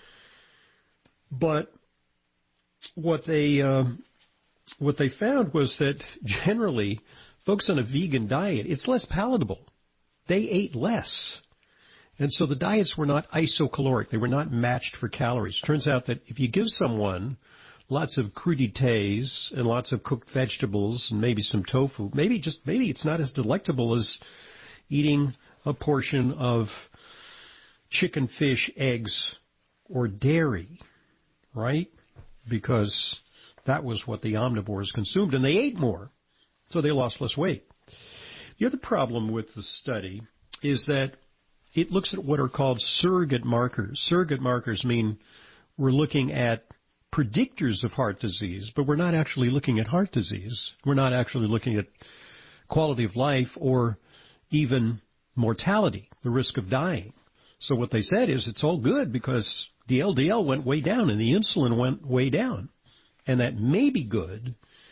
But what they found was that generally, folks on a vegan diet, it's less palatable. They ate less. And so the diets were not isocaloric. They were not matched for calories. Turns out that if you give someone lots of crudités and lots of cooked vegetables and maybe some tofu, maybe it's not as delectable as eating a portion of chicken, fish, eggs, or dairy, right? Because that was what the omnivores consumed, and they ate more, so they lost less weight. The other problem with the study is that it looks at what are called surrogate markers. Surrogate markers mean we're looking at predictors of heart disease, but we're not actually looking at heart disease. We're not actually looking at quality of life or even mortality, the risk of dying. So what they said is it's all good because the LDL went way down and the insulin went way down. And that may be good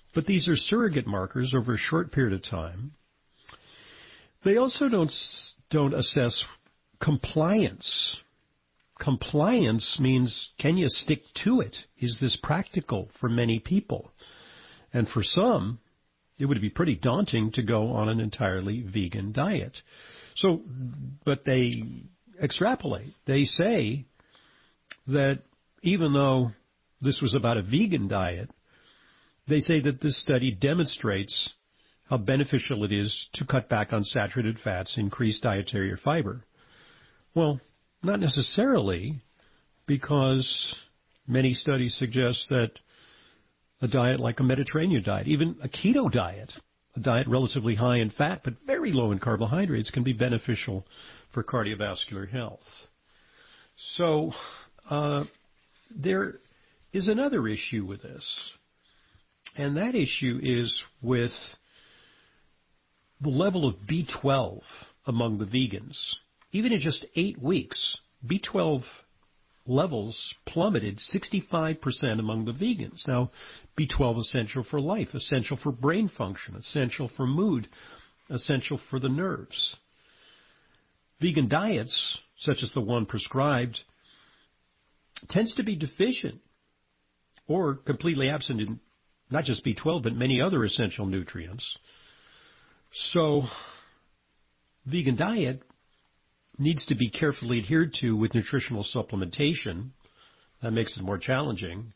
But these are surrogate markers over a short period of time. They also don't assess compliance. Compliance means, can you stick to it? Is this practical for many people? And for some, it would be pretty daunting to go on an entirely vegan diet. So, but they extrapolate. They say that even though this was about a vegan diet, they say that this study demonstrates how beneficial it is to cut back on saturated fats, increase dietary fiber. Well, not necessarily, because many studies suggest that a diet like a Mediterranean diet, even a keto diet, a diet relatively high in fat but very low in carbohydrates, can be beneficial for cardiovascular health. So there is another issue with this, and that issue is with the level of B12 among the vegans. Even in just 8 weeks, B12 levels plummeted 65% among the vegans. Now, B12 essential for life, essential for brain function, essential for mood, essential for the nerves. Vegan diets, such as the one prescribed, tends to be deficient or completely absent in not just B12, but many other essential nutrients. So, vegan diet needs to be carefully adhered to with nutritional supplementation. That makes it more challenging.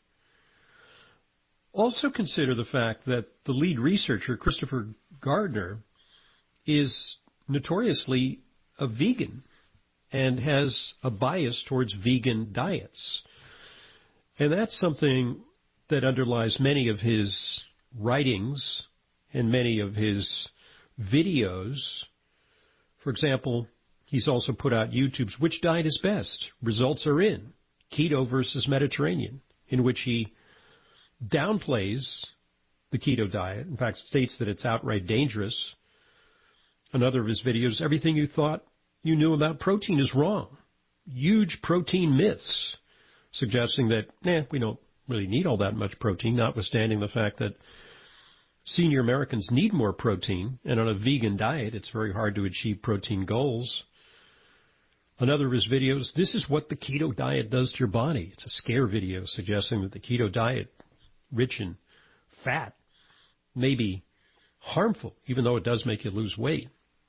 Also consider the fact that the lead researcher, Christopher Gardner, is notoriously a vegan and has a bias towards vegan diets. And that's something that underlies many of his writings and many of his videos. For example, he's also put out YouTube's Which Diet is Best? Results are in. Keto versus Mediterranean, in which he downplays the keto diet. In fact, states that it's outright dangerous. Another of his videos, everything you thought you knew about protein is wrong. Huge protein myths, suggesting that, we don't really need all that much protein, notwithstanding the fact that senior Americans need more protein, and on a vegan diet, it's very hard to achieve protein goals. Another of his videos, this is what the keto diet does to your body. It's a scare video suggesting that the keto diet, rich in fat, may be harmful, even though it does make you lose weight.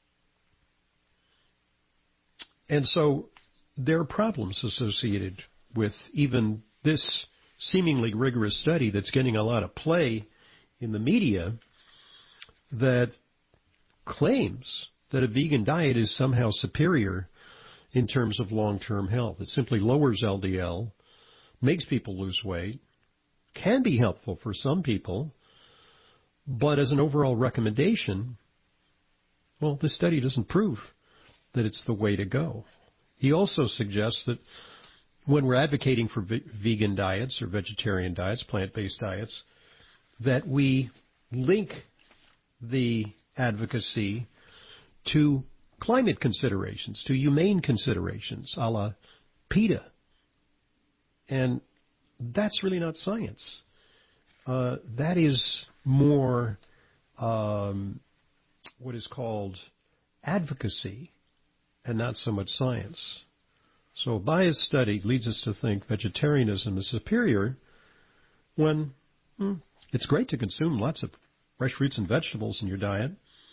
And so there are problems associated with even this seemingly rigorous study that's getting a lot of play in the media that claims that a vegan diet is somehow superior in terms of long-term health. It simply lowers LDL, makes people lose weight, can be helpful for some people, but as an overall recommendation, well, this study doesn't prove that it's the way to go. He also suggests that when we're advocating for vegan diets or vegetarian diets, plant-based diets, that we link the advocacy to climate considerations, to humane considerations, a la PETA. And that's really not science. That is more what is called advocacy and not so much science. So a biased study leads us to think vegetarianism is superior when it's great to consume lots of fresh fruits and vegetables in your diet,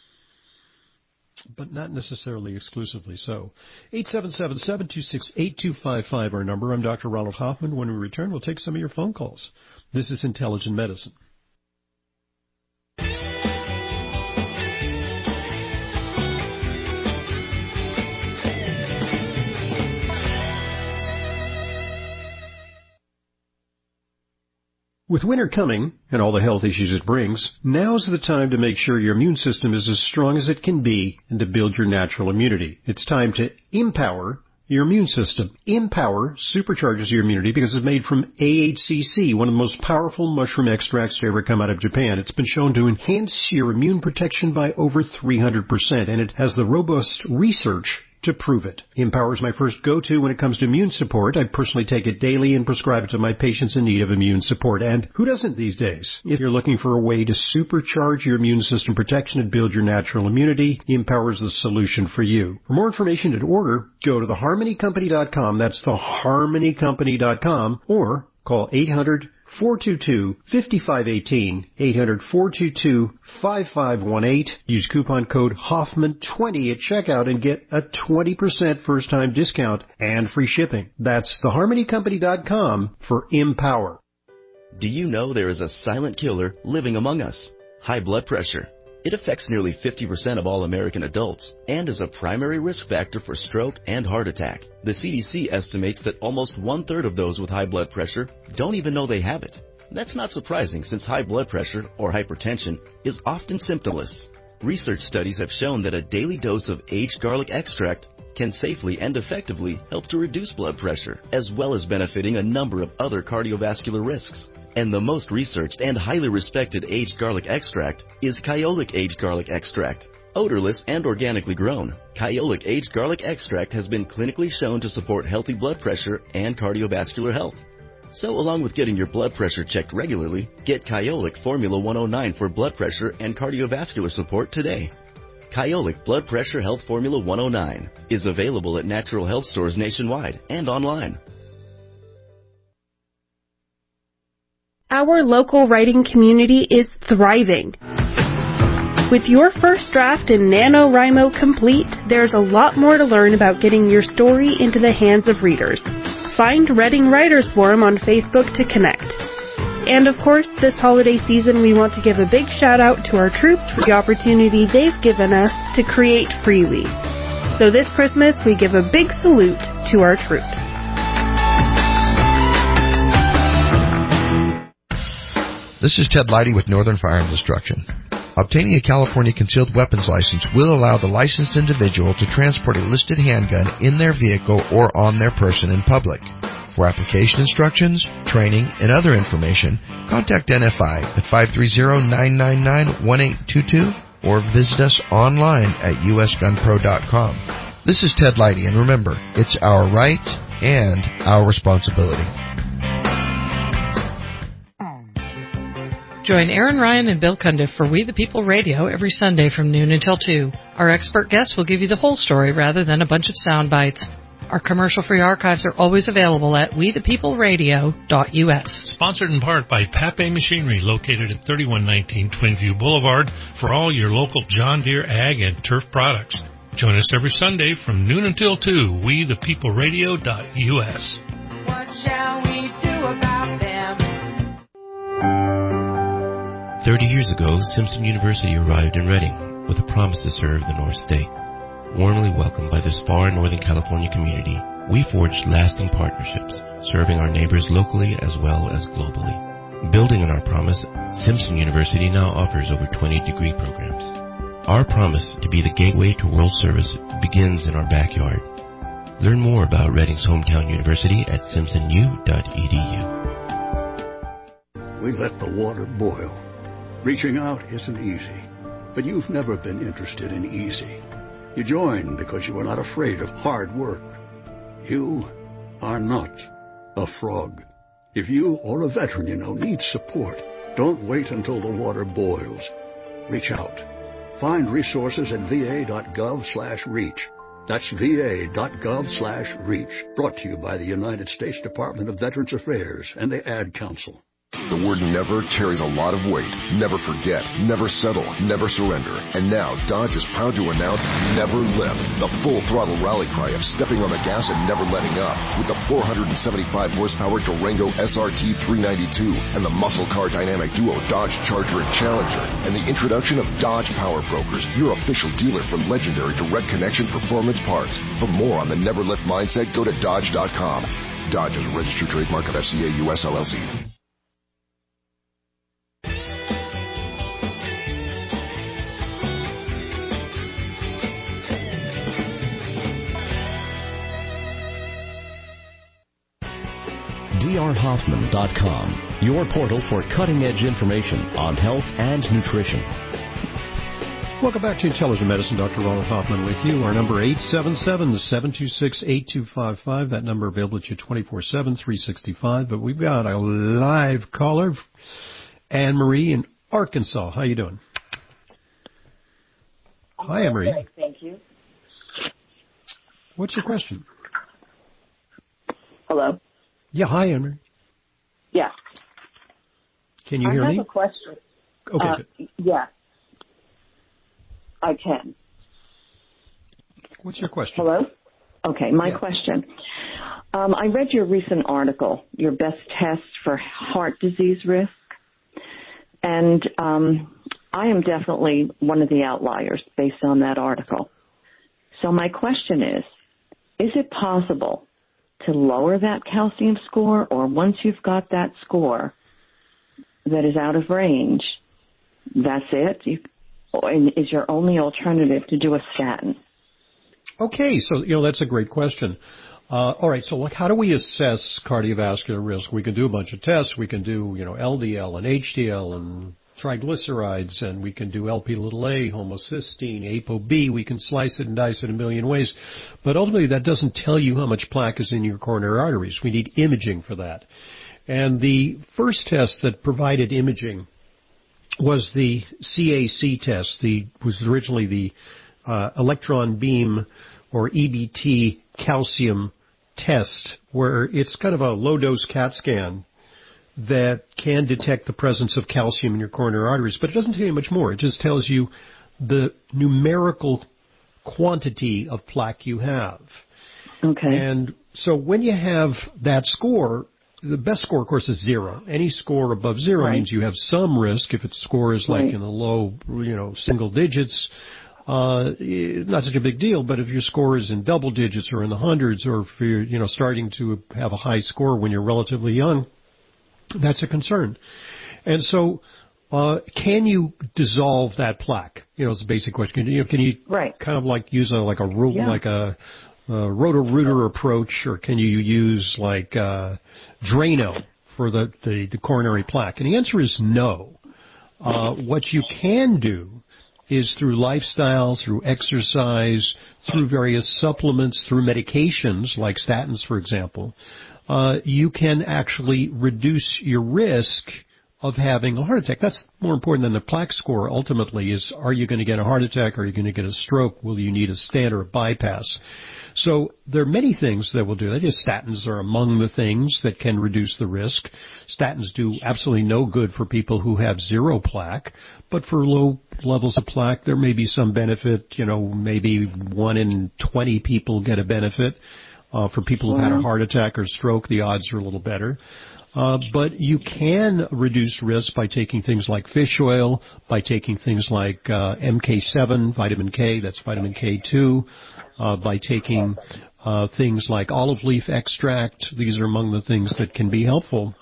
but not necessarily exclusively so. 877-726-8255, our number. I'm Dr. Ronald Hoffman. When we return, we'll take some of your phone calls. This is Intelligent Medicine. With winter coming, and all the health issues it brings, now's the time to make sure your immune system is as strong as it can be and to build your natural immunity. It's time to empower your immune system. Empower supercharges your immunity because it's made from AHCC, one of the most powerful mushroom extracts to ever come out of Japan. It's been shown to enhance your immune protection by over 300%, and it has the robust research to prove it. Empower is my first go-to when it comes to immune support. I personally take it daily and prescribe it to my patients in need of immune support. And who doesn't these days? If you're looking for a way to supercharge your immune system protection and build your natural immunity, Empower is the solution for you. For more information and order, go to theharmonycompany.com. That's theharmonycompany.com, or call 800-422-5518, 800-422-5518. Use coupon code Hoffman20 at checkout and get a 20% first-time discount and free shipping. That's theharmonycompany.com for Empower. Do you know there is a silent killer living among us? High blood pressure. It affects nearly 50% of all American adults and is a primary risk factor for stroke and heart attack. The CDC estimates that almost one-third of those with high blood pressure don't even know they have it. That's not surprising, since high blood pressure, or hypertension, is often symptomless. Research studies have shown that a daily dose of aged garlic extract can safely and effectively help to reduce blood pressure, as well as benefiting a number of other cardiovascular risks. And the most researched and highly respected aged garlic extract is Kyolic Aged Garlic Extract. Odorless and organically grown, Kyolic Aged Garlic Extract has been clinically shown to support healthy blood pressure and cardiovascular health. So along with getting your blood pressure checked regularly, get Kyolic Formula 109 for blood pressure and cardiovascular support today. Kyolic Blood Pressure Health Formula 109 is available at natural health stores nationwide and online. Our local writing community is thriving. With your first draft in NaNoWriMo complete, there's a lot more to learn about getting your story into the hands of readers. Find Reading Writers Forum on Facebook to connect. And of course, this holiday season we want to give a big shout out to our troops for the opportunity they've given us to create freely. So this Christmas we give a big salute to our troops. This is Ted Leidy with Northern Firearms Destruction. Obtaining a California concealed weapons license will allow the licensed individual to transport a listed handgun in their vehicle or on their person in public. For application instructions, training, and other information, contact NFI at 530-999-1822 or visit us online at usgunpro.com. This is Ted Leidy, and remember, it's our right and our responsibility. Join Aaron Ryan and Bill Cundiff for We the People Radio every Sunday from noon until 2. Our expert guests will give you the whole story rather than a bunch of sound bites. Our commercial-free archives are always available at wethepeopleradio.us. Sponsored in part by Pape Machinery, located at 3119 Twinview Boulevard, for all your local John Deere ag and turf products. Join us every Sunday from noon until 2, wethepeopleradio.us. What shall we do about them? 30 years ago, Simpson University arrived in Reading with a promise to serve the North State. Warmly welcomed by this far Northern California community, we forged lasting partnerships, serving our neighbors locally as well as globally. Building on our promise, Simpson University now offers over 20 degree programs. Our promise to be the gateway to world service begins in our backyard. Learn more about Reading's hometown university at simpsonu.edu. We let the water boil. Reaching out isn't easy, but you've never been interested in easy. You joined because you were not afraid of hard work. You are not a frog. If you or a veteran you know needs support, don't wait until the water boils. Reach out. Find resources at va.gov/reach. That's va.gov/reach. Brought to you by the United States Department of Veterans Affairs and the Ad Council. The word never carries a lot of weight. Never forget, never settle, never surrender. And now, Dodge is proud to announce Never Lift, the full-throttle rally cry of stepping on the gas and never letting up. With the 475-horsepower Durango SRT 392 and the muscle car dynamic duo Dodge Charger and Challenger, and the introduction of Dodge Power Brokers, your official dealer for legendary direct connection performance parts. For more on the Never Lift mindset, go to Dodge.com. Dodge is a registered trademark of FCA US LLC. drhoffman.com, your portal for cutting-edge information on health and nutrition. Welcome back to Intelligent Medicine. Dr. Ronald Hoffman with you. Our number 877-726-8255. That number available to you 24/7, 365. But we've got a live caller, Anne-Marie in Arkansas. How you doing? Hi, Anne-Marie. Thank you. What's your question? Hello? Yeah, hi, Anne-Marie. Yeah. Can you hear me? I have a question. Okay, good. Yeah. I can. What's your question? Hello? Okay, my question. I read your recent article, your best tests for heart disease risk, and I am definitely one of the outliers based on that article. So my question is it possible to lower that calcium score, or once you've got that score that is out of range, that's it? Is your only alternative to do a statin? Okay, so, that's a great question. All right, so how do we assess cardiovascular risk? We can do a bunch of tests. We can do, LDL and HDL and triglycerides, and we can do LP(a), homocysteine, ApoB. We can slice it and dice it a million ways. But ultimately, that doesn't tell you how much plaque is in your coronary arteries. We need imaging for that. And the first test that provided imaging was the CAC test. Was originally the electron beam or EBT calcium test, where it's kind of a low-dose CAT scan that can detect the presence of calcium in your coronary arteries, but it doesn't tell you much more. It just tells you the numerical quantity of plaque you have. Okay. And so when you have that score, the best score, of course, is 0. Any score above 0 means you have some risk. If its score is like in the low, single digits, not such a big deal. But if your score is in double digits or in the hundreds, or if you're, starting to have a high score when you're relatively young, that's a concern. And so, can you dissolve that plaque? It's a basic question. Can you kind of like use like a Roto-Rooter approach, or can you use like Drano for the coronary plaque? And the answer is no. What you can do is through lifestyle, through exercise, through various supplements, through medications like statins, for example, you can actually reduce your risk of having a heart attack. That's more important than the plaque score ultimately is, are you going to get a heart attack? Are you going to get a stroke? Will you need a stent or a bypass? So there are many things that will do that. Statins are among the things that can reduce the risk. Statins do absolutely no good for people who have 0 plaque, but for low levels of plaque, there may be some benefit. Maybe 1 in 20 people get a benefit. For people who've had a heart attack or stroke, the odds are a little better. But you can reduce risk by taking things like fish oil, by taking things like MK7, vitamin K, that's vitamin K2, by taking things like olive leaf extract. These are among the things that can be helpful.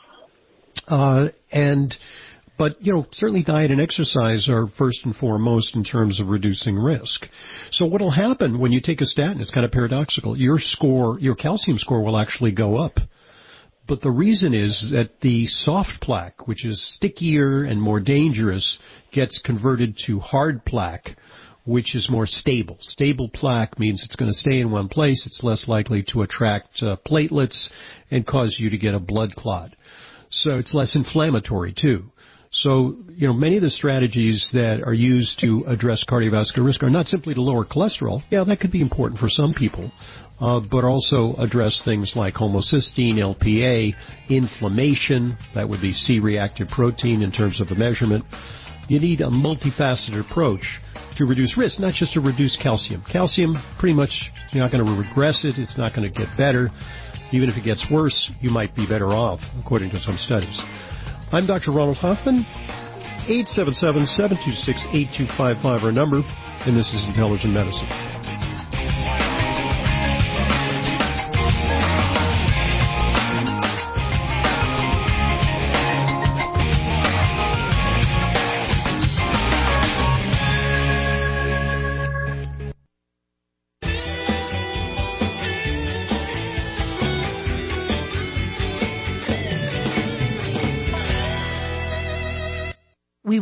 But certainly diet and exercise are first and foremost in terms of reducing risk. So what will happen when you take a statin, it's kind of paradoxical. Your calcium score will actually go up. But the reason is that the soft plaque, which is stickier and more dangerous, gets converted to hard plaque, which is more stable. Stable plaque means it's going to stay in one place. It's less likely to attract platelets and cause you to get a blood clot. So it's less inflammatory, too. So, many of the strategies that are used to address cardiovascular risk are not simply to lower cholesterol. Yeah, that could be important for some people, but also address things like homocysteine, LPA, inflammation. That would be C-reactive protein in terms of the measurement. You need a multifaceted approach to reduce risk, not just to reduce calcium. Calcium, pretty much, you're not going to regress it. It's not going to get better. Even if it gets worse, you might be better off, according to some studies. I'm Dr. Ronald Hoffman, 877-726-8255, our number, and this is Intelligent Medicine. We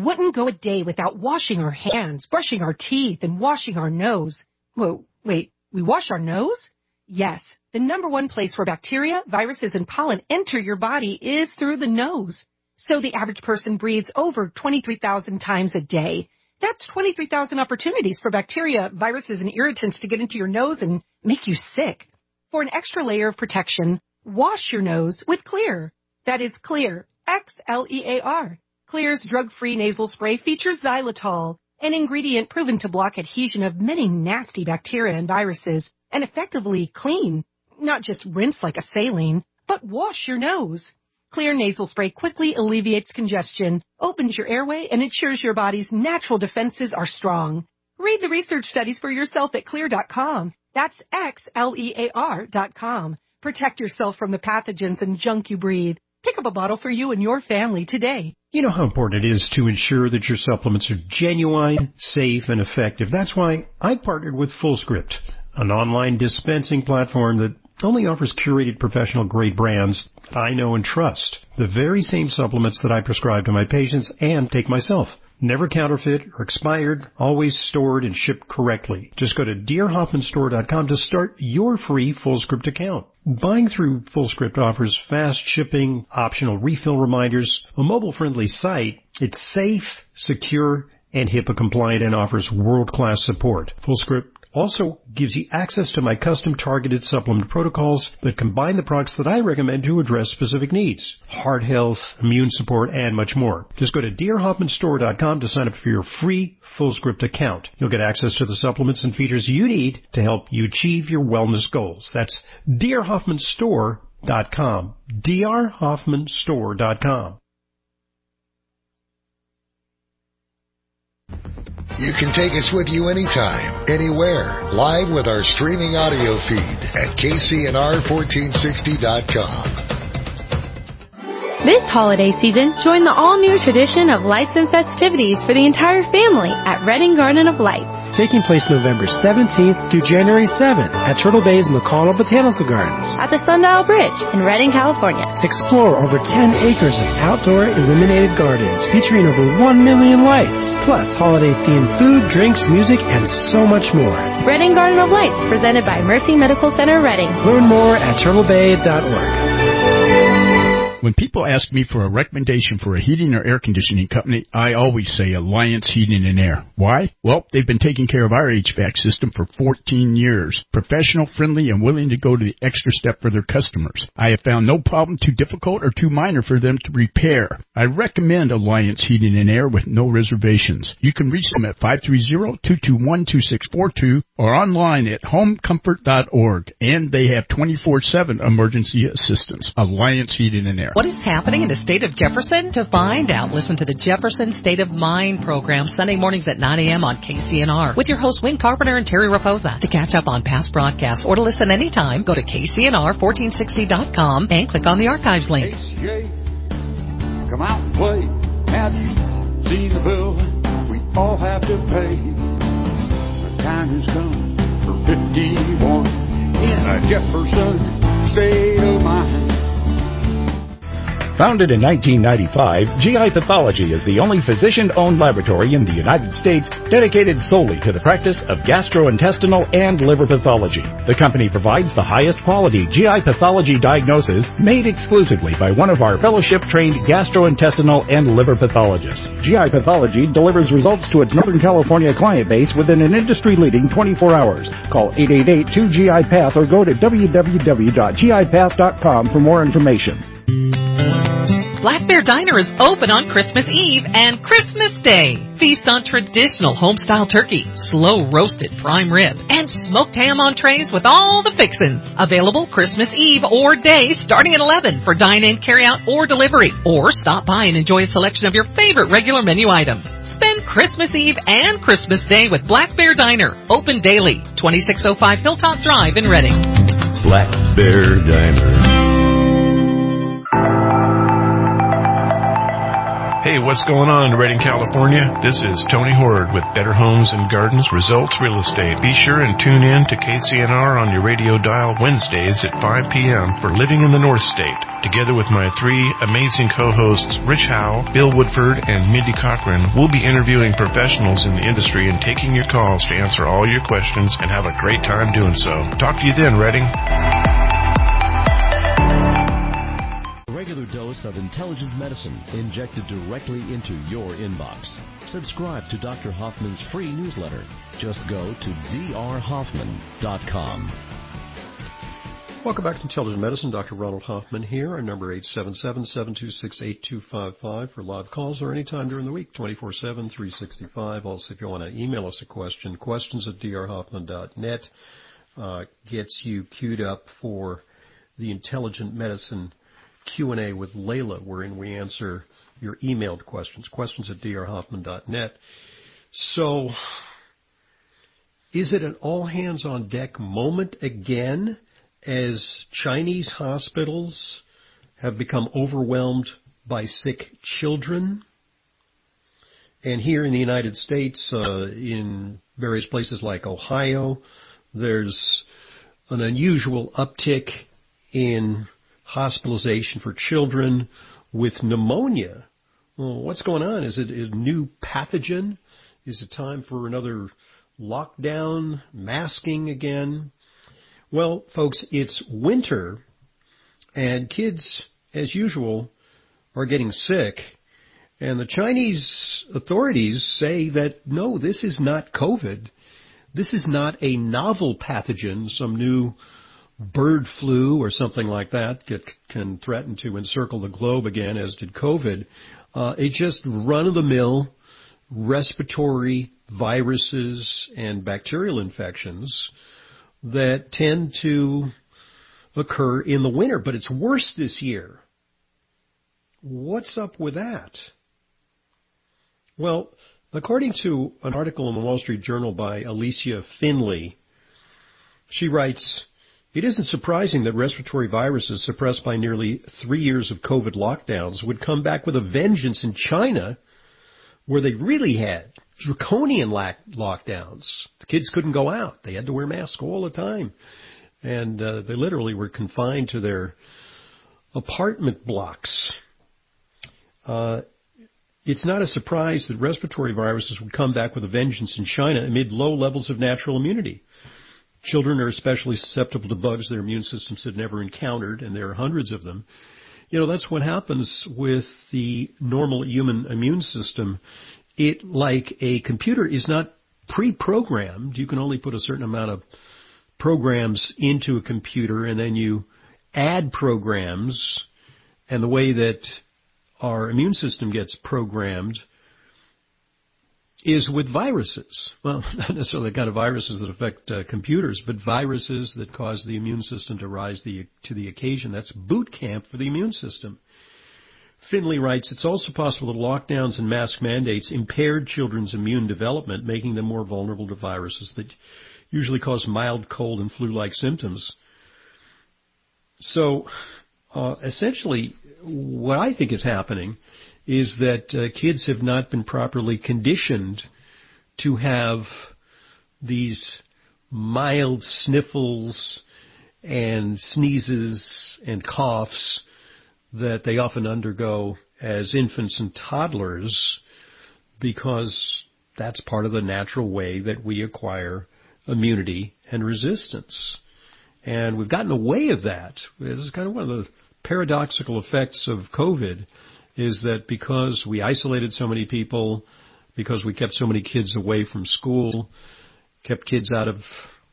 wouldn't go a day without washing our hands, brushing our teeth, and washing our nose. Whoa, wait, we wash our nose? Yes, the number one place where bacteria, viruses, and pollen enter your body is through the nose. So the average person breathes over 23,000 times a day. That's 23,000 opportunities for bacteria, viruses, and irritants to get into your nose and make you sick. For an extra layer of protection, wash your nose with Xlear. That is Xlear, Xlear. Xlear's drug-free nasal spray features xylitol, an ingredient proven to block adhesion of many nasty bacteria and viruses, and effectively clean. Not just rinse like a saline, but wash your nose. Xlear nasal spray quickly alleviates congestion, opens your airway, and ensures your body's natural defenses are strong. Read the research studies for yourself at Xlear.com. That's Xlear.com. Protect yourself from the pathogens and junk you breathe. Pick up a bottle for you and your family today. You know how important it is to ensure that your supplements are genuine, safe, and effective. That's why I partnered with FullScript, an online dispensing platform that only offers curated professional-grade brands that I know and trust. The very same supplements that I prescribe to my patients and take myself. Never counterfeit or expired, always stored and shipped correctly. Just go to drhoffmanstore.com to start your free FullScript account. Buying through FullScript offers fast shipping, optional refill reminders, a mobile-friendly site. It's safe, secure, and HIPAA-compliant and offers world-class support. FullScript also gives you access to my custom targeted supplement protocols that combine the products that I recommend to address specific needs. Heart health, immune support, and much more. Just go to drhoffmanstore.com to sign up for your free FullScript account. You'll get access to the supplements and features you need to help you achieve your wellness goals. That's drhoffmanstore.com. drhoffmanstore.com. You can take us with you anytime, anywhere, live with our streaming audio feed at kcnr1460.com. This holiday season, join the all-new tradition of lights and festivities for the entire family at Redding Garden of Lights. Taking place November 17th through January 7th at Turtle Bay's McConnell Botanical Gardens. At the Sundial Bridge in Redding, California. Explore over 10 acres of outdoor illuminated gardens featuring over 1 million lights, plus holiday-themed food, drinks, music, and so much more. Redding Garden of Lights, presented by Mercy Medical Center, Redding. Learn more at turtlebay.org. When people ask me for a recommendation for a heating or air conditioning company, I always say Alliance Heating and Air. Why? Well, they've been taking care of our HVAC system for 14 years. Professional, friendly, and willing to go to the extra step for their customers. I have found no problem too difficult or too minor for them to repair. I recommend Alliance Heating and Air with no reservations. You can reach them at 530-221-2642 or online at homecomfort.org. And they have 24/7 emergency assistance. Alliance Heating and Air. What is happening in the state of Jefferson? To find out, listen to the Jefferson State of Mind program Sunday mornings at 9 a.m. on KCNR with your hosts Wayne Carpenter and Terry Raposa. To catch up on past broadcasts or to listen anytime, go to KCNR1460.com and click on the archives link. ACA, come out and play. Have you seen the bill we all have to pay? The time has come for 51 in a Jefferson State of Mind. Founded in 1995, GI Pathology is the only physician-owned laboratory in the United States dedicated solely to the practice of gastrointestinal and liver pathology. The company provides the highest quality GI pathology diagnosis made exclusively by one of our fellowship-trained gastrointestinal and liver pathologists. GI Pathology delivers results to its Northern California client base within an industry-leading 24 hours. Call 888-2GI-PATH or go to www.gipath.com for more information. Black Bear Diner is open on Christmas Eve and Christmas Day. Feast on traditional home-style turkey, slow-roasted prime rib, and smoked ham entrees with all the fixins. Available Christmas Eve or day starting at 11 for dine-in, carry-out, or delivery. Or stop by and enjoy a selection of your favorite regular menu items. Spend Christmas Eve and Christmas Day with Black Bear Diner. Open daily. 2605 Hilltop Drive in Redding. Black Bear Diner. Hey, what's going on in Redding, California? This is Tony Horde with Better Homes and Gardens Results Real Estate. Be sure and tune in to KCNR on your radio dial Wednesdays at 5 p.m. for Living in the North State. Together with my three amazing co-hosts, Rich Howe, Bill Woodford, and Mindy Cochran, we'll be interviewing professionals in the industry and taking your calls to answer all your questions and have a great time doing so. Talk to you then, Redding. Regular dose of intelligent medicine injected directly into your inbox. Subscribe to Dr. Hoffman's free newsletter. Just go to drhoffman.com. Welcome back to Intelligent Medicine. Dr. Ronald Hoffman here. Our number 877-726-8255 for live calls or anytime during the week, 24/7, 365. Also, if you want to email us a question, questions@drhoffman.net gets you queued up for the Intelligent Medicine Q&A with Layla, wherein we answer your emailed questions, questions@drhoffman.net. So, is it an all-hands-on-deck moment again as Chinese hospitals have become overwhelmed by sick children? And here in the United States, in various places like Ohio, there's an unusual uptick in hospitalization for children with pneumonia. Well, what's going on? Is it a new pathogen? Is it time for another lockdown, masking again? Well, folks, it's winter, and kids, as usual, are getting sick. And the Chinese authorities say that, no, this is not COVID. This is not a novel pathogen, some new bird flu or something like that can threaten to encircle the globe again, as did COVID. It's just run-of-the-mill respiratory viruses and bacterial infections that tend to occur in the winter, but it's worse this year. What's up with that? Well, according to an article in the Wall Street Journal by Alicia Finley, she writes, "It isn't surprising that respiratory viruses suppressed by nearly 3 years of COVID lockdowns would come back with a vengeance in China, where they really had draconian lockdowns. The kids couldn't go out. They had to wear masks all the time. And they literally were confined to their apartment blocks. It's not a surprise that respiratory viruses would come back with a vengeance in China amid low levels of natural immunity. Children are especially susceptible to bugs their immune systems have never encountered, and there are hundreds of them. You know, that's what happens with the normal human immune system. It, like a computer, is not pre-programmed. You can only put a certain amount of programs into a computer, and then you add programs. And the way that our immune system gets programmed is with viruses. Well, not necessarily the kind of viruses that affect computers, but viruses that cause the immune system to rise to the occasion. That's boot camp for the immune system. Finley writes, "It's also possible that lockdowns and mask mandates impaired children's immune development, making them more vulnerable to viruses that usually cause mild cold and flu-like symptoms." So, essentially, what I think is happening is that kids have not been properly conditioned to have these mild sniffles and sneezes and coughs that they often undergo as infants and toddlers, because that's part of the natural way that we acquire immunity and resistance. And we've gotten away of that. This is kind of one of the paradoxical effects of COVID, is that because we isolated so many people, because we kept so many kids away from school, kept kids out of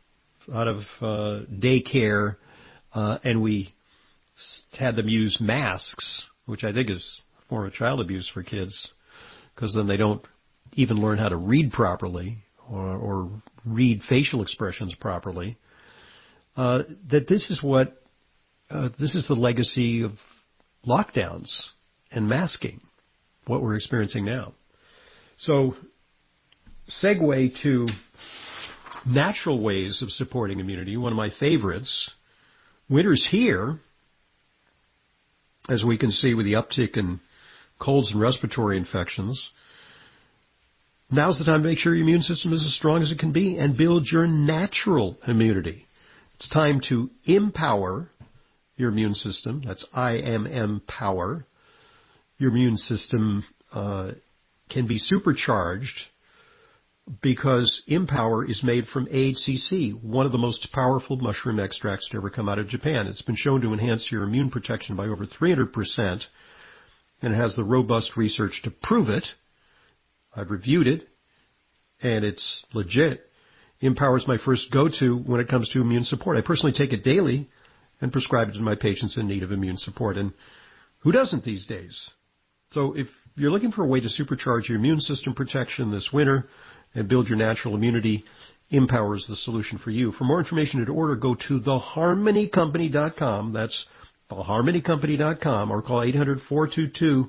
daycare, and we had them use masks, which I think is a form of child abuse for kids, because then they don't even learn how to read properly or read facial expressions properly. That this is the legacy of lockdowns and masking, what we're experiencing now. So, segue to natural ways of supporting immunity. One of my favorites, winter's here, as we can see with the uptick in colds and respiratory infections. Now's the time to make sure your immune system is as strong as it can be and build your natural immunity. It's time to empower your immune system. That's IMM power. Your immune system can be supercharged because Empower is made from AHCC, one of the most powerful mushroom extracts to ever come out of Japan. It's been shown to enhance your immune protection by over 300%, and it has the robust research to prove it. I've reviewed it, and it's legit. Empower is my first go-to when it comes to immune support. I personally take it daily and prescribe it to my patients in need of immune support. And who doesn't these days? So if you're looking for a way to supercharge your immune system protection this winter and build your natural immunity, Empower is the solution for you. For more information and to order, go to theharmonycompany.com. That's theharmonycompany.com, or call 800-422-5518,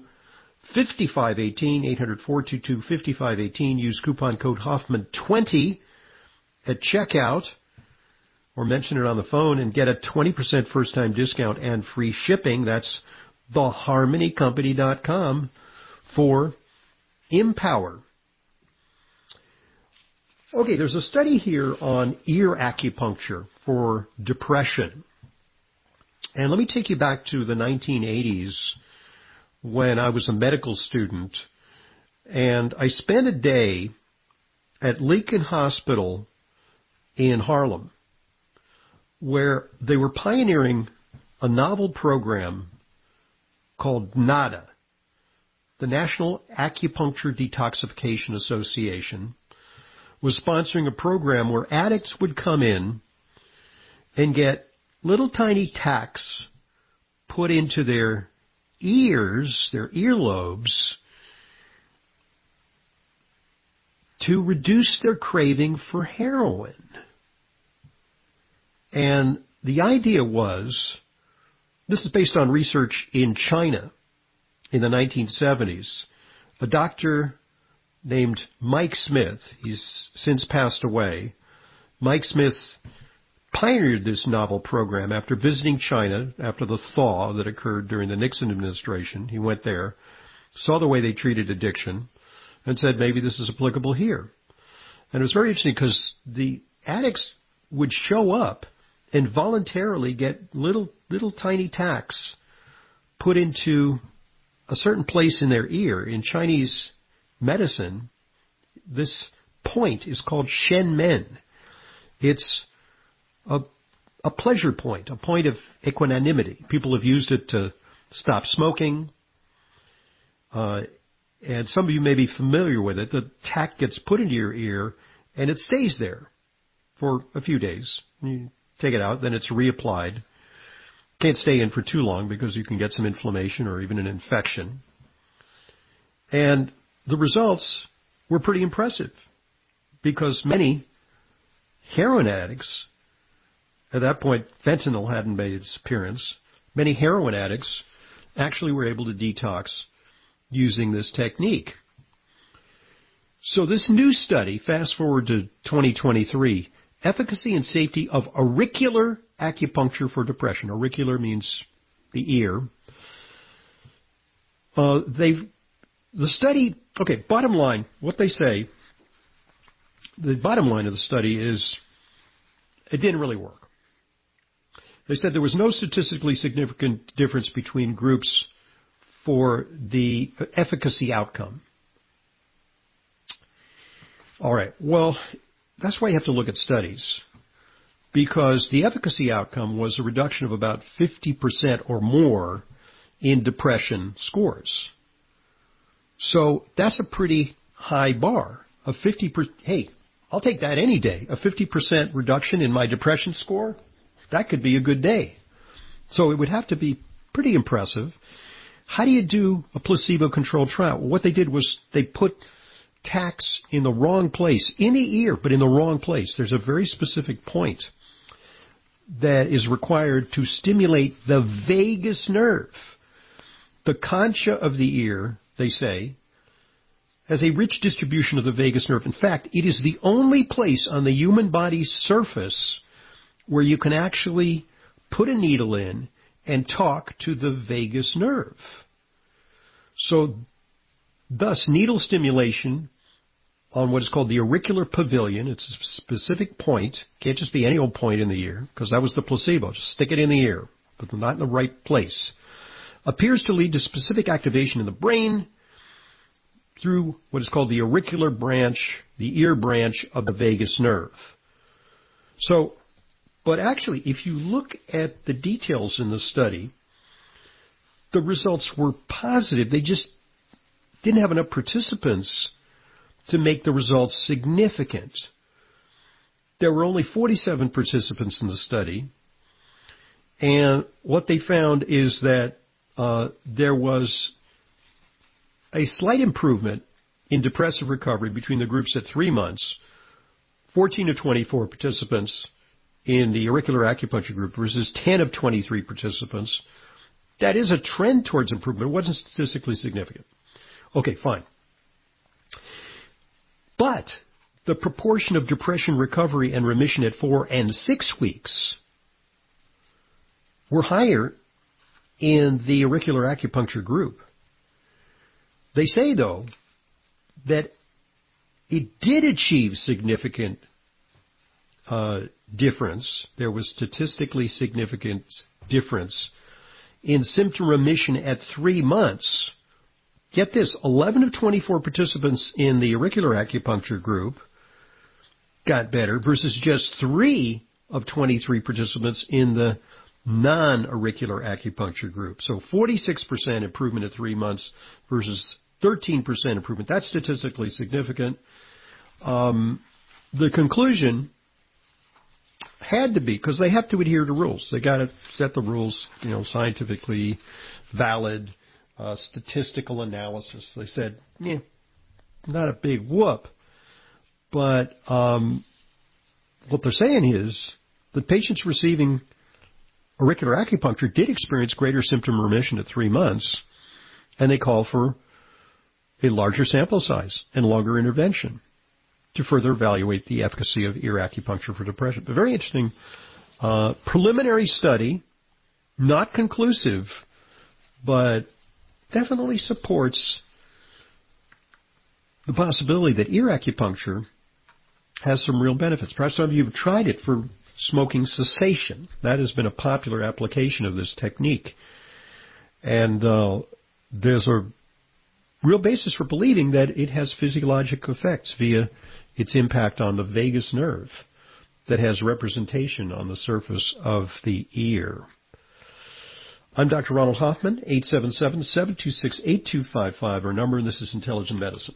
800-422-5518. Use coupon code Hoffman20 at checkout, or mention it on the phone and get a 20% first-time discount and free shipping. That's theharmonycompany.com for Empower. Okay, there's a study here on ear acupuncture for depression. And let me take you back to the 1980s when I was a medical student, and I spent a day at Lincoln Hospital in Harlem where they were pioneering a novel program called NADA, the National Acupuncture Detoxification Association, was sponsoring a program where addicts would come in and get little tiny tacks put into their ears, their earlobes, to reduce their craving for heroin. And the idea was, this is based on research in China in the 1970s. A doctor named Mike Smith, he's since passed away. Mike Smith pioneered this novel program after visiting China after the thaw that occurred during the Nixon administration. He went there, saw the way they treated addiction, and said maybe this is applicable here. And it was very interesting because the addicts would show up and voluntarily get little tiny tacks put into a certain place in their ear. In Chinese medicine, this point is called Shen Men. It's a pleasure point, a point of equanimity. People have used it to stop smoking. And some of you may be familiar with it. The tack gets put into your ear, and it stays there for a few days. You take it out, then it's reapplied. Can't stay in for too long because you can get some inflammation or even an infection. And the results were pretty impressive because many heroin addicts, at that point fentanyl hadn't made its appearance, many heroin addicts actually were able to detox using this technique. So this new study, fast forward to 2023, efficacy and safety of auricular acupuncture for depression. Auricular means the ear. Bottom line, what they say, the bottom line of the study is it didn't really work. They said there was no statistically significant difference between groups for the efficacy outcome. All right, well, that's why you have to look at studies, because the efficacy outcome was a reduction of about 50% or more in depression scores. So that's a pretty high bar. Hey, I'll take that any day. A 50% reduction in my depression score, that could be a good day. So it would have to be pretty impressive. How do you do a placebo-controlled trial? What they did was they put tacks in the wrong place, in the ear, but in the wrong place. There's a very specific point that is required to stimulate the vagus nerve. The concha of the ear, they say, has a rich distribution of the vagus nerve. In fact, it is the only place on the human body's surface where you can actually put a needle in and talk to the vagus nerve. So, thus, needle stimulation on what is called the auricular pavilion, it's a specific point, can't just be any old point in the ear, because that was the placebo, just stick it in the ear, but not in the right place, appears to lead to specific activation in the brain through what is called the auricular branch, the ear branch of the vagus nerve. So, but actually, if you look at the details in the study, the results were positive. They just didn't have enough participants to make the results significant. There were only 47 participants in the study, and what they found is that there was a slight improvement in depressive recovery between the groups at 3 months, 14 of 24 participants in the auricular acupuncture group versus 10 of 23 participants. That is a trend towards improvement. It wasn't statistically significant. Okay, fine. But the proportion of depression recovery and remission at 4 and 6 weeks were higher in the auricular acupuncture group. They say, though, that it did achieve significant difference. There was statistically significant difference in symptom remission at 3 months. Get this, 11 of 24 participants in the auricular acupuncture group got better versus just 3 of 23 participants in the non-auricular acupuncture group. So 46% improvement at 3 months versus 13% improvement. That's statistically significant. The conclusion had to be, because they have to adhere to rules. They got to set the rules, scientifically valid, statistical analysis. They said, not a big whoop. But what they're saying is the patients receiving auricular acupuncture did experience greater symptom remission at 3 months, and they call for a larger sample size and longer intervention to further evaluate the efficacy of ear acupuncture for depression. A very interesting preliminary study, not conclusive, but definitely supports the possibility that ear acupuncture has some real benefits. Perhaps some of you have tried it for smoking cessation. That has been a popular application of this technique. And there's a real basis for believing that it has physiologic effects via its impact on the vagus nerve that has representation on the surface of the ear. I'm Dr. Ronald Hoffman, 877-726-8255, our number, and this is Intelligent Medicine.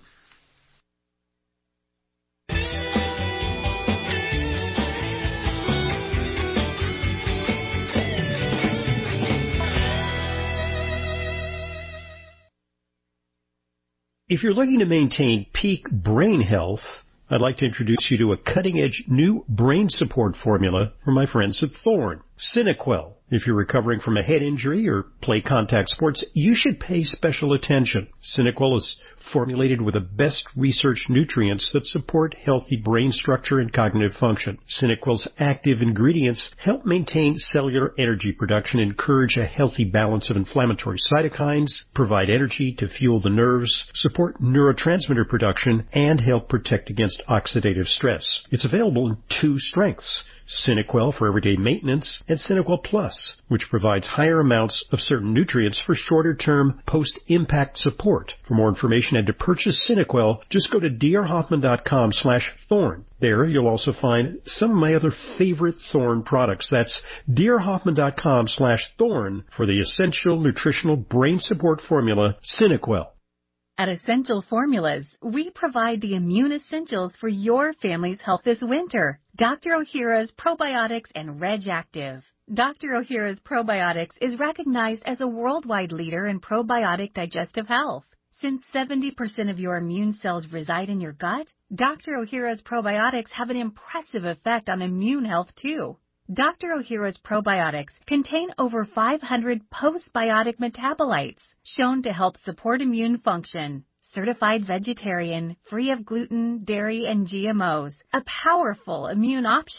If you're looking to maintain peak brain health, I'd like to introduce you to a cutting-edge new brain support formula from my friends at Thorne, SynaQuell. If you're recovering from a head injury or play contact sports, you should pay special attention. SynaQuell is formulated with the best researched nutrients that support healthy brain structure and cognitive function. SynaQuell's active ingredients help maintain cellular energy production, encourage a healthy balance of inflammatory cytokines, provide energy to fuel the nerves, support neurotransmitter production, and help protect against oxidative stress. It's available in 2 strengths: SynaQuell for everyday maintenance, and SynaQuell Plus, which provides higher amounts of certain nutrients for shorter-term post-impact support. For more information and to purchase SynaQuell, just go to drhoffman.com/thorn. There you'll also find some of my other favorite Thorne products. That's drhoffman.com/thorn for the essential nutritional brain support formula, SynaQuell. At Essential Formulas, we provide the immune essentials for your family's health this winter. Dr. Ohhira's Probiotics and Reg Active. Dr. Ohhira's Probiotics is recognized as a worldwide leader in probiotic digestive health. Since 70% of your immune cells reside in your gut, Dr. Ohhira's Probiotics have an impressive effect on immune health too. Dr. Ohhira's Probiotics contain over 500 postbiotic metabolites shown to help support immune function. Certified vegetarian, free of gluten, dairy, and GMOs. A powerful immune option.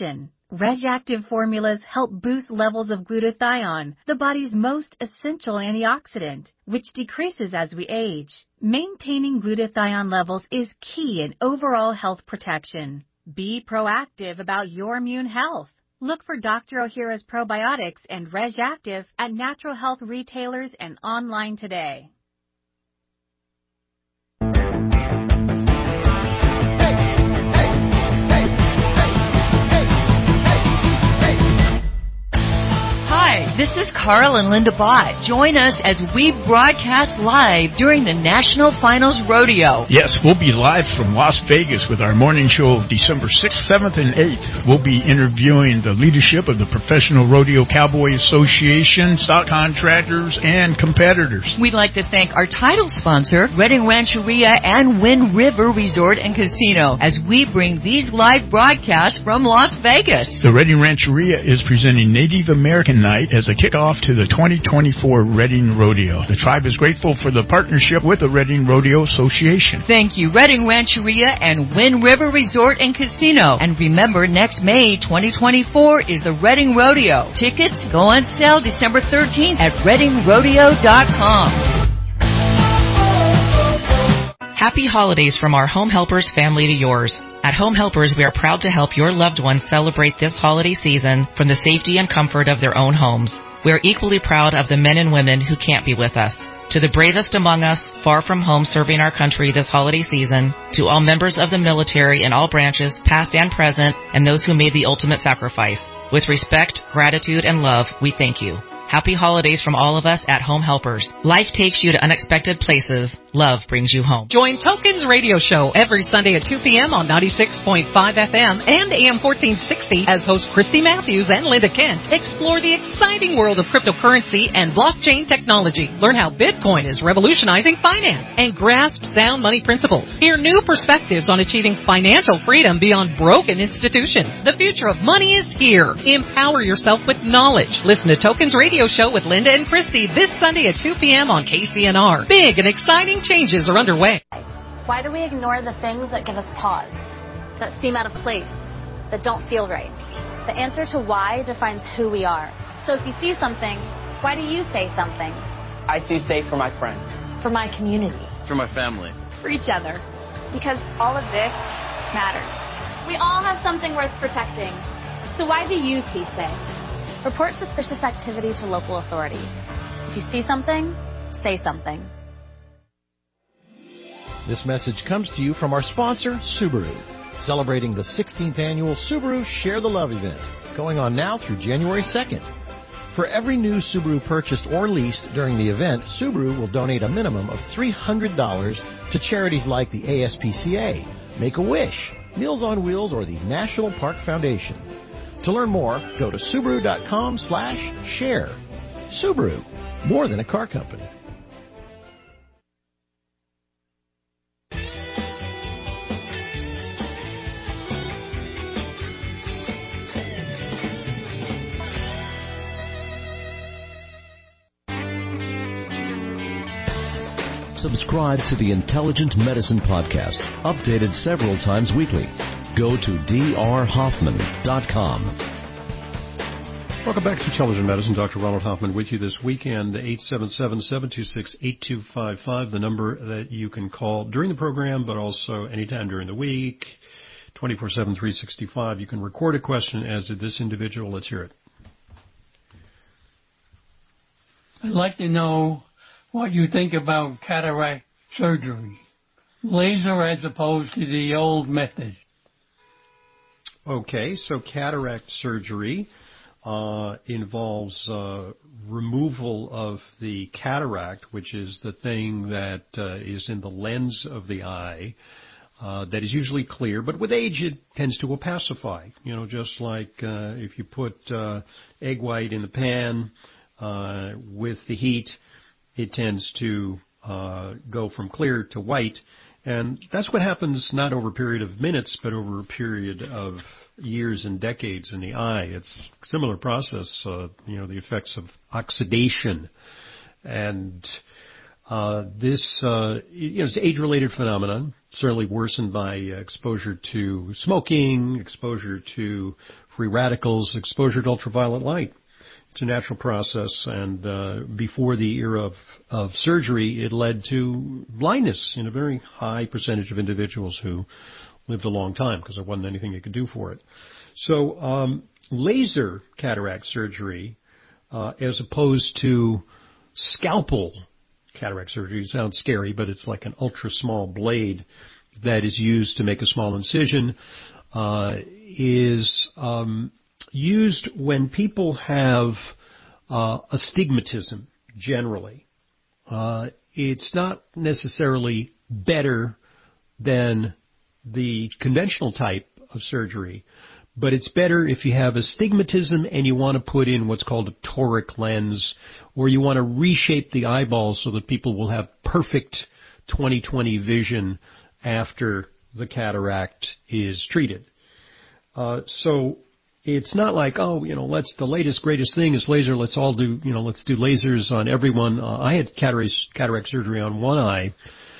RegActive formulas help boost levels of glutathione, the body's most essential antioxidant, which decreases as we age. Maintaining glutathione levels is key in overall health protection. Be proactive about your immune health. Look for Dr. Ohhira's probiotics and RegActive at natural health retailers and online today. Hi, this is Carl and Linda Bott. Join us as we broadcast live during the National Finals Rodeo. Yes, we'll be live from Las Vegas with our morning show December 6th, 7th, and 8th. We'll be interviewing the leadership of the Professional Rodeo Cowboy Association, stock contractors, and competitors. We'd like to thank our title sponsor, Redding Rancheria and Wind River Resort and Casino, as we bring these live broadcasts from Las Vegas. The Redding Rancheria is presenting Native American Night as a kickoff to the 2024 Redding Rodeo. The tribe is grateful for the partnership with the Redding Rodeo Association. Thank you, Redding Rancheria and Wind River Resort and Casino. And remember, next May 2024 is the Redding Rodeo. Tickets go on sale December 13th at reddingrodeo.com. Happy holidays from our Home Helpers family to yours. At Home Helpers, we are proud to help your loved ones celebrate this holiday season from the safety and comfort of their own homes. We are equally proud of the men and women who can't be with us. To the bravest among us, far from home serving our country this holiday season, to all members of the military in all branches, past and present, and those who made the ultimate sacrifice. With respect, gratitude, and love, we thank you. Happy holidays from all of us at Home Helpers. Life takes you to unexpected places. Love brings you home. Join Tokens Radio Show every Sunday at 2 p.m. on 96.5 FM and AM 1460 as hosts Christy Matthews and Linda Kent explore the exciting world of cryptocurrency and blockchain technology. Learn how Bitcoin is revolutionizing finance and grasp sound money principles. Hear new perspectives on achieving financial freedom beyond broken institutions. The future of money is here. Empower yourself with knowledge. Listen to Tokens Radio Show with Linda and Christy this Sunday at 2 p.m. on KCNR. Big and exciting changes are underway. Why do we ignore the things that give us pause, that seem out of place, that don't feel right? The answer to why defines who we are. So if you see something, why do you say something? I see safe for my friends. For my community. For my family. For each other. Because all of this matters. We all have something worth protecting. So why do you see safe? Report suspicious activity to local authorities. If you see something, say something. This message comes to you from our sponsor, Subaru, celebrating the 16th annual Subaru Share the Love event, going on now through January 2nd. For every new Subaru purchased or leased during the event, Subaru will donate a minimum of $300 to charities like the ASPCA, Make-A-Wish, Meals on Wheels, or the National Park Foundation. To learn more, go to Subaru.com/share. Subaru, more than a car company. Subscribe to the Intelligent Medicine Podcast, updated several times weekly. Go to drhoffman.com. Welcome back to Intelligent Medicine. Dr. Ronald Hoffman with you this weekend. 877-726-8255, the number that you can call during the program, but also anytime during the week, 24/7, 365. You can record a question, as did this individual. Let's hear it. I'd like to know what you think about cataract surgery, laser as opposed to the old method. Okay, so cataract surgery involves removal of the cataract, which is the thing that is in the lens of the eye, that is usually clear, but with age it tends to opacify. You know, just like if you put egg white in the pan with the heat, it tends to go from clear to white. And that's what happens not over a period of minutes, but over a period of years and decades in the eye. It's a similar process, the effects of oxidation. And this it's an age-related phenomenon, certainly worsened by exposure to smoking, exposure to free radicals, exposure to ultraviolet light. It's a natural process, and before the era of surgery, it led to blindness in a very high percentage of individuals who lived a long time because there wasn't anything you could do for it. So laser cataract surgery, as opposed to scalpel cataract surgery, sounds scary, but it's like an ultra-small blade that is used to make a small incision, is used when people have astigmatism, generally. It's not necessarily better than the conventional type of surgery, but it's better if you have astigmatism and you want to put in what's called a toric lens, or you want to reshape the eyeball so that people will have perfect 20/20 vision after the cataract is treated. So it's not like, the latest, greatest thing is laser. Let's all do, let's do lasers on everyone. I had cataract surgery on one eye.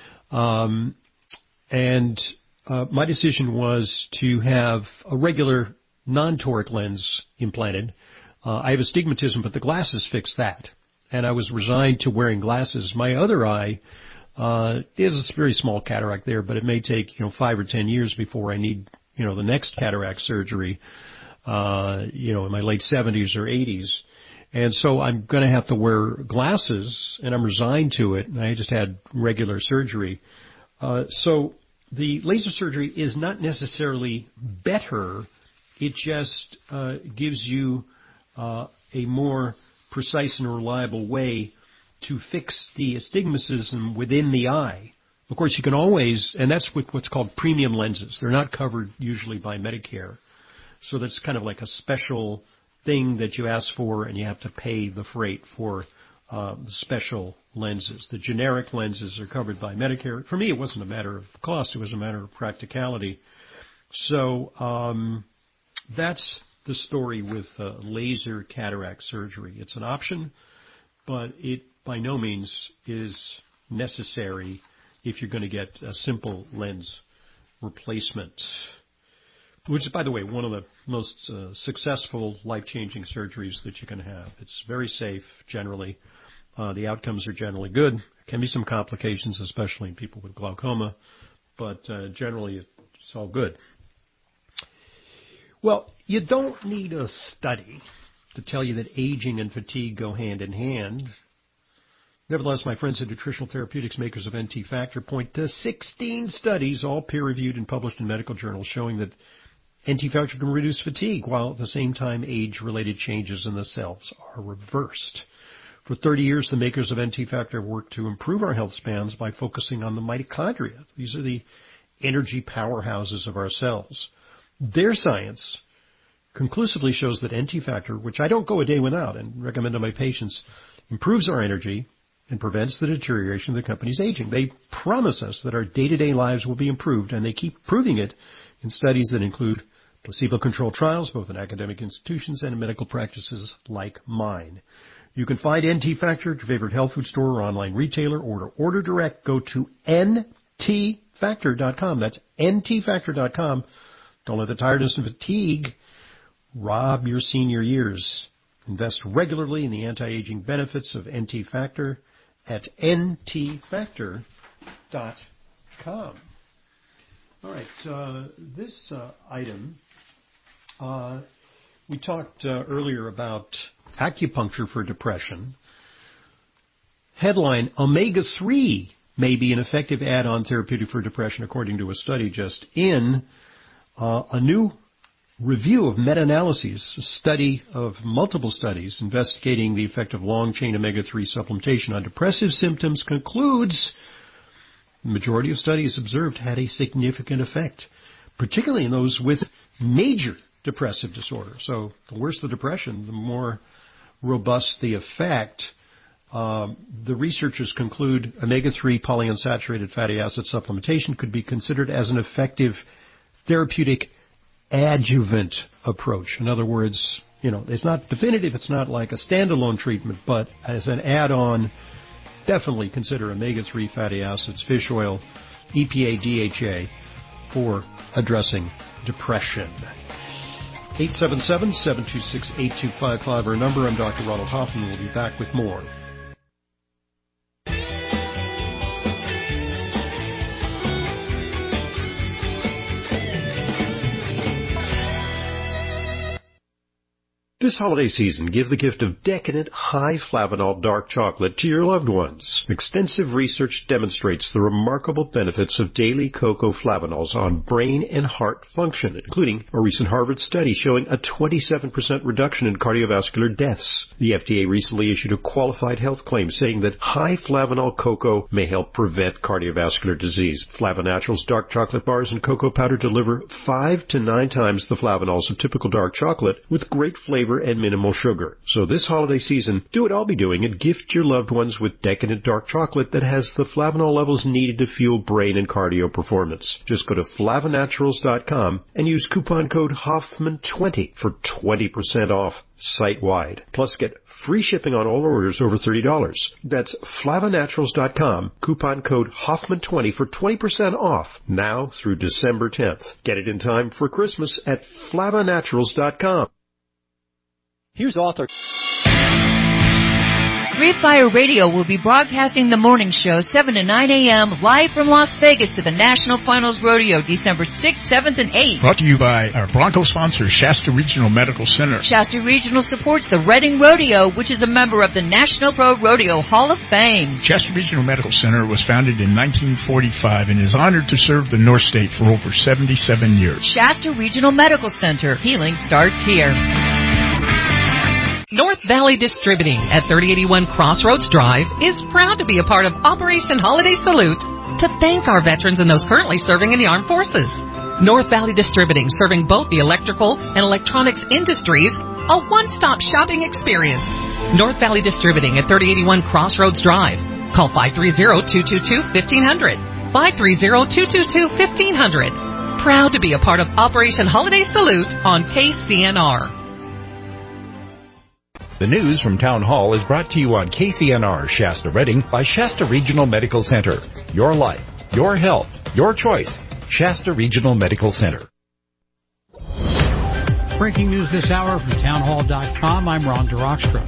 My decision was to have a regular non-toric lens implanted. I have astigmatism, but the glasses fixed that. And I was resigned to wearing glasses. My other eye, there's a very small cataract there, but it may take, 5 or 10 years before I need, the next cataract surgery, in my late 70s or 80s. And so I'm going to have to wear glasses, and I'm resigned to it. And I just had regular surgery. So the laser surgery is not necessarily better. It just gives you a more precise and reliable way to fix the astigmatism within the eye. Of course, you can always, and that's with what's called premium lenses. They're not covered usually by Medicare. So that's kind of like a special thing that you ask for, and you have to pay the freight for the special lenses. The generic lenses are covered by Medicare. For me, it wasn't a matter of cost. It was a matter of practicality. So that's the story with laser cataract surgery. It's an option, but it by no means is necessary if you're going to get a simple lens replacement, which is, by the way, one of the most successful, life-changing surgeries that you can have. It's very safe, generally. The outcomes are generally good. There can be some complications, especially in people with glaucoma, but generally it's all good. Well, you don't need a study to tell you that aging and fatigue go hand in hand. Nevertheless, my friends at Nutritional Therapeutics, makers of NT Factor, point to 16 studies, all peer-reviewed and published in medical journals, showing that NT Factor can reduce fatigue, while at the same time age-related changes in the cells are reversed. For 30 years, the makers of NT Factor have worked to improve our health spans by focusing on the mitochondria. These are the energy powerhouses of our cells. Their science conclusively shows that NT Factor, which I don't go a day without and recommend to my patients, improves our energy and prevents the deterioration of the company's aging. They promise us that our day-to-day lives will be improved, and they keep proving it in studies that include placebo-controlled trials, both in academic institutions and in medical practices like mine. You can find NT Factor at your favorite health food store or online retailer, or to order direct, go to ntfactor.com. That's ntfactor.com. Don't let the tiredness and fatigue rob your senior years. Invest regularly in the anti-aging benefits of NT Factor at ntfactor.com. All right, this item, we talked earlier about acupuncture for depression. Headline, omega-3 may be an effective add-on therapeutic for depression, according to a study just in. A new review of meta-analyses, a study of multiple studies investigating the effect of long-chain omega-3 supplementation on depressive symptoms, concludes the majority of studies observed had a significant effect, particularly in those with major depressive disorder. So the worse the depression, the more robust the effect. The researchers conclude omega-3 polyunsaturated fatty acid supplementation could be considered as an effective therapeutic adjuvant approach. In other words, it's not definitive, it's not like a standalone treatment, but as an add-on, definitely consider omega-3 fatty acids, fish oil, EPA, DHA for addressing depression. 877-726-8255, our number. I'm Dr. Ronald Hoffman. We'll be back with more. This holiday season, give the gift of decadent, high-flavanol dark chocolate to your loved ones. Extensive research demonstrates the remarkable benefits of daily cocoa flavanols on brain and heart function, including a recent Harvard study showing a 27% reduction in cardiovascular deaths. The FDA recently issued a qualified health claim saying that high-flavanol cocoa may help prevent cardiovascular disease. Flavonatural's dark chocolate bars and cocoa powder deliver 5 to 9 times the flavanols of typical dark chocolate with great flavor and minimal sugar. So this holiday season, do what I'll be doing and gift your loved ones with decadent dark chocolate that has the flavanol levels needed to fuel brain and cardio performance. Just go to flavonaturals.com and use coupon code Hoffman20 for 20% off site-wide. Plus get free shipping on all orders over $30. That's flavonaturals.com, coupon code Hoffman20 for 20% off now through December 10th. Get it in time for Christmas at flavonaturals.com. Here's author. Free Fire Radio will be broadcasting the morning show 7 to 9 a.m. live from Las Vegas to the National Finals Rodeo December 6th, 7th, and 8th. Brought to you by our Bronco sponsor, Shasta Regional Medical Center. Shasta Regional supports the Reading Rodeo, which is a member of the National Pro Rodeo Hall of Fame. Shasta Regional Medical Center was founded in 1945 and is honored to serve the North State for over 77 years. Shasta Regional Medical Center. Healing starts here. North Valley Distributing at 3081 Crossroads Drive is proud to be a part of Operation Holiday Salute to thank our veterans and those currently serving in the armed forces. North Valley Distributing, serving both the electrical and electronics industries, a one-stop shopping experience. North Valley Distributing at 3081 Crossroads Drive. Call 530-222-1500. 530-222-1500. Proud to be a part of Operation Holiday Salute on KCNR. The news from Town Hall is brought to you on KCNR Shasta Redding by Shasta Regional Medical Center. Your life, your health, your choice. Shasta Regional Medical Center. Breaking news this hour from townhall.com. I'm Ron DeRockstra.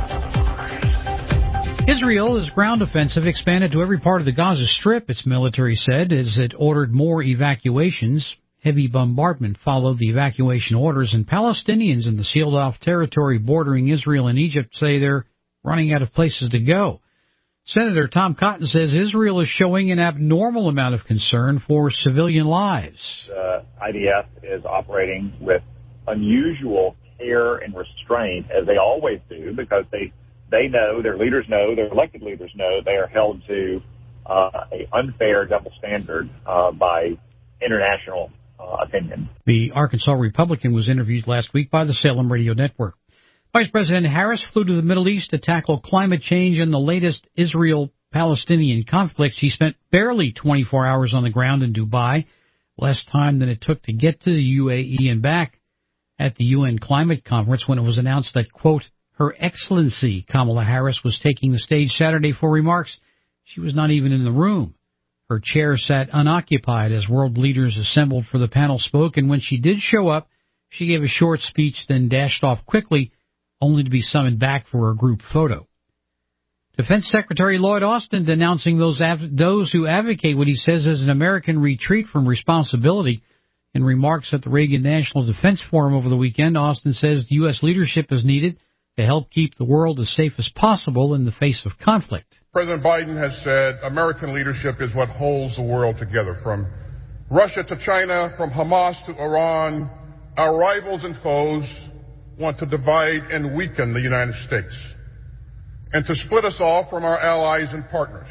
Israel's ground offensive expanded to every part of the Gaza Strip, its military said, as it ordered more evacuations. Heavy bombardment followed the evacuation orders, and Palestinians in the sealed-off territory bordering Israel and Egypt say they're running out of places to go. Senator Tom Cotton says Israel is showing an abnormal amount of concern for civilian lives. The IDF is operating with unusual care and restraint, as they always do, because they know, their leaders know, their elected leaders know, they are held to an unfair double standard by international opinion. The Arkansas Republican was interviewed last week by the Salem Radio Network. Vice President Harris flew to the Middle East to tackle climate change and the latest Israel-Palestinian conflict. She spent barely 24 hours on the ground in Dubai, less time than it took to get to the UAE and back. At the UN Climate Conference, when it was announced that, quote, Her Excellency Kamala Harris was taking the stage Saturday for remarks, she was not even in the room. Her chair sat unoccupied as world leaders assembled for the panel spoke, and when she did show up, she gave a short speech, then dashed off quickly, only to be summoned back for a group photo. Defense Secretary Lloyd Austin denouncing those who advocate what he says is an American retreat from responsibility. In remarks at the Reagan National Defense Forum over the weekend, Austin says the U.S. leadership is needed to help keep the world as safe as possible in the face of conflict. President Biden has said American leadership is what holds the world together. From Russia to China, from Hamas to Iran, our rivals and foes want to divide and weaken the United States and to split us off from our allies and partners.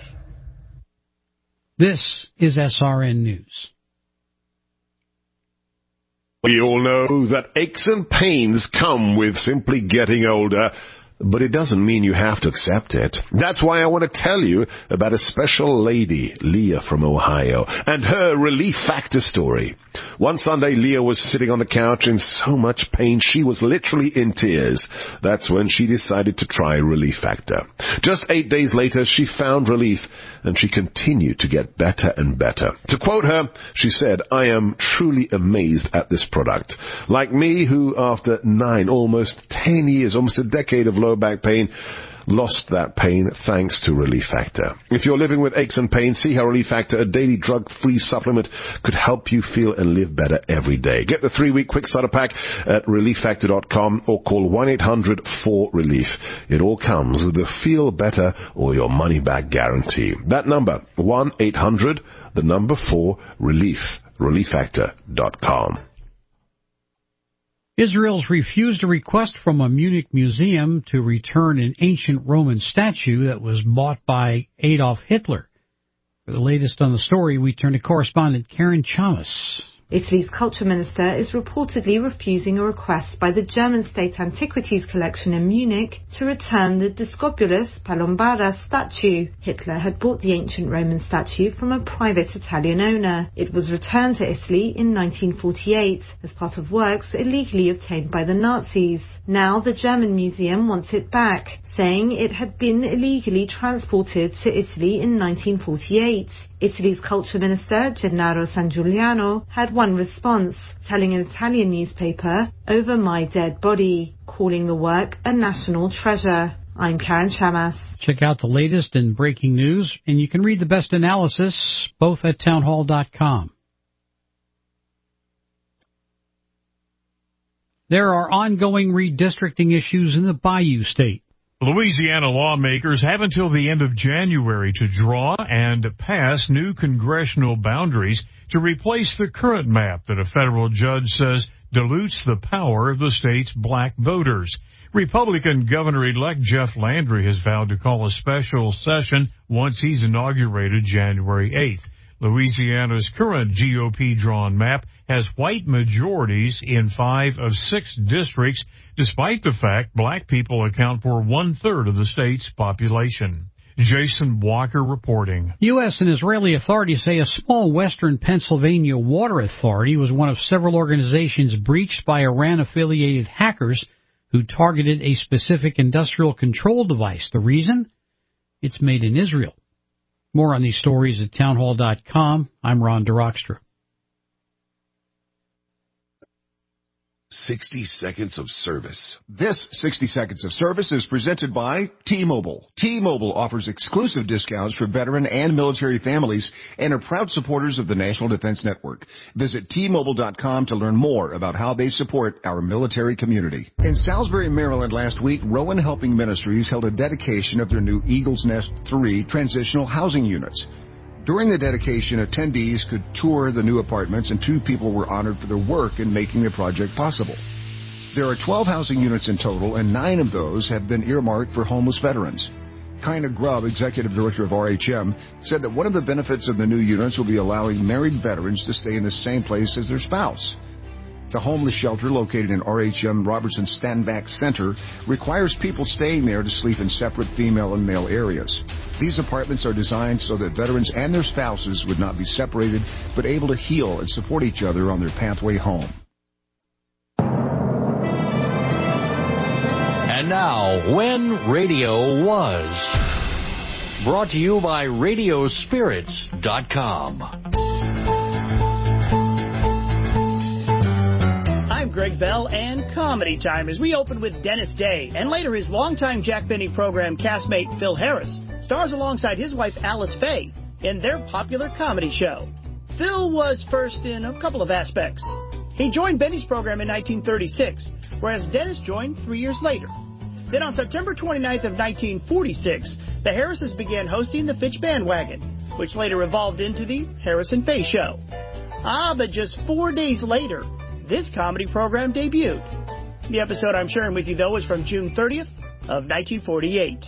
This is SRN News. We all know that aches and pains come with simply getting older. but it doesn't mean you have to accept it. That's why I want to tell you about a special lady, Leah from Ohio, and her Relief Factor story. One Sunday, Leah was sitting on the couch in so much pain she was literally in tears. That's when she decided to try Relief Factor. Just 8 days later, she found relief, and she continued to get better and better. To quote her, she said, "I am truly amazed at this product. Like me, who after 9, almost 10 years, almost a decade of low back pain, lost that pain thanks to Relief Factor. If you're living with aches and pains, see how Relief Factor, a daily drug-free supplement, could help you feel and live better every day. Get the 3-week quick starter pack at relieffactor.com or call 1-800-4RELIEF. It all comes with the feel better or your money back guarantee. That number, 1-800-4RELIEF, relieffactor.com. Israel's refused a request from a Munich museum to return an ancient Roman statue that was bought by Adolf Hitler. For the latest on the story, we turn to correspondent Karen Chamas. Italy's culture minister is reportedly refusing a request by the German State Antiquities Collection in Munich to return the Discobolus Palombara statue. Hitler had bought the ancient Roman statue from a private Italian owner. It was returned to Italy in 1948 as part of works illegally obtained by the Nazis. Now the German museum wants it back, saying it had been illegally transported to Italy in 1948. Italy's culture minister, Gennaro Sangiuliano, had one response, telling an Italian newspaper, "Over my dead body," calling the work a national treasure. I'm Karen Chamas. Check out the latest in breaking news, and you can read the best analysis both at townhall.com. There are ongoing redistricting issues in the Bayou State. Louisiana lawmakers have until the end of January to draw and pass new congressional boundaries to replace the current map that a federal judge says dilutes the power of the state's black voters. Republican Governor-elect Jeff Landry has vowed to call a special session once he's inaugurated January 8th. Louisiana's current GOP-drawn map has white majorities in 5 of 6 districts, despite the fact black people account for 1/3 of the state's population. Jason Walker reporting. U.S. and Israeli authorities say a small western Pennsylvania water authority was one of several organizations breached by Iran-affiliated hackers who targeted a specific industrial control device. The reason? It's made in Israel. More on these stories at townhall.com. I'm Ron DeRockstra. 60 seconds of service. This 60 seconds of service is presented by T-Mobile. T-Mobile offers exclusive discounts for veteran and military families and are proud supporters of the National Defense Network. Visit T-Mobile.com to learn more about how they support our military community. In Salisbury, Maryland last week, Rowan Helping Ministries held a dedication of their new Eagles Nest 3 transitional housing units. During the dedication, attendees could tour the new apartments, and 2 people were honored for their work in making the project possible. There are 12 housing units in total, and 9 of those have been earmarked for homeless veterans. Kina Grubb, executive director of RHM, said that one of the benefits of the new units will be allowing married veterans to stay in the same place as their spouse. The homeless shelter, located in RHM Robertson Stanback Center, requires people staying there to sleep in separate female and male areas. These apartments are designed so that veterans and their spouses would not be separated, but able to heal and support each other on their pathway home. And now, When Radio Was. Brought to you by Radiospirits.com. Greg Bell and Comedy Time as we open with Dennis Day, and later his longtime Jack Benny program castmate Phil Harris stars alongside his wife Alice Faye in their popular comedy show. Phil was first in a couple of aspects. He joined Benny's program in 1936, whereas Dennis joined 3 years later. Then on September 29th of 1946, the Harrises began hosting the Fitch Bandwagon, which later evolved into the Harris and Faye Show. But just 4 days later, this comedy program debuted. The episode I'm sharing with you, though, is from June 30th of 1948.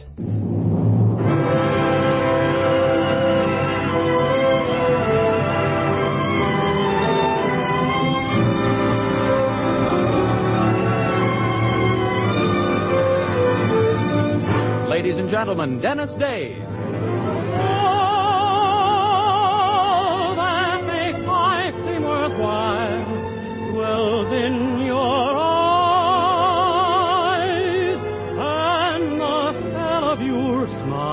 ladies and gentlemen, Dennis Day. Oh, that makes life seem worthwhile dwells in your eyes and the spell of your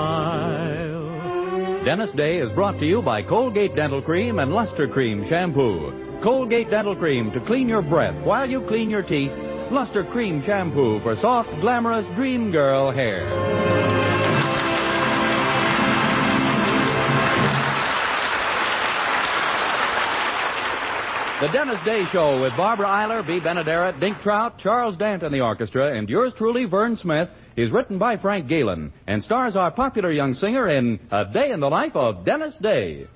smile. Dennis Day is brought to you by Colgate Dental Cream and Luster Cream Shampoo. Colgate Dental Cream to clean your breath while you clean your teeth. Luster Cream Shampoo for soft, glamorous dream girl hair. The Dennis Day Show with Barbara Eiler, B. Benaderet, Dink Trout, Charles Dant and the orchestra, and yours truly, Vern Smith, is written by Frank Galen and stars our popular young singer in A Day in the Life of Dennis Day.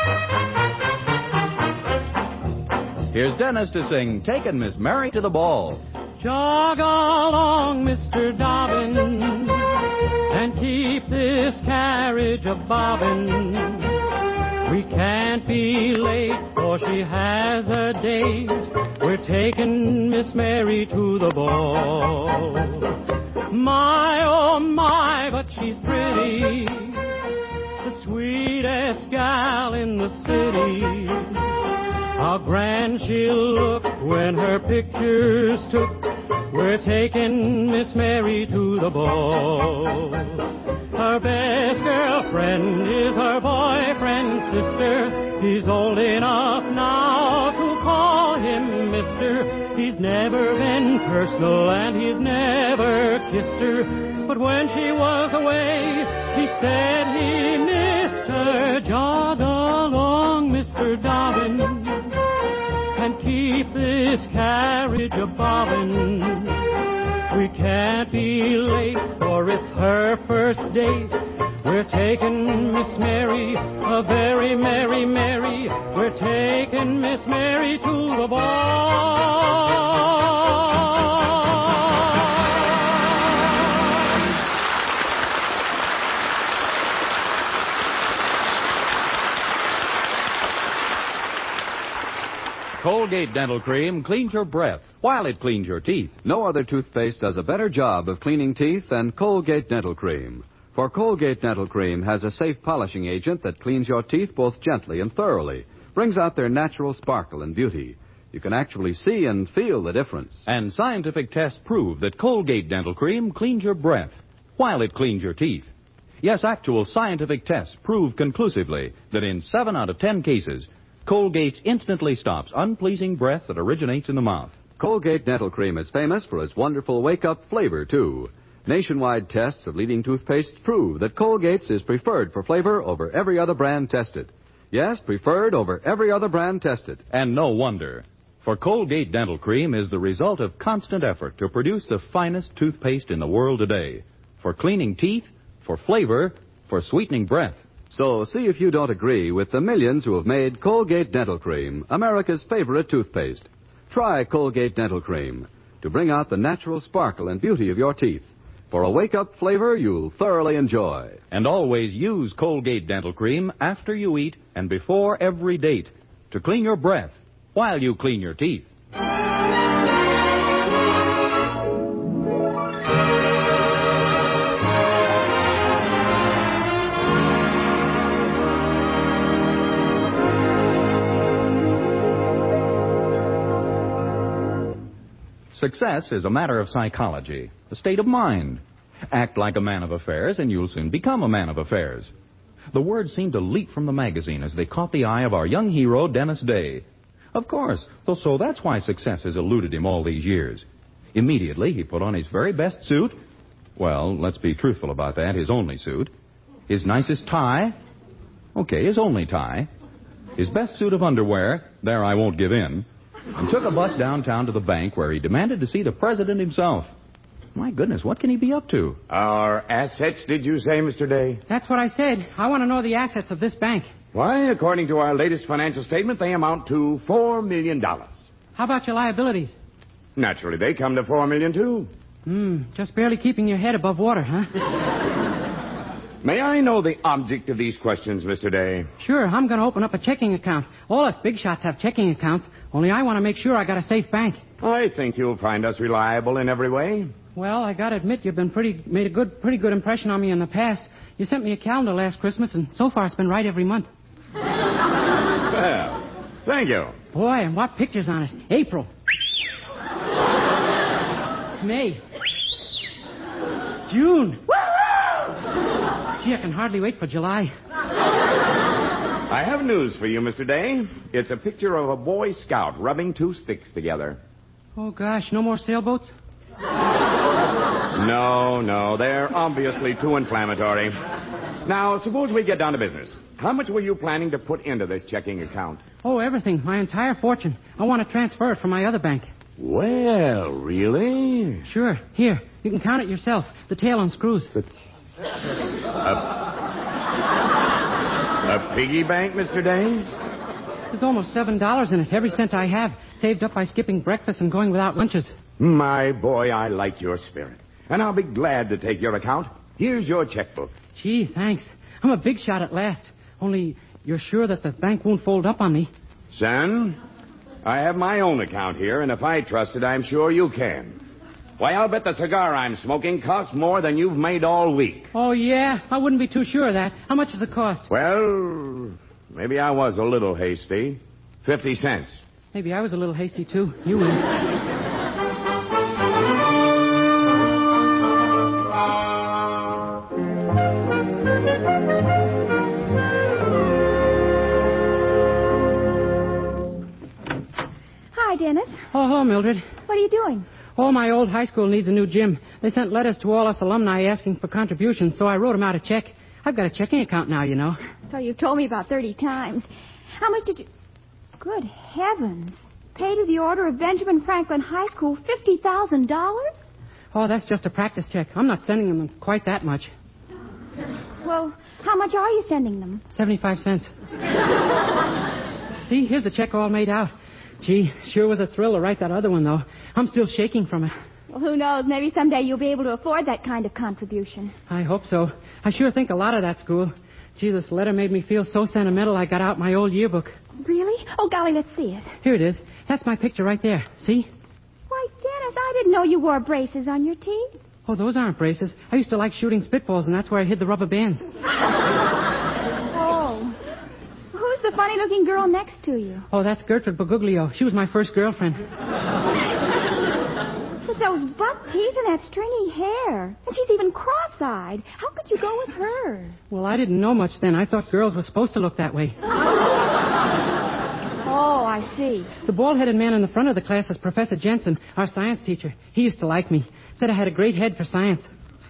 Here's Dennis to sing Takin' Miss Mary to the Ball. Jog along, Mr. Dobbin, and keep this carriage a-bobbin'. We can't be late, for she has a date. We're taking Miss Mary to the ball. My, oh my, but she's pretty, the sweetest gal in the city. How grand she'll look when her picture's took. We're taking Miss Mary to the ball. Her best girlfriend is her boyfriend's sister. He's old enough now to call him mister. He's never been personal and he's never kissed her. But when she was away, he said he missed her. Jog along, Mr. Dobbin, and keep this carriage a-bobbin'. We can't be late, for it's her first date. We're taking Miss Mary, a very merry Mary. We're taking Miss Mary to the ball. Colgate Dental Cream cleans your breath while it cleans your teeth. No other toothpaste does a better job of cleaning teeth than Colgate Dental Cream. For Colgate Dental Cream has a safe polishing agent that cleans your teeth both gently and thoroughly, brings out their natural sparkle and beauty. You can actually see and feel the difference. And scientific tests prove that Colgate Dental Cream cleans your breath while it cleans your teeth. Yes, actual scientific tests prove conclusively that in 7 out of 10 cases, Colgate instantly stops unpleasing breath that originates in the mouth. Colgate Dental Cream is famous for its wonderful wake-up flavor, too. Nationwide tests of leading toothpastes prove that Colgate's is preferred for flavor over every other brand tested. Yes, preferred over every other brand tested. And no wonder. For Colgate Dental Cream is the result of constant effort to produce the finest toothpaste in the world today. For cleaning teeth, for flavor, for sweetening breath. So see if you don't agree with the millions who have made Colgate Dental Cream America's favorite toothpaste. Try Colgate Dental Cream to bring out the natural sparkle and beauty of your teeth. For a wake-up flavor you'll thoroughly enjoy. And always use Colgate Dental Cream after you eat and before every date to clean your breath while you clean your teeth. Success is a matter of psychology, a state of mind. Act like a man of affairs, and you'll soon become a man of affairs. The words seemed to leap from the magazine as they caught the eye of our young hero, Dennis Day. Of course, so that's why success has eluded him all these years. Immediately, he put on his very best suit. Well, let's be truthful about that, his only suit. His nicest tie. Okay, his only tie. His best suit of underwear. There, I won't give in. And took a bus downtown to the bank where he demanded to see the president himself. My goodness, what can he be up to? Our assets, did you say, Mr. Day? That's what I said. I want to know the assets of this bank. Why, according to our latest financial statement, they amount to $4 million. How about your liabilities? Naturally, they come to $4 million, too. Just barely keeping your head above water, huh? May I know the object of these questions, Mr. Day? Sure, I'm going to open up a checking account. All us big shots have checking accounts, only I want to make sure I got a safe bank. I think you'll find us reliable in every way. Well, I gotta admit you've been made a pretty good impression on me in the past. You sent me a calendar last Christmas, and so far it's been right every month. Well, thank you. Boy, and what pictures on it. April. May. June. Gee, I can hardly wait for July. I have news for you, Mr. Day. It's a picture of a Boy Scout rubbing two sticks together. Oh, gosh, no more sailboats? No, they're obviously too inflammatory. Now, suppose we get down to business. How much were you planning to put into this checking account? Oh, everything. My entire fortune. I want to transfer it from my other bank. Well, really? Sure. Here, you can count it yourself. The tail unscrews. A piggy bank, Mr. Day? There's almost $7 in it. Every cent I have, saved up by skipping breakfast and going without lunches. My boy, I like your spirit. And I'll be glad to take your account. Here's your checkbook. Gee, thanks. I'm a big shot at last. Only, you're sure that the bank won't fold up on me? Son, I have my own account here, and if I trust it, I'm sure you can. Why, I'll bet the cigar I'm smoking costs more than you've made all week. Oh, yeah? I wouldn't be too sure of that. How much does it cost? Well, maybe I was a little hasty. 50 cents. Maybe I was a little hasty, too. You win. Hi, Dennis. Oh, hello, Mildred. What are you doing? Oh, my old high school needs a new gym. They sent letters to all us alumni asking for contributions, so I wrote them out a check. I've got a checking account now, you know. So you've told me about 30 times. How much did you... Good heavens. Pay to the order of Benjamin Franklin High School $50,000? Oh, that's just a practice check. I'm not sending them quite that much. Well, how much are you sending them? 75 cents. See, here's the check all made out. Gee, sure was a thrill to write that other one, though. I'm still shaking from it. Well, who knows? Maybe someday you'll be able to afford that kind of contribution. I hope so. I sure think a lot of that school. Gee, this letter made me feel so sentimental I got out my old yearbook. Really? Oh, golly, let's see it. Here it is. That's my picture right there. See? Why, Dennis, I didn't know you wore braces on your teeth. Oh, those aren't braces. I used to like shooting spitballs, and that's where I hid the rubber bands. Oh. Who's the funny-looking girl next to you? Oh, that's Gertrude Baguglio. She was my first girlfriend. With those buck teeth and that stringy hair. And she's even cross-eyed. How could you go with her? Well, I didn't know much then. I thought girls were supposed to look that way. Oh, I see. The bald-headed man in the front of the class is Professor Jensen, our science teacher. He used to like me. Said I had a great head for science.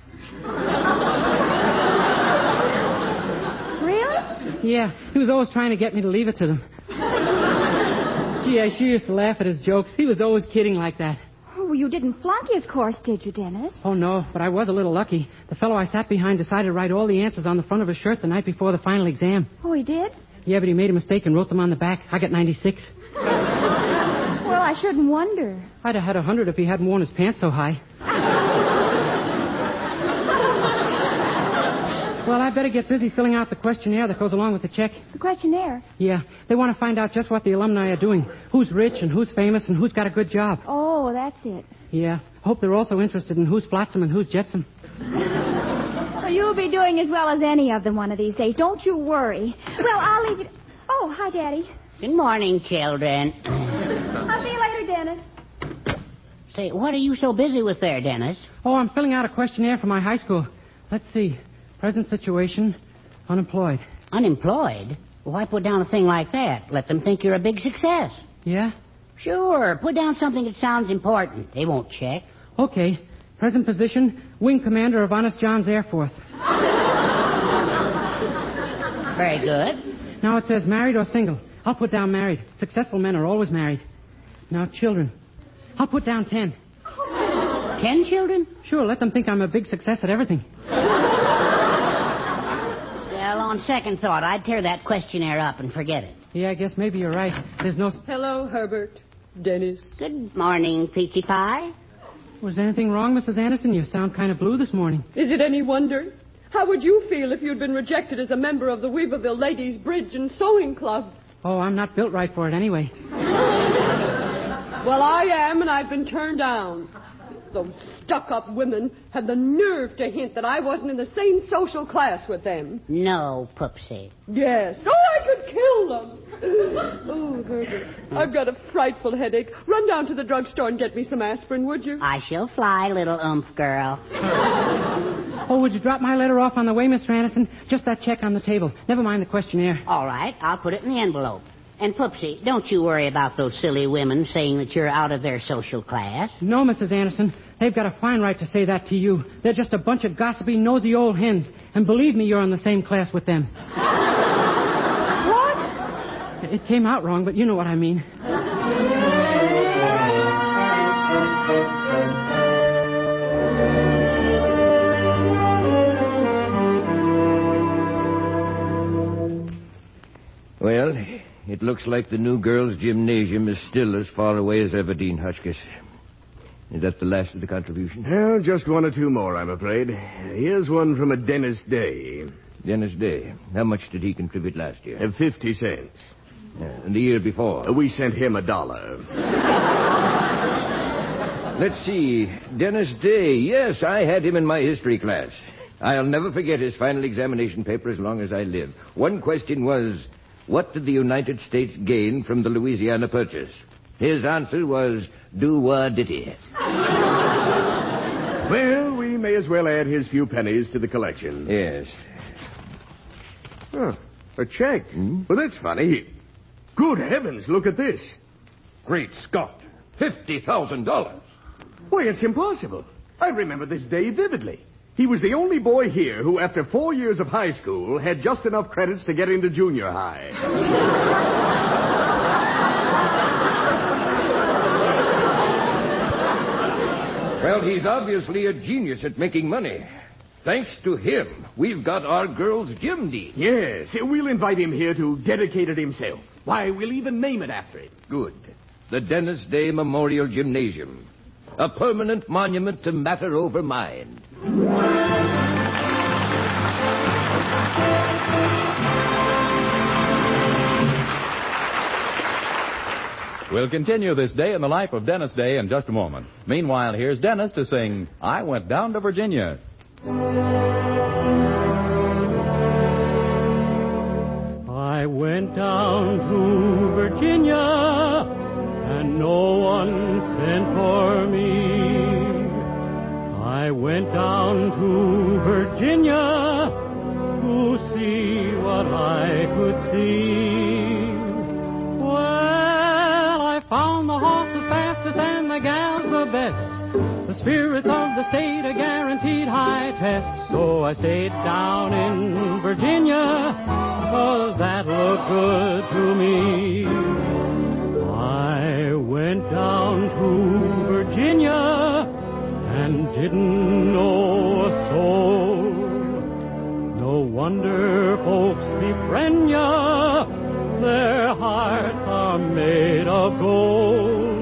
Really? Yeah, he was always trying to get me to leave it to them. Gee, I sure used to laugh at his jokes. He was always kidding like that. Oh, well, you didn't flunk his course, did you, Dennis? Oh, no, but I was a little lucky. The fellow I sat behind decided to write all the answers on the front of his shirt the night before the final exam. Oh, he did? Yeah, but he made a mistake and wrote them on the back. I got 96. Well, I shouldn't wonder. I'd have had 100 if he hadn't worn his pants so high. Well, I better get busy filling out the questionnaire that goes along with the check. The questionnaire? Yeah, they want to find out just what the alumni are doing. Who's rich and who's famous and who's got a good job. Oh, that's it. Yeah, hope they're also interested in who's flotsam and who's jetsam. Well, you'll be doing as well as any of them one of these days. Don't you worry. Well, I'll leave it... Oh, hi, Daddy. Good morning, children. I'll see you later, Dennis. Say, what are you so busy with there, Dennis? Oh, I'm filling out a questionnaire for my high school. Let's see. Present situation, unemployed. Unemployed? Well, why put down a thing like that? Let them think you're a big success. Yeah? Sure. Put down something that sounds important. They won't check. Okay. Present position, wing commander of Honest John's Air Force. Very good. Now it says married or single. I'll put down married. Successful men are always married. Now children. I'll put down 10. 10 children? Sure, let them think I'm a big success at everything. Well, on second thought, I'd tear that questionnaire up and forget it. Yeah, I guess maybe you're right. There's no... Hello, Herbert. Dennis. Good morning, Peachy Pie. Was there anything wrong, Mrs. Anderson? You sound kind of blue this morning. Is it any wonder? How would you feel if you'd been rejected as a member of the Weaverville Ladies Bridge and Sewing Club? Oh, I'm not built right for it anyway. Well, I am, and I've been turned down. Those stuck-up women had the nerve to hint that I wasn't in the same social class with them. No, Pupsy. Yes, so I could kill them. Oh, Herbert, I've got a frightful headache. Run down to the drugstore and get me some aspirin, would you? I shall fly, little oomph girl. Oh, would you drop my letter off on the way, Mr. Anderson? Just that check on the table. Never mind the questionnaire. All right, I'll put it in the envelope. And, Pupsy, don't you worry about those silly women saying that you're out of their social class. No, Mrs. Anderson. They've got a fine right to say that to you. They're just a bunch of gossipy, nosy old hens. And believe me, you're in the same class with them. What? It came out wrong, but you know what I mean. Well, it looks like the new girls' gymnasium is still as far away as ever, Dean Hotchkiss. Is that the last of the contribution? Well, just one or two more, I'm afraid. Here's one from a Dennis Day. Dennis Day. How much did he contribute last year? 50 cents. And the year before? We sent him $1. Let's see. Dennis Day. Yes, I had him in my history class. I'll never forget his final examination paper as long as I live. One question was, what did the United States gain from the Louisiana Purchase? His answer was, do-wah-ditty. Well, we may as well add his few pennies to the collection. Yes. Oh, a check. Well, that's funny. Good heavens, look at this. Great Scott. $50,000. Why, it's impossible. I remember this day vividly. He was the only boy here who, after 4 years of high school, had just enough credits to get into junior high. Well, he's obviously a genius at making money. Thanks to him, we've got our girls' gym, Dean. Yes, we'll invite him here to dedicate it himself. Why, we'll even name it after him. Good. The Dennis Day Memorial Gymnasium. A permanent monument to matter over mind. We'll continue this day in the life of Dennis Day in just a moment. Meanwhile, here's Dennis to sing, I Went Down to Virginia. I went down to Virginia, and no one sent for me. I went down to Virginia to see what I could see. Well, I found the horses fastest and the gals the best. The spirits of the state a guaranteed high test. So I stayed down in Virginia, 'cause that looked good to me. I went down to Virginia and didn't know a soul. No wonder folks befriend ya, their hearts are made of gold.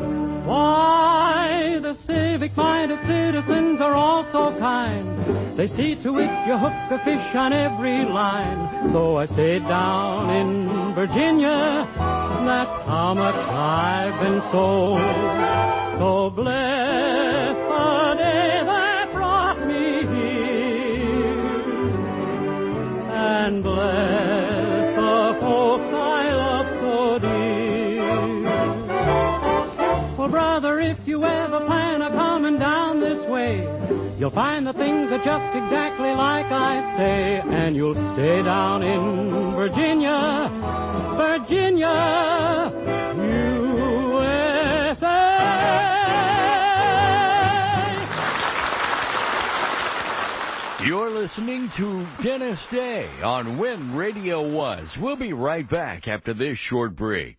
Why, the civic-minded citizens are all so kind. They see to it you hook a fish on every line. So I stayed down in Virginia, that's how much I've been sold. So bless the day that brought me here, and bless the folks I love so dear. Well, brother, if you ever plan on coming down this way, you'll find the things are just exactly like I say, and you'll stay down in Virginia, Virginia, USA. You're listening to Dennis Day on When Radio Was. We'll be right back after this short break.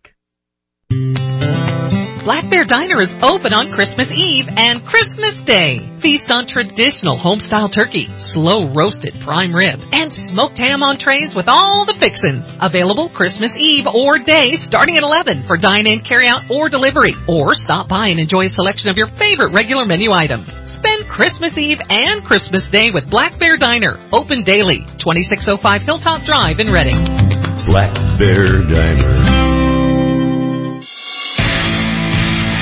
Black Bear Diner is open on Christmas Eve and Christmas Day. Feast on traditional home-style turkey, slow-roasted prime rib, and smoked ham on trays with all the fixins. Available Christmas Eve or day starting at 11 for dine-in, carry-out, or delivery. Or stop by and enjoy a selection of your favorite regular menu items. Spend Christmas Eve and Christmas Day with Black Bear Diner. Open daily. 2605 Hilltop Drive in Reading. Black Bear Diner.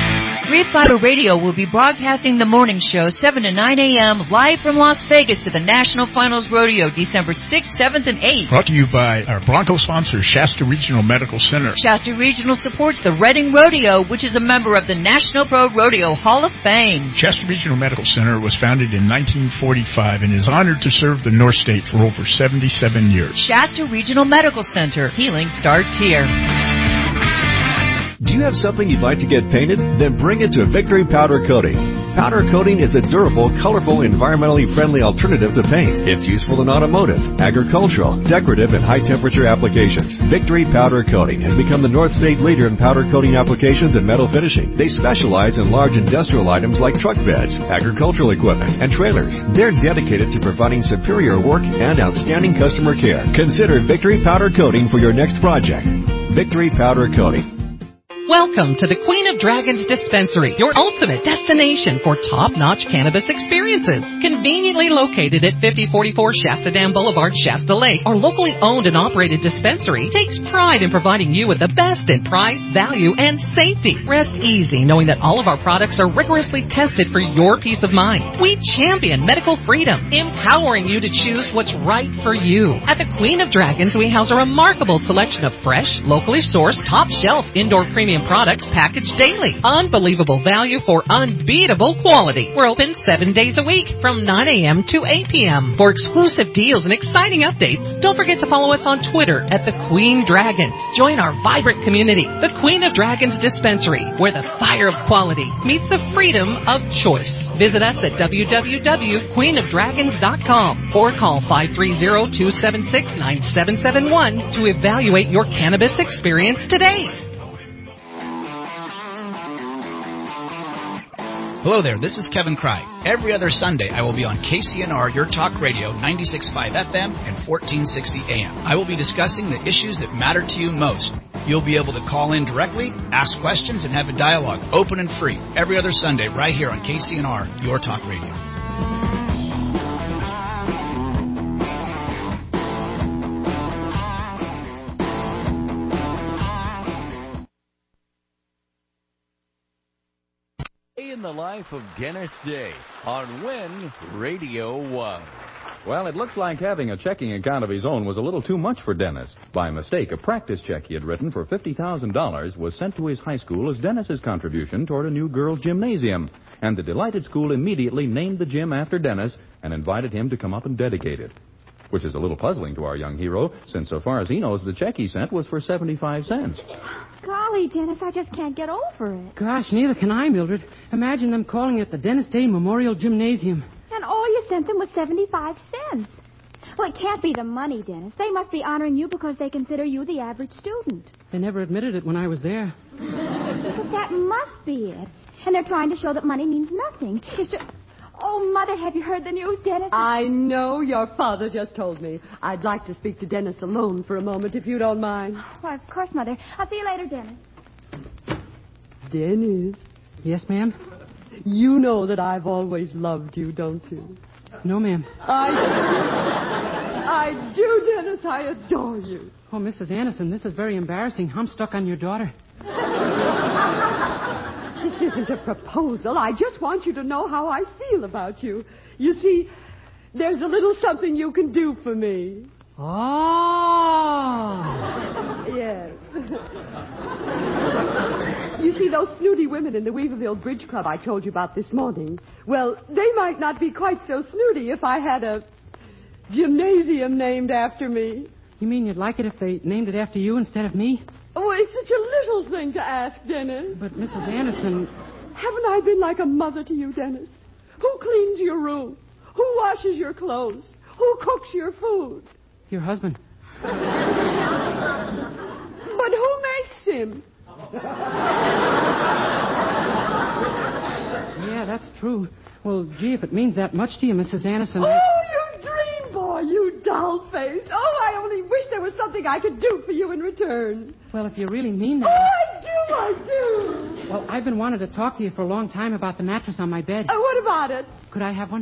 Reed Fiber Radio will be broadcasting the morning show 7 to 9 a.m. live from Las Vegas to the National Finals Rodeo December 6th, 7th, and 8th. Brought to you by our Bronco sponsor, Shasta Regional Medical Center. Shasta Regional supports the Reading Rodeo, which is a member of the National Pro Rodeo Hall of Fame. Shasta Regional Medical Center was founded in 1945 and is honored to serve the North State for over 77 years. Shasta Regional Medical Center. Healing starts here. Do you have something you'd like to get painted? Then bring it to Victory Powder Coating. Powder coating is a durable, colorful, environmentally friendly alternative to paint. It's useful in automotive, agricultural, decorative, and high-temperature applications. Victory Powder Coating has become the North State leader in powder coating applications and metal finishing. They specialize in large industrial items like truck beds, agricultural equipment, and trailers. They're dedicated to providing superior work and outstanding customer care. Consider Victory Powder Coating for your next project. Victory Powder Coating. Welcome to the Queen of Dragons Dispensary, your ultimate destination for top-notch cannabis experiences. Conveniently located at 5044 Shasta Dam Boulevard, Shasta Lake, our locally owned and operated dispensary takes pride in providing you with the best in price, value, and safety. Rest easy knowing that all of our products are rigorously tested for your peace of mind. We champion medical freedom, empowering you to choose what's right for you. At the Queen of Dragons, we house a remarkable selection of fresh, locally sourced, top-shelf indoor premium products packaged daily. Unbelievable value for unbeatable quality. We're open 7 days a week from 9 a.m. to 8 p.m. For exclusive deals and exciting updates, don't forget to follow us on Twitter at The Queen Dragons. Join our vibrant community, The Queen of Dragons Dispensary, where the fire of quality meets the freedom of choice. Visit us at www.queenofdragons.com or call 530-276-9771 to evaluate your cannabis experience today. Hello there, this is Kevin Cry. Every other Sunday, I will be on KCNR, Your Talk Radio, 96.5 FM and 1460 AM. I will be discussing the issues that matter to you most. You'll be able to call in directly, ask questions, and have a dialogue, open and free, every other Sunday right here on KCNR, Your Talk Radio. In the life of Dennis Day on When Radio Was. Well, it looks like having a checking account of his own was a little too much for Dennis. By mistake, a practice check he had written for $50,000 was sent to his high school as Dennis's contribution toward a new girls' gymnasium. And the delighted school immediately named the gym after Dennis and invited him to come up and dedicate it. Which is a little puzzling to our young hero, since so far as he knows, the check he sent was for 75 cents. Golly, Dennis, I just can't get over it. Gosh, neither can I, Mildred. Imagine them calling it the Dennis Day Memorial Gymnasium. And all you sent them was 75 cents. Well, it can't be the money, Dennis. They must be honoring you because they consider you the average student. They never admitted it when I was there. But that must be it. And they're trying to show that money means nothing. Oh, Mother, have you heard the news, Dennis? I know. Your father just told me. I'd like to speak to Dennis alone for a moment, if you don't mind. Why, of course, Mother. I'll see you later, Dennis. Dennis. Yes, ma'am? You know that I've always loved you, don't you? No, ma'am. I do, Dennis. I adore you. Oh, Mrs. Anderson, this is very embarrassing. I'm stuck on your daughter. This isn't a proposal. I just want you to know how I feel about you. You see, there's a little something you can do for me. Oh. Yes. You see, those snooty women in the Weaverville Bridge Club I told you about this morning, well, they might not be quite so snooty if I had a gymnasium named after me. You mean you'd like it if they named it after you instead of me? Oh, it's such a little thing to ask, Dennis. But, Mrs. Anderson... Haven't I been like a mother to you, Dennis? Who cleans your room? Who washes your clothes? Who cooks your food? Your husband. But who makes him? Yeah, that's true. Well, gee, if it means that much to you, Mrs. Anderson... Oh, you dream boy, you doll-faced. Oh, I only wish there was something I could do for you in return. Well, if you really mean that... Oh, I do. Well, I've been wanting to talk to you for a long time about the mattress on my bed. What about it? Could I have one?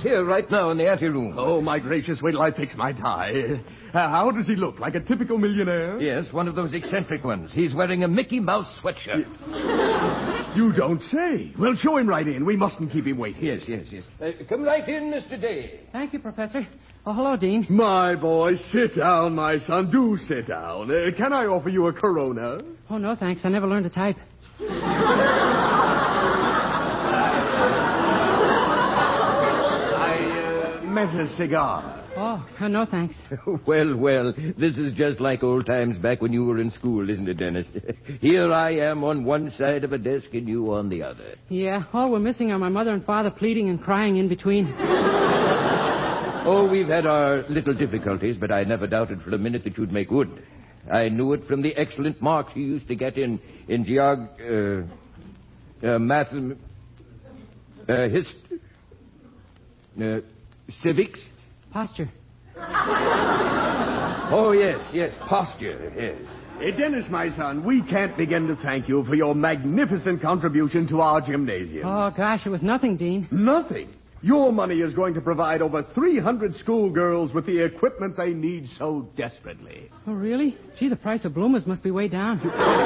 here right now in the anteroom. Oh, my gracious, wait till I fix my tie. How does he look? Like a typical millionaire? Yes, one of those eccentric ones. He's wearing a Mickey Mouse sweatshirt. You don't say. Well, show him right in. We mustn't keep him waiting. Yes. Come right in, Mr. Day. Thank you, Professor. Oh, hello, Dean. My boy, sit down, my son. Do sit down. Can I offer you a Corona? Oh, no, thanks. I never learned to type. I meant a cigar. Oh, no, thanks. Well, this is just like old times back when you were in school, isn't it, Dennis? Here I am on one side of a desk and you on the other. Yeah, all we're missing are my mother and father pleading and crying in between. Oh, we've had our little difficulties, but I never doubted for a minute that you'd make good. I knew it from the excellent marks you used to get in math, civics. Posture. Oh, yes, posture, yes. Dennis, my son, we can't begin to thank you for your magnificent contribution to our gymnasium. Oh, gosh, it was nothing, Dean. Nothing? Your money is going to provide over 300 schoolgirls with the equipment they need so desperately. Oh, really? Gee, the price of bloomers must be way down.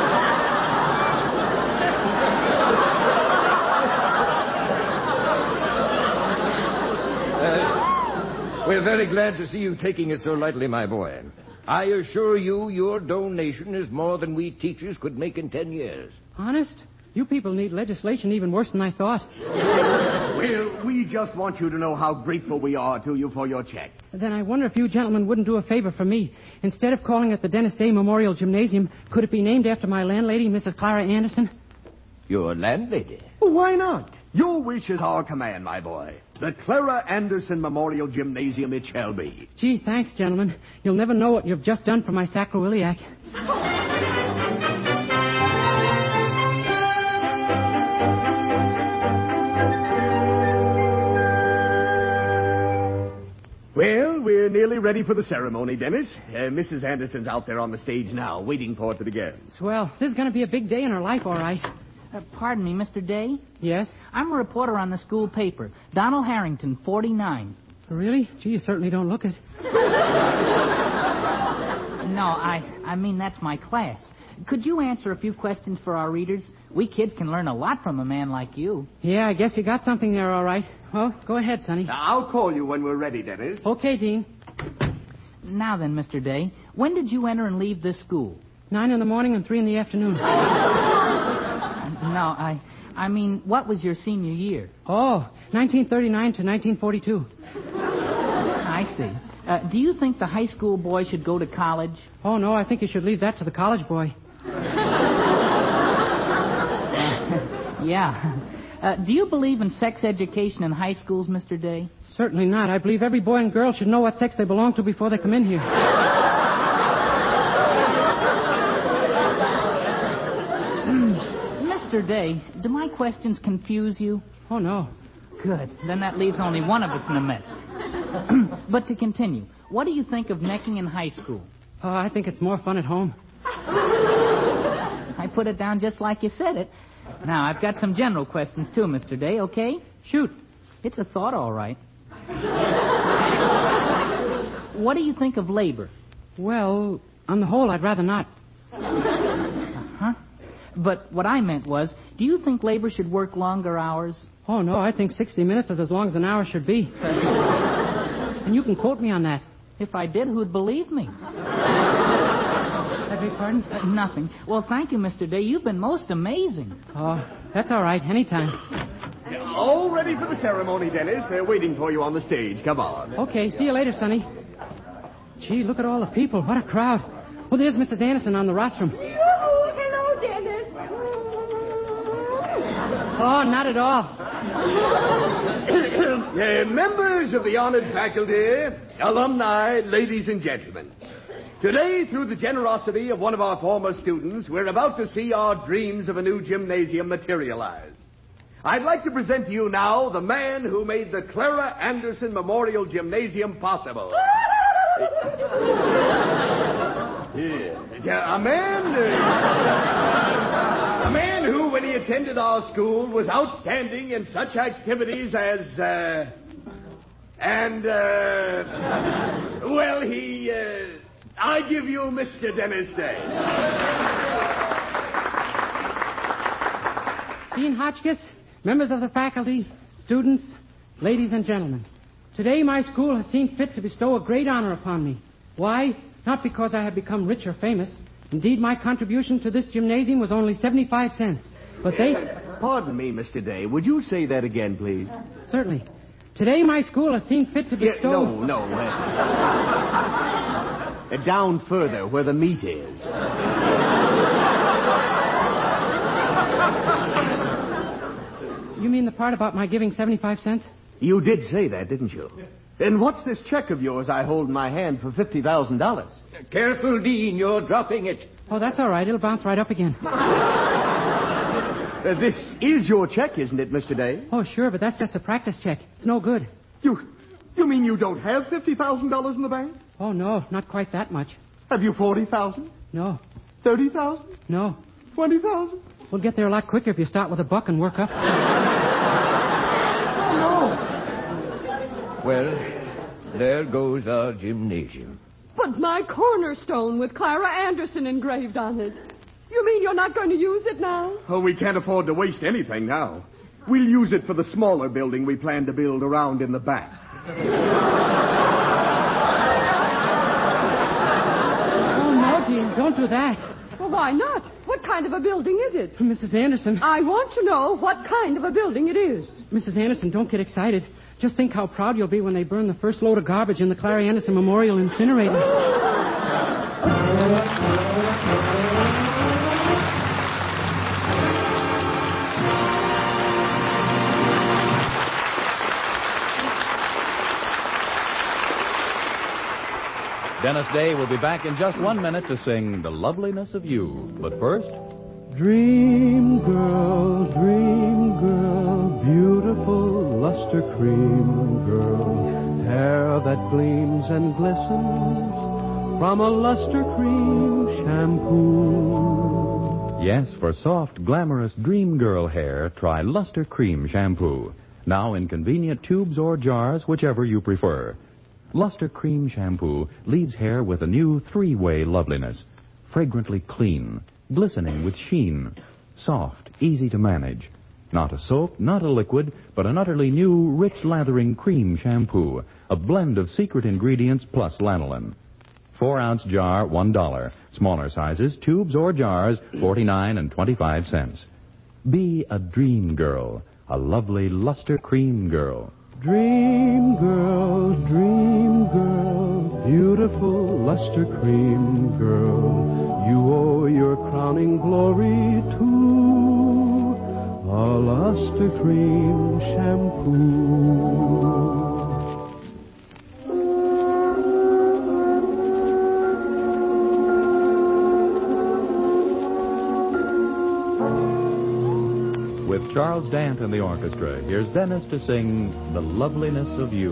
We're very glad to see you taking it so lightly, my boy. I assure you your donation is more than we teachers could make in 10 years. Honest? You people need legislation even worse than I thought. Well, we just want you to know how grateful we are to you for your check. Then I wonder if you gentlemen wouldn't do a favor for me. Instead of calling it the Dennis Day Memorial Gymnasium, could it be named after my landlady, Mrs. Clara Anderson? Your landlady? Why not? Your wish is our command, my boy. The Clara Anderson Memorial Gymnasium it shall be. Gee, thanks, gentlemen. You'll never know what you've just done for my sacroiliac. Well, we're nearly ready for the ceremony, Dennis. Mrs. Anderson's out there on the stage now, waiting for it to begin. Swell. This is going to be a big day in her life, all right. Pardon me, Mr. Day? Yes? I'm a reporter on the school paper. Donald Harrington, 49. Really? Gee, you certainly don't look it. No, I mean, that's my class. Could you answer a few questions for our readers? We kids can learn a lot from a man like you. Yeah, I guess you got something there, all right. Well, go ahead, Sonny. I'll call you when we're ready, Dennis. Okay, Dean. Now then, Mr. Day, when did you enter and leave this school? 9 in the morning and 3 in the afternoon. No, I mean, what was your senior year? Oh, 1939 to 1942. I see. Do you think the high school boy should go to college? Oh, no, I think you should leave that to the college boy. Yeah. Do you believe in sex education in high schools, Mr. Day? Certainly not. I believe every boy and girl should know what sex they belong to before they come in here. Mr. Day, do my questions confuse you? Oh, no. Good. Then that leaves only one of us in a mess. But to continue, what do you think of necking in high school? Oh, I think it's more fun at home. I put it down just like you said it. Now, I've got some general questions, too, Mr. Day, okay? Shoot. It's a thought, all right. What do you think of labor? Well, on the whole, I'd rather not. Uh-huh. But what I meant was, do you think labor should work longer hours? Oh, no, I think 60 minutes is as long as an hour should be. And you can quote me on that. If I did, who'd believe me? I beg pardon? Nothing. Well, thank you, Mr. Day. You've been most amazing. Oh, that's all right. Anytime. All ready for the ceremony, Dennis. They're waiting for you on the stage. Come on. Okay, see you later, Sonny. Gee, look at all the people. What a crowd. Oh, there's Mrs. Anderson on the rostrum. Hello, Dennis. Oh, not at all. Members of the honored faculty, alumni, ladies and gentlemen. Today, through the generosity of one of our former students, we're about to see our dreams of a new gymnasium materialize. I'd like to present to you now the man who made the Clara Anderson Memorial Gymnasium possible. A man who, when he attended our school, was outstanding in such activities as And, well, I give you Mr. Dennis Day. Dean Hotchkiss, members of the faculty, students, ladies and gentlemen. Today my school has seen fit to bestow a great honor upon me. Why? Not because I have become rich or famous. Indeed, my contribution to this gymnasium was only 75 cents. But they... Pardon me, Mr. Day. Would you say that again, please? Certainly. Today my school has seen fit to bestow... No. Down further, where the meat is. You mean the part about my giving 75 cents? You did say that, didn't you? And what's this check of yours I hold in my hand for $50,000? Careful, Dean. You're dropping it. Oh, that's all right. It'll bounce right up again. This is your check, isn't it, Mr. Day? Oh, sure, but that's just a practice check. It's no good. You mean you don't have $50,000 in the bank? Oh, no, not quite that much. Have you 40,000? No. 30,000? No. 20,000? We'll get there a lot quicker if you start with a buck and work up. No. Well, there goes our gymnasium. But my cornerstone with Clara Anderson engraved on it. You mean you're not going to use it now? Oh, we can't afford to waste anything now. We'll use it for the smaller building we plan to build around in the back. Oh, no, Dean, don't do that. Well, why not? What kind of a building is it? Mrs. Anderson. I want to know what kind of a building it is. Mrs. Anderson, don't get excited. Just think how proud you'll be when they burn the first load of garbage in the Clara Anderson Memorial Incinerator. Dennis Day will be back in just 1 minute to sing The Loveliness of You. But first... Dream girl, beautiful luster cream girl, hair that gleams and glistens from a luster cream shampoo. Yes, for soft, glamorous dream girl hair, try Luster Cream Shampoo. Now in convenient tubes or jars, whichever you prefer. Luster Cream Shampoo leaves hair with a new three-way loveliness. Fragrantly clean, glistening with sheen, soft, easy to manage. Not a soap, not a liquid, but an utterly new, rich lathering cream shampoo. A blend of secret ingredients plus lanolin. 4-ounce jar, $1. Smaller sizes, tubes or jars, 49 and 25 cents. Be a dream girl, a lovely luster cream girl. Dream girl, beautiful luster cream girl, you owe your crowning glory to a luster cream shampoo. With Charles Dant and the orchestra, here's Dennis to sing The Loveliness of You.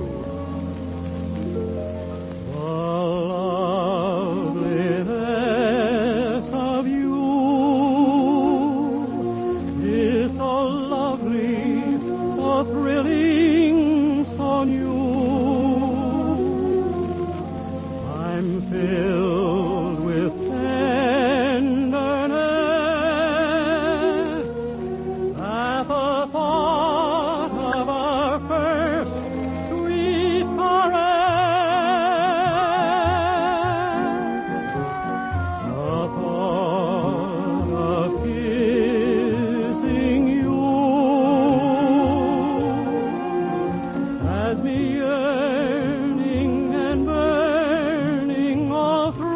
Yearning and burning all through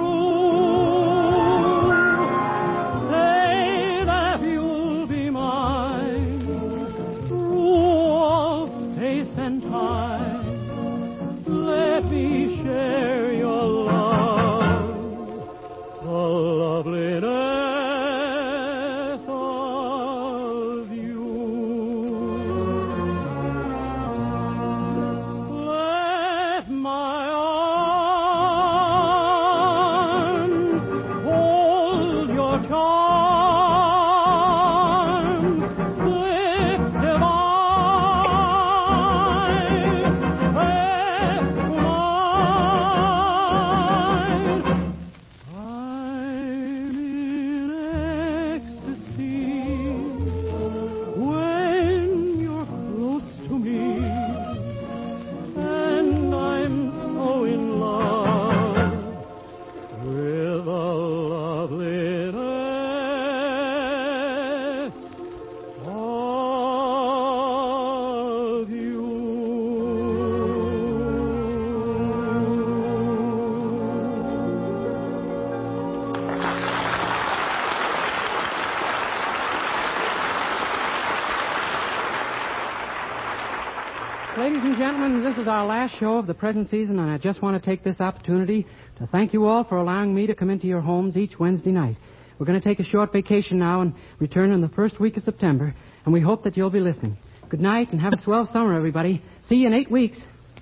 ladies and gentlemen, this is our last show of the present season, and I just want to take this opportunity to thank you all for allowing me to come into your homes each Wednesday night. We're going to take a short vacation now and return in the first week of September, and we hope that you'll be listening. Good night, and have a swell summer, everybody. See you in 8 weeks.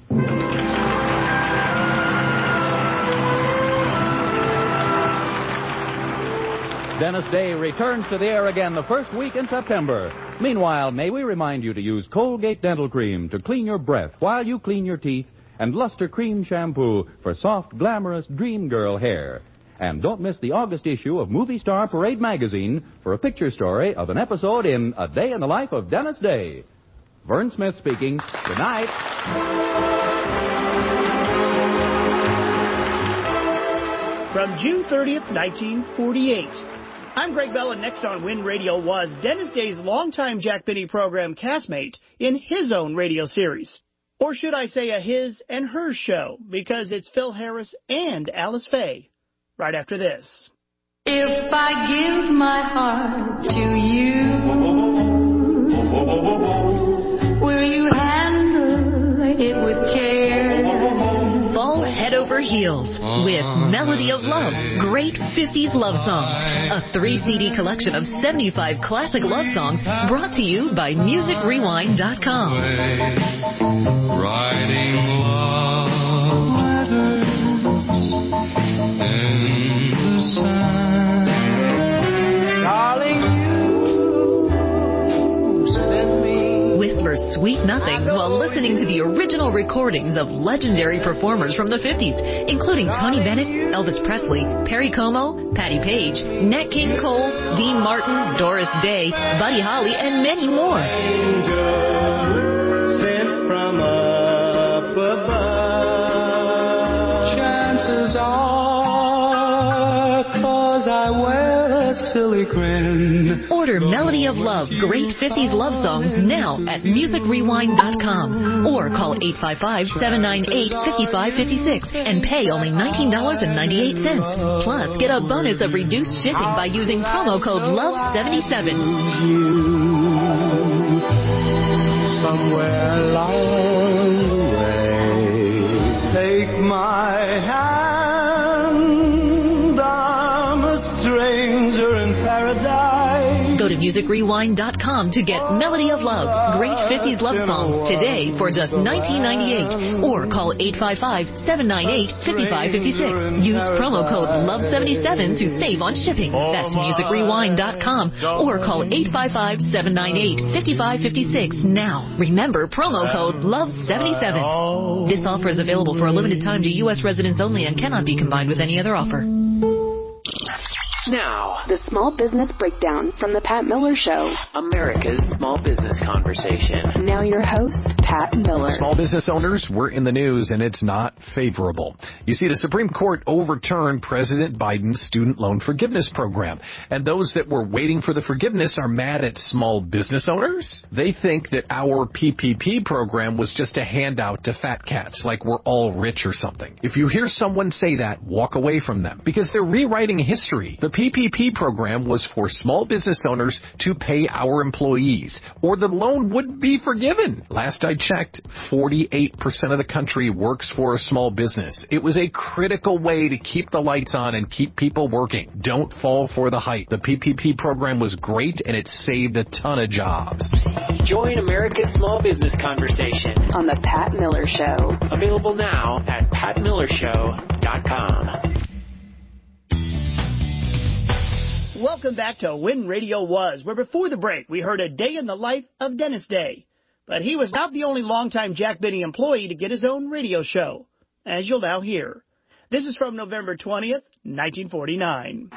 Dennis Day returns to the air again the first week in September. Meanwhile, may we remind you to use Colgate Dental Cream to clean your breath while you clean your teeth, and Luster Cream Shampoo for soft, glamorous dream girl hair. And don't miss the August issue of Movie Star Parade magazine for a picture story of an episode in A Day in the Life of Dennis Day. Vern Smith speaking. Good night. From June 30th, 1948. I'm Greg Bell, and next on Win Radio was Dennis Day's longtime Jack Benny program castmate in his own radio series. Or should I say a his and hers show, because it's Phil Harris and Alice Faye. Right after this. If I give my heart to you, will you handle it with care? Fall head over heels with Melody of Love, Great 50s Love Songs, a 3-CD collection of 75 classic love songs brought to you by MusicRewind.com. Writing love letters in the sand. Darling, you send me. Whisper sweet nothings while listening to the original recordings of legendary performers from the 50s, including Tony Bennett, Elvis Presley, Perry Como, Patti Page, Nat King Cole, Dean Martin, Doris Day, Buddy Holly, and many more. Sent from up above. Chances are, 'cause I wear a silly grin. Order Melody of Love, Great 50s Love Songs now at MusicRewind.com or call 855-798-5556 and pay only $19.98. Plus, get a bonus of reduced shipping by using promo code LOVE77. Somewhere along the way, take my hand, I'm a stranger in paradise. Go to MusicRewind.com to get Melody of Love, Great 50s Love Songs today for just $19.98 or call 855-798-5556. Use promo code LOVE77 to save on shipping. That's MusicRewind.com or call 855-798-5556 now. Remember, promo code LOVE77. This offer is available for a limited time to U.S. residents only and cannot be combined with any other offer. Now, the Small Business Breakdown from The Pat Miller Show. America's small business conversation. Now your host, Pat Miller. Small business owners, we're in the news, and it's not favorable. You see, the Supreme Court overturned President Biden's student loan forgiveness program, and those that were waiting for the forgiveness are mad at small business owners. They think that our PPP program was just a handout to fat cats, like we're all rich or something. If you hear someone say that, walk away from them, because they're rewriting history. The PPP program was for small business owners to pay our employees, or the loan wouldn't be forgiven. Last I checked, 48% of the country works for a small business. It was a critical way to keep the lights on and keep people working. Don't fall for the hype. The PPP program was great, and it saved a ton of jobs. Join America's small business conversation on The Pat Miller Show. Available now at PatMillerShow.com. Welcome back to When Radio Was, where before the break we heard a day in the life of Dennis Day. But he was not the only longtime Jack Benny employee to get his own radio show, as you'll now hear. This is from November 20th, 1949.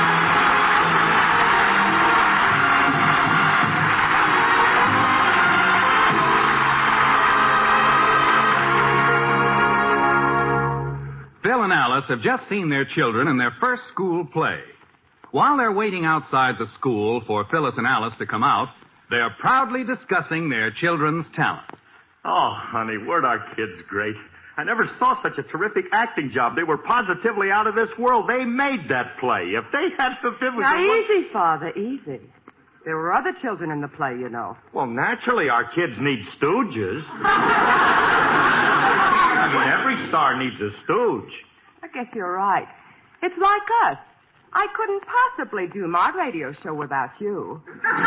Phil and Alice have just seen their children in their first school play. While they're waiting outside the school for Phyllis and Alice to come out, they're proudly discussing their children's talent. Oh, honey, weren't our kids great? I never saw such a terrific acting job. They were positively out of this world. They made that play. If they had fulfilled... Now, easy, Father, easy. There were other children in the play, you know. Well, naturally, our kids need stooges. I mean, every star needs a stooge. I guess you're right. It's like us. I couldn't possibly do my radio show without you.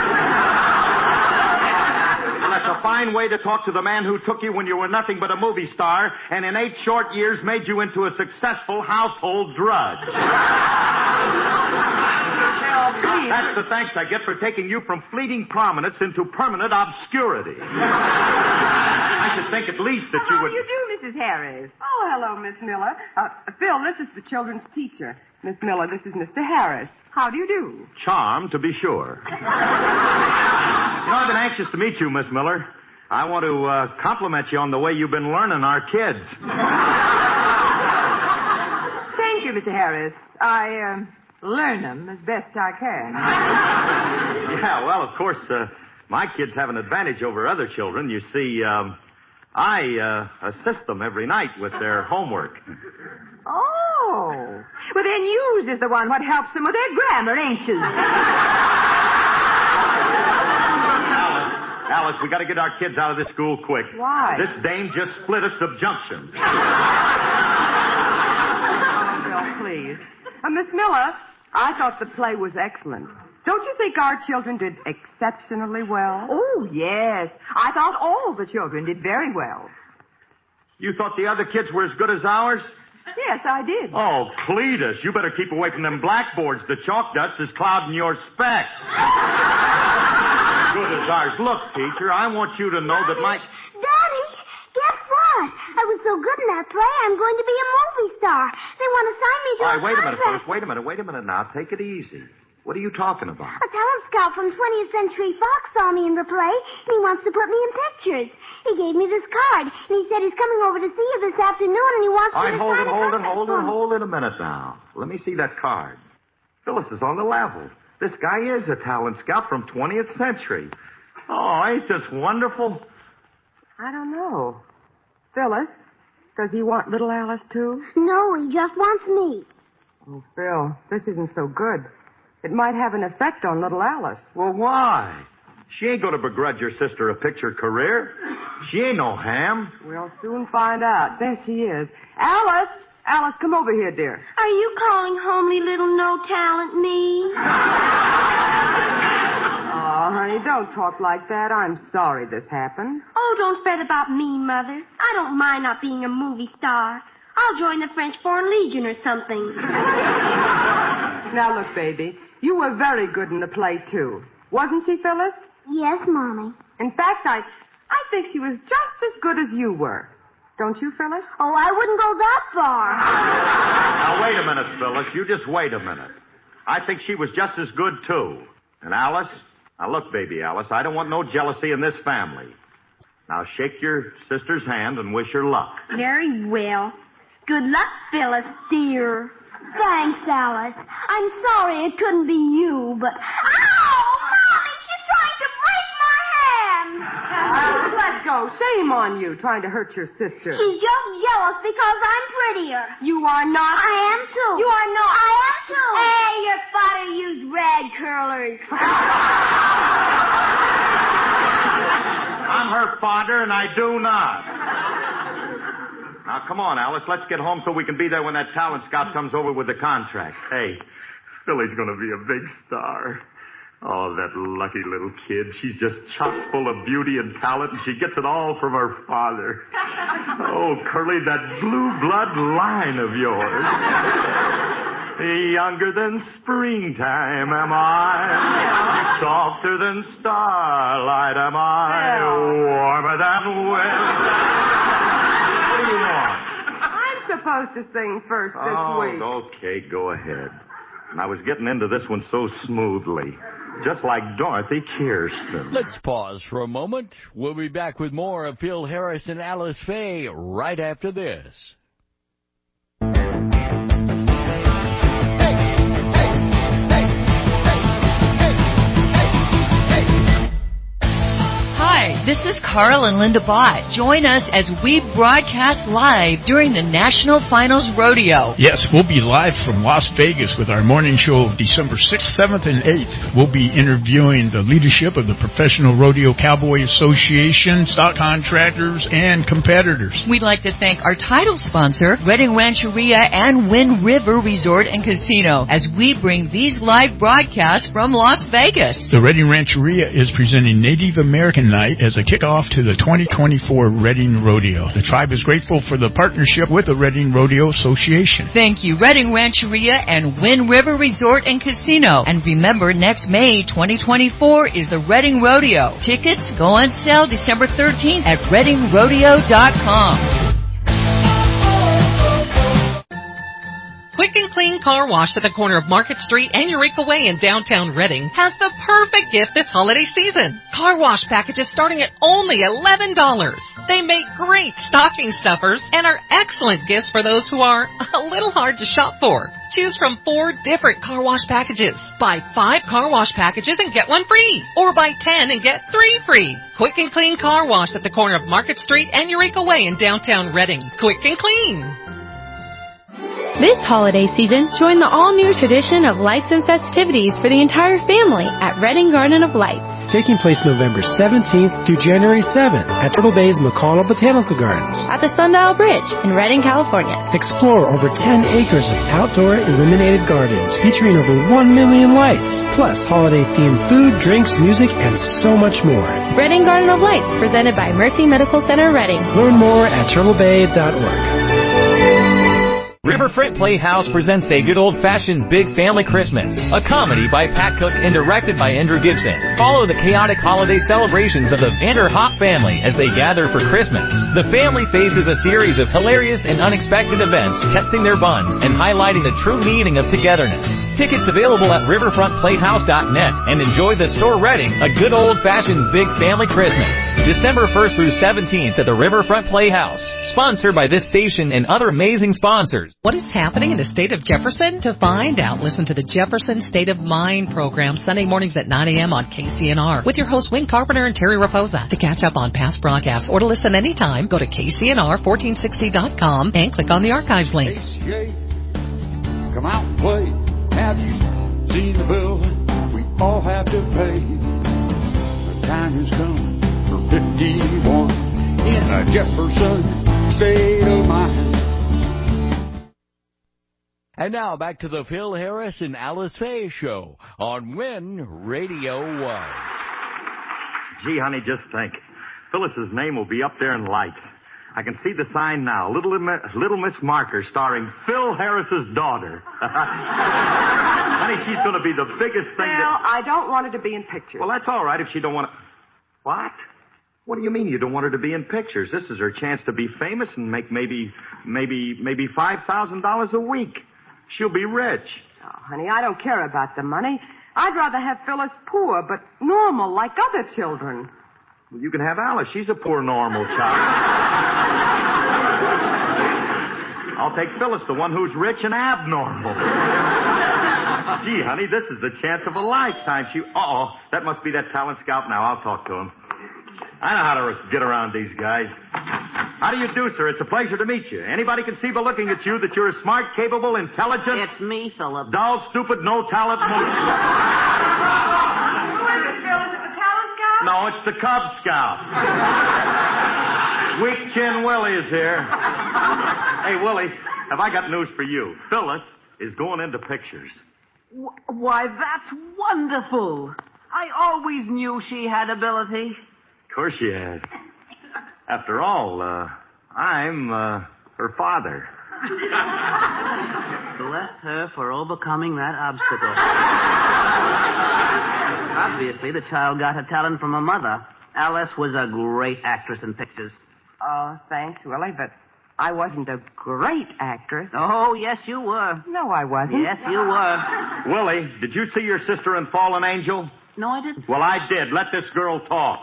Well, that's a fine way to talk to the man who took you when you were nothing but a movie star and in 8 short years made you into a successful household drudge. That's the thanks I get for taking you from fleeting prominence into permanent obscurity. I should think at least that you would... How do you do, Mrs. Harris? Oh, hello, Miss Miller. Phil, this is the children's teacher. Miss Miller, this is Mr. Harris. How do you do? Charmed, to be sure. I've been anxious to meet you, Miss Miller. I want to compliment you on the way you've been learning our kids. Thank you, Mr. Harris. I learn them as best I can. Yeah, well, of course, my kids have an advantage over other children. You see, I assist them every night with their homework. Oh. Well, then yours is the one what helps them with their grammar, ain't you? Alice, we got to get our kids out of this school quick. Why? This dame just split a subjunction. Oh, Bill, please. Miss Miller, I thought the play was excellent. Don't you think our children did exceptionally well? Oh, yes. I thought all the children did very well. You thought the other kids were as good as ours? Yes, I did. Oh, Cletus, you better keep away from them blackboards. The chalk dust is clouding your specs. Good as ours. Look, teacher, I want you to know that my... Daddy, guess what? I was so good in that play, I'm going to be a movie star. They want to sign me to All right, a wait a minute, contract. folks. Wait a minute now. Take it easy. What are you talking about? A talent scout from 20th Century Fox saw me in the play, and he wants to put me in pictures. He gave me this card, and he said he's coming over to see you this afternoon, and he wants All right, me to sign a contract. hold it a minute now. Let me see that card. Phyllis is on the level. This guy is a talent scout from 20th century. Oh, ain't this wonderful? I don't know. Phyllis, does he want little Alice, too? No, he just wants me. Oh, Phil, this isn't so good. It might have an effect on little Alice. Well, why? She ain't gonna begrudge your sister a picture career. She ain't no ham. We'll soon find out. There she is. Alice! Alice, come over here, dear. Are you calling homely little no-talent me? Oh, honey, don't talk like that. I'm sorry this happened. Oh, don't fret about me, Mother. I don't mind not being a movie star. I'll join the French Foreign Legion or something. Now, look, baby. You were very good in the play, too. Wasn't she, Phyllis? Yes, Mommy. In fact, I think she was just as good as you were. Don't you, Phyllis? Oh, I wouldn't go that far. Now, wait a minute, Phyllis. You just wait a minute. I think she was just as good, too. And Alice? Now, look, baby Alice, I don't want no jealousy in this family. Now, shake your sister's hand and wish her luck. Very well. Good luck, Phyllis, dear. Thanks, Alice. I'm sorry it couldn't be you, but... Ow! Mommy, she's trying to break my hand! Let go. Shame on you, trying to hurt your sister. She's just jealous because I'm prettier. You are not. I am, too. You are not. I am, too. Hey, your father used rag curlers. I'm her father, and I do not. Now, come on, Alice. Let's get home so we can be there when that talent scout comes over with the contract. Hey, Philly's going to be a big star. Oh, that lucky little kid. She's just chock full of beauty and talent, and she gets it all from her father. Oh, Curly, that blue blood line of yours. Younger than springtime am I. Softer than starlight am I. Warmer than winter. What do you want? I'm supposed to sing first this week. Okay, go ahead. And I was getting into this one so smoothly. Just like Dorothy Kirsten. Let's pause for a moment. We'll be back with more of Phil Harris and Alice Faye right after this. Hi, this This is Carl and Linda Bott. Join us as we broadcast live during the National Finals Rodeo. Yes, we'll be live from Las Vegas with our morning show December 6th, 7th, and 8th. We'll be interviewing the leadership of the Professional Rodeo Cowboy Association, stock contractors, and competitors. We'd like to thank our title sponsor, Redding Rancheria and Wind River Resort and Casino, as we bring these live broadcasts from Las Vegas. The Redding Rancheria is presenting Native American Night as a kickoff to the 2024 Redding Rodeo. The tribe is grateful for the partnership with the Redding Rodeo Association. Thank you, Redding Rancheria and Wind River Resort and Casino. And remember, next May 2024 is the Redding Rodeo. Tickets go on sale December 13th at reddingrodeo.com. Quick and Clean Car Wash at the corner of Market Street and Eureka Way in downtown Redding has the perfect gift this holiday season. Car wash packages starting at only $11. They make great stocking stuffers and are excellent gifts for those who are a little hard to shop for. Choose from 4 different car wash packages. Buy 5 car wash packages and get 1 free. Or buy 10 and get 3 free. Quick and Clean Car Wash at the corner of Market Street and Eureka Way in downtown Redding. Quick and clean. This holiday season, join the all-new tradition of lights and festivities for the entire family at Redding Garden of Lights. Taking place November 17th through January 7th at Turtle Bay's McConnell Botanical Gardens. At the Sundial Bridge in Redding, California. Explore over 10 acres of outdoor illuminated gardens featuring over 1 million lights, plus holiday-themed food, drinks, music, and so much more. Redding Garden of Lights, presented by Mercy Medical Center, Redding. Learn more at turtlebay.org. Riverfront Playhouse presents a good old-fashioned Big Family Christmas, a comedy by Pat Cook and directed by Andrew Gibson. Follow the chaotic holiday celebrations of the Vanderhoff family as they gather for Christmas. The family faces a series of hilarious and unexpected events, testing their bonds and highlighting the true meaning of togetherness. Tickets available at riverfrontplayhouse.net, and enjoy the store Redding, a good old-fashioned Big Family Christmas. December 1st through 17th at the Riverfront Playhouse. Sponsored by this station and other amazing sponsors. What is happening in the state of Jefferson? To find out, listen to the Jefferson State of Mind program Sunday mornings at 9 a.m. on KCNR with your hosts Wayne Carpenter and Terry Raposa. To catch up on past broadcasts or to listen anytime, go to KCNR1460.com and click on the archives link. Come out and play. Have you seen the bill we all have to pay? The time has come for 51 in a Jefferson State of Mind. And now back to the Phil Harris and Alice Faye show on Win Radio Was. Gee, honey, just think. Phyllis's name will be up there in lights. I can see the sign now. Little Miss Marker starring Phil Harris's daughter. Honey, she's going to be the biggest thing. Well, I don't want her to be in pictures. Well, that's all right if she don't want to. What? What do you mean you don't want her to be in pictures? This is her chance to be famous and make maybe $5,000 a week. She'll be rich. Oh, honey, I don't care about the money. I'd rather have Phyllis poor, but normal, like other children. Well, you can have Alice. She's a poor, normal child. I'll take Phyllis, the one who's rich and abnormal. Gee, honey, this is the chance of a lifetime. Uh-oh, that must be that talent scout now. I'll talk to him. I know how to get around these guys. How do you do, sir? It's a pleasure to meet you. Anybody can see by looking at you that you're a smart, capable, intelligent... It's me, Philip. Dull, stupid, no talent... Who is it, Phil? Is it the talent scout? No, it's the Cub Scout. Weak Chin Willie is here. Hey, Willie, have I got news for you? Phyllis is going into pictures. Why, that's wonderful. I always knew she had ability. Of course she has. After all, I'm her father. Bless her for overcoming that obstacle. Obviously, the child got her talent from her mother. Alice was a great actress in pictures. Oh, thanks, Willie, but I wasn't a great actress. Oh, yes, you were. No, I wasn't. Yes, you were. Willie, did you see your sister in Fallen Angel? No, I didn't. Well, I did. Let this girl talk.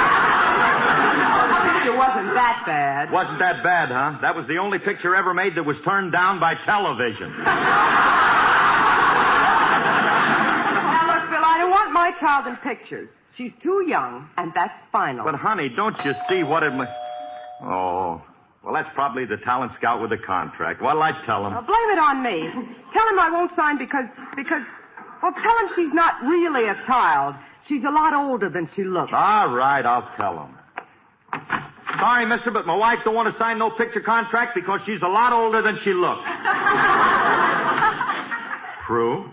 The picture wasn't that bad. Wasn't that bad, huh? That was the only picture ever made that was turned down by television. Now, look, Phil, I don't want my child in pictures. She's too young, and that's final. But, honey, don't you see what it... Oh, well, that's probably the talent scout with the contract. What'll I tell him? Blame it on me. Tell him I won't sign because... Well, tell him she's not really a child. She's a lot older than she looks. All right, I'll tell him. Sorry, mister, but my wife don't want to sign no picture contract because she's a lot older than she looks. True.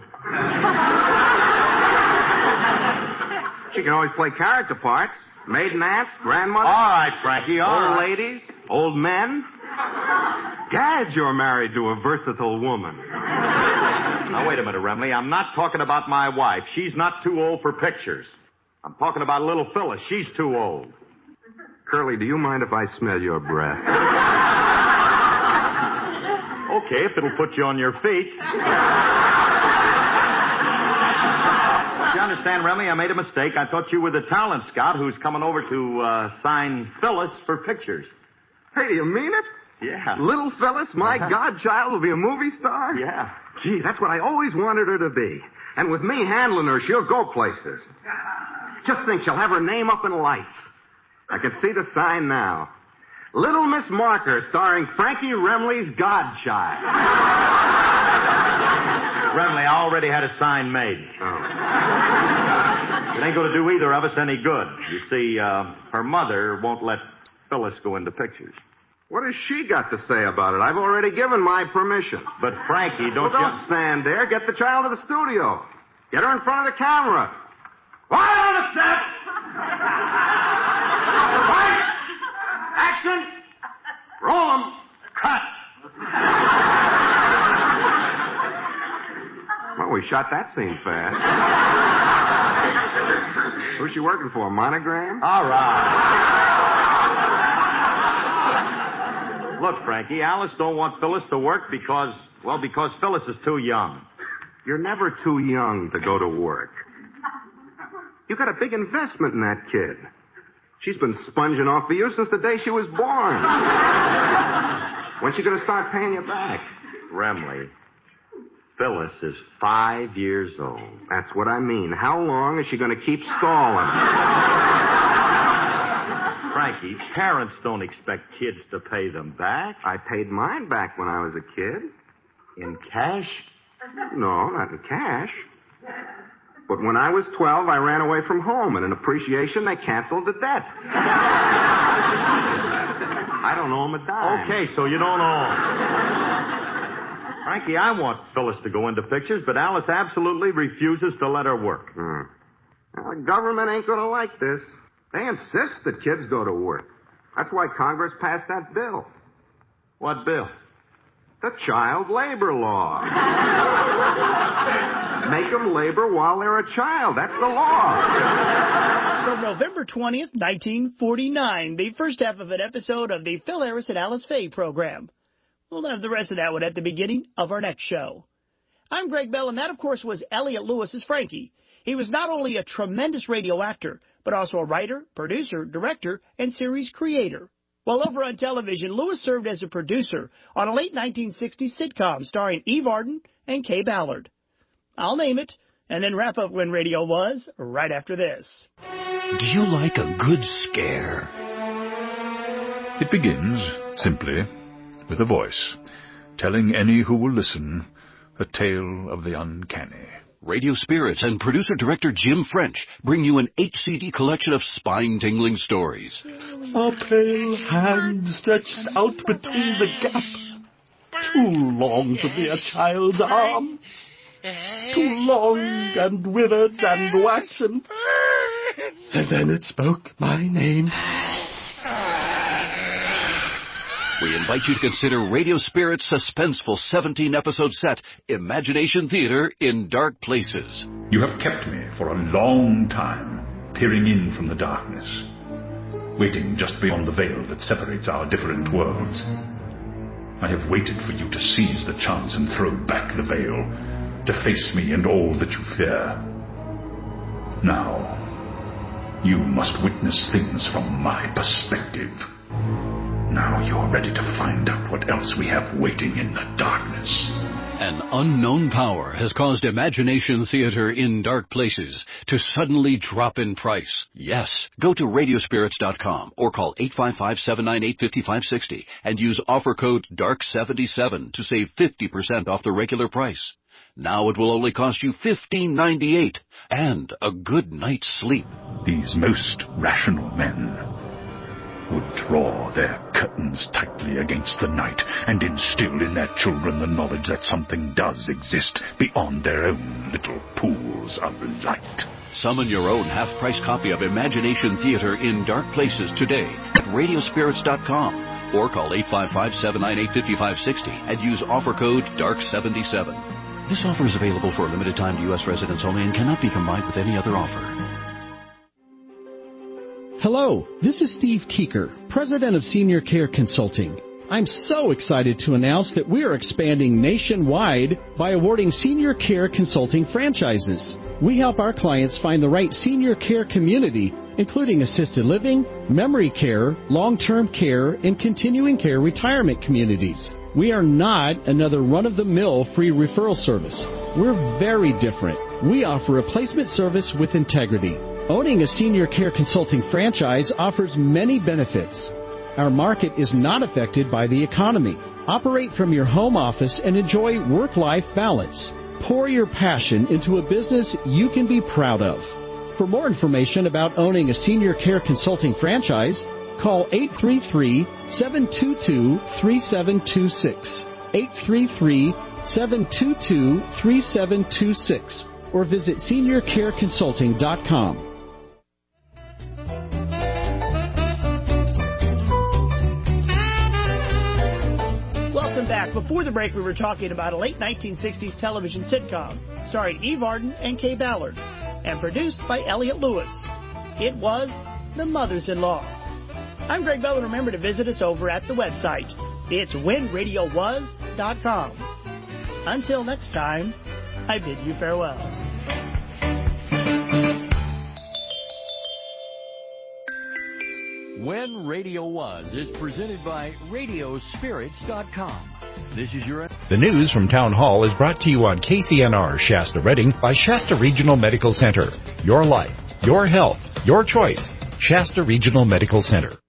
She can always play character parts. Maiden aunts, grandmothers. All right, Frankie, all old right. ladies, old men. Gad, you're married to a versatile woman. Now, wait a minute, Remley. I'm not talking about my wife. She's not too old for pictures. I'm talking about little Phyllis. She's too old. Curly, do you mind if I smell your breath? Okay, if it'll put you on your feet. You understand, Remley, I made a mistake. I thought you were the talent scout who's coming over to sign Phyllis for pictures. Hey, do you mean it? Yeah. Little Phyllis, my godchild, will be a movie star? Yeah. Gee, that's what I always wanted her to be. And with me handling her, she'll go places. Just think, she'll have her name up in lights. I can see the sign now. Little Miss Marker, starring Frankie Remley's godchild. Remley, I already had a sign made. Oh. It ain't going to do either of us any good. You see, her mother won't let Phyllis go into pictures. What has she got to say about it? I've already given my permission. But, Frankie, don't Don't stand there. Get the child to the studio. Get her in front of the camera. Quiet on the set! Right! Action! Roll 'em. Cut! Well, we shot that scene fast. Who's she working for, Monogram? All right. Look, Frankie, Alice don't want Phyllis to work because Phyllis is too young. You're never too young to go to work. You got a big investment in that kid. She's been sponging off for you since the day she was born. When's she going to start paying you back? Remley, Phyllis is 5 years old. That's what I mean. How long is she going to keep stalling? Frankie, parents don't expect kids to pay them back. I paid mine back when I was a kid. In cash? No, not in cash. But when I was 12, I ran away from home, and in appreciation, they canceled the debt. I don't owe them a dime. Okay, so you don't owe them. Frankie, I want Phyllis to go into pictures, but Alice absolutely refuses to let her work. Well, the government ain't going to like this. They insist that kids go to work. That's why Congress passed that bill. What bill? The child labor law. Make them labor while they're a child. That's the law. From November 20th, 1949, the first half of an episode of the Phil Harris and Alice Faye program. We'll have the rest of that one at the beginning of our next show. I'm Greg Bell, and that, of course, was Elliot Lewis as Frankie. He was not only a tremendous radio actor, but also a writer, producer, director, and series creator. While over on television, Lewis served as a producer on a late 1960s sitcom starring Eve Arden and Kay Ballard. I'll name it, and then wrap up When Radio Was right after this. Do you like a good scare? It begins, simply, with a voice, telling any who will listen a tale of the uncanny. Radio Spirits and producer-director Jim French bring you an 8-CD collection of spine-tingling stories. A pale hand stretched out between the gap. Too long to be a child's arm. Too long and withered and waxen. And then it spoke my name. We invite you to consider Radio Spirit's suspenseful 17-episode set, Imagination Theater in Dark Places. You have kept me for a long time, peering in from the darkness, waiting just beyond the veil that separates our different worlds. I have waited for you to seize the chance and throw back the veil, to face me and all that you fear. Now, you must witness things from my perspective. Now you're ready to find out what else we have waiting in the darkness. An unknown power has caused Imagination Theater in Dark Places to suddenly drop in price. Yes, go to radiospirits.com or call 855-798-5560 and use offer code DARK77 to save 50% off the regular price. Now it will only cost you $15.98 and a good night's sleep. These most rational men would draw their curtains tightly against the night and instill in their children the knowledge that something does exist beyond their own little pools of light. Summon your own half-price copy of Imagination Theater in Dark Places today at radiospirits.com or call 855-798-5560 and use offer code DARK77. This offer is available for a limited time to U.S. residents only and cannot be combined with any other offer. Hello, this is Steve Keeker, President of Senior Care Consulting. I'm so excited to announce that we are expanding nationwide by awarding Senior Care Consulting franchises. We help our clients find the right senior care community, including assisted living, memory care, long-term care, and continuing care retirement communities. We are not another run-of-the-mill free referral service. We're very different. We offer a placement service with integrity. Owning a Senior Care Consulting franchise offers many benefits. Our market is not affected by the economy. Operate from your home office and enjoy work-life balance. Pour your passion into a business you can be proud of. For more information about owning a Senior Care Consulting franchise, call 833-722-3726, 833-722-3726, or visit seniorcareconsulting.com. Welcome back. Before the break, we were talking about a late 1960s television sitcom starring Eve Arden and Kay Ballard and produced by Elliot Lewis. It was The Mothers-in-Law. I'm Greg Bell, and remember to visit us over at the website. It's whenradiowaz.com. Until next time, I bid you farewell. When Radio Was is presented by Radiospirits.com. This is your... The news from Town Hall is brought to you on KCNR Shasta Redding by Shasta Regional Medical Center. Your life, your health, your choice. Shasta Regional Medical Center.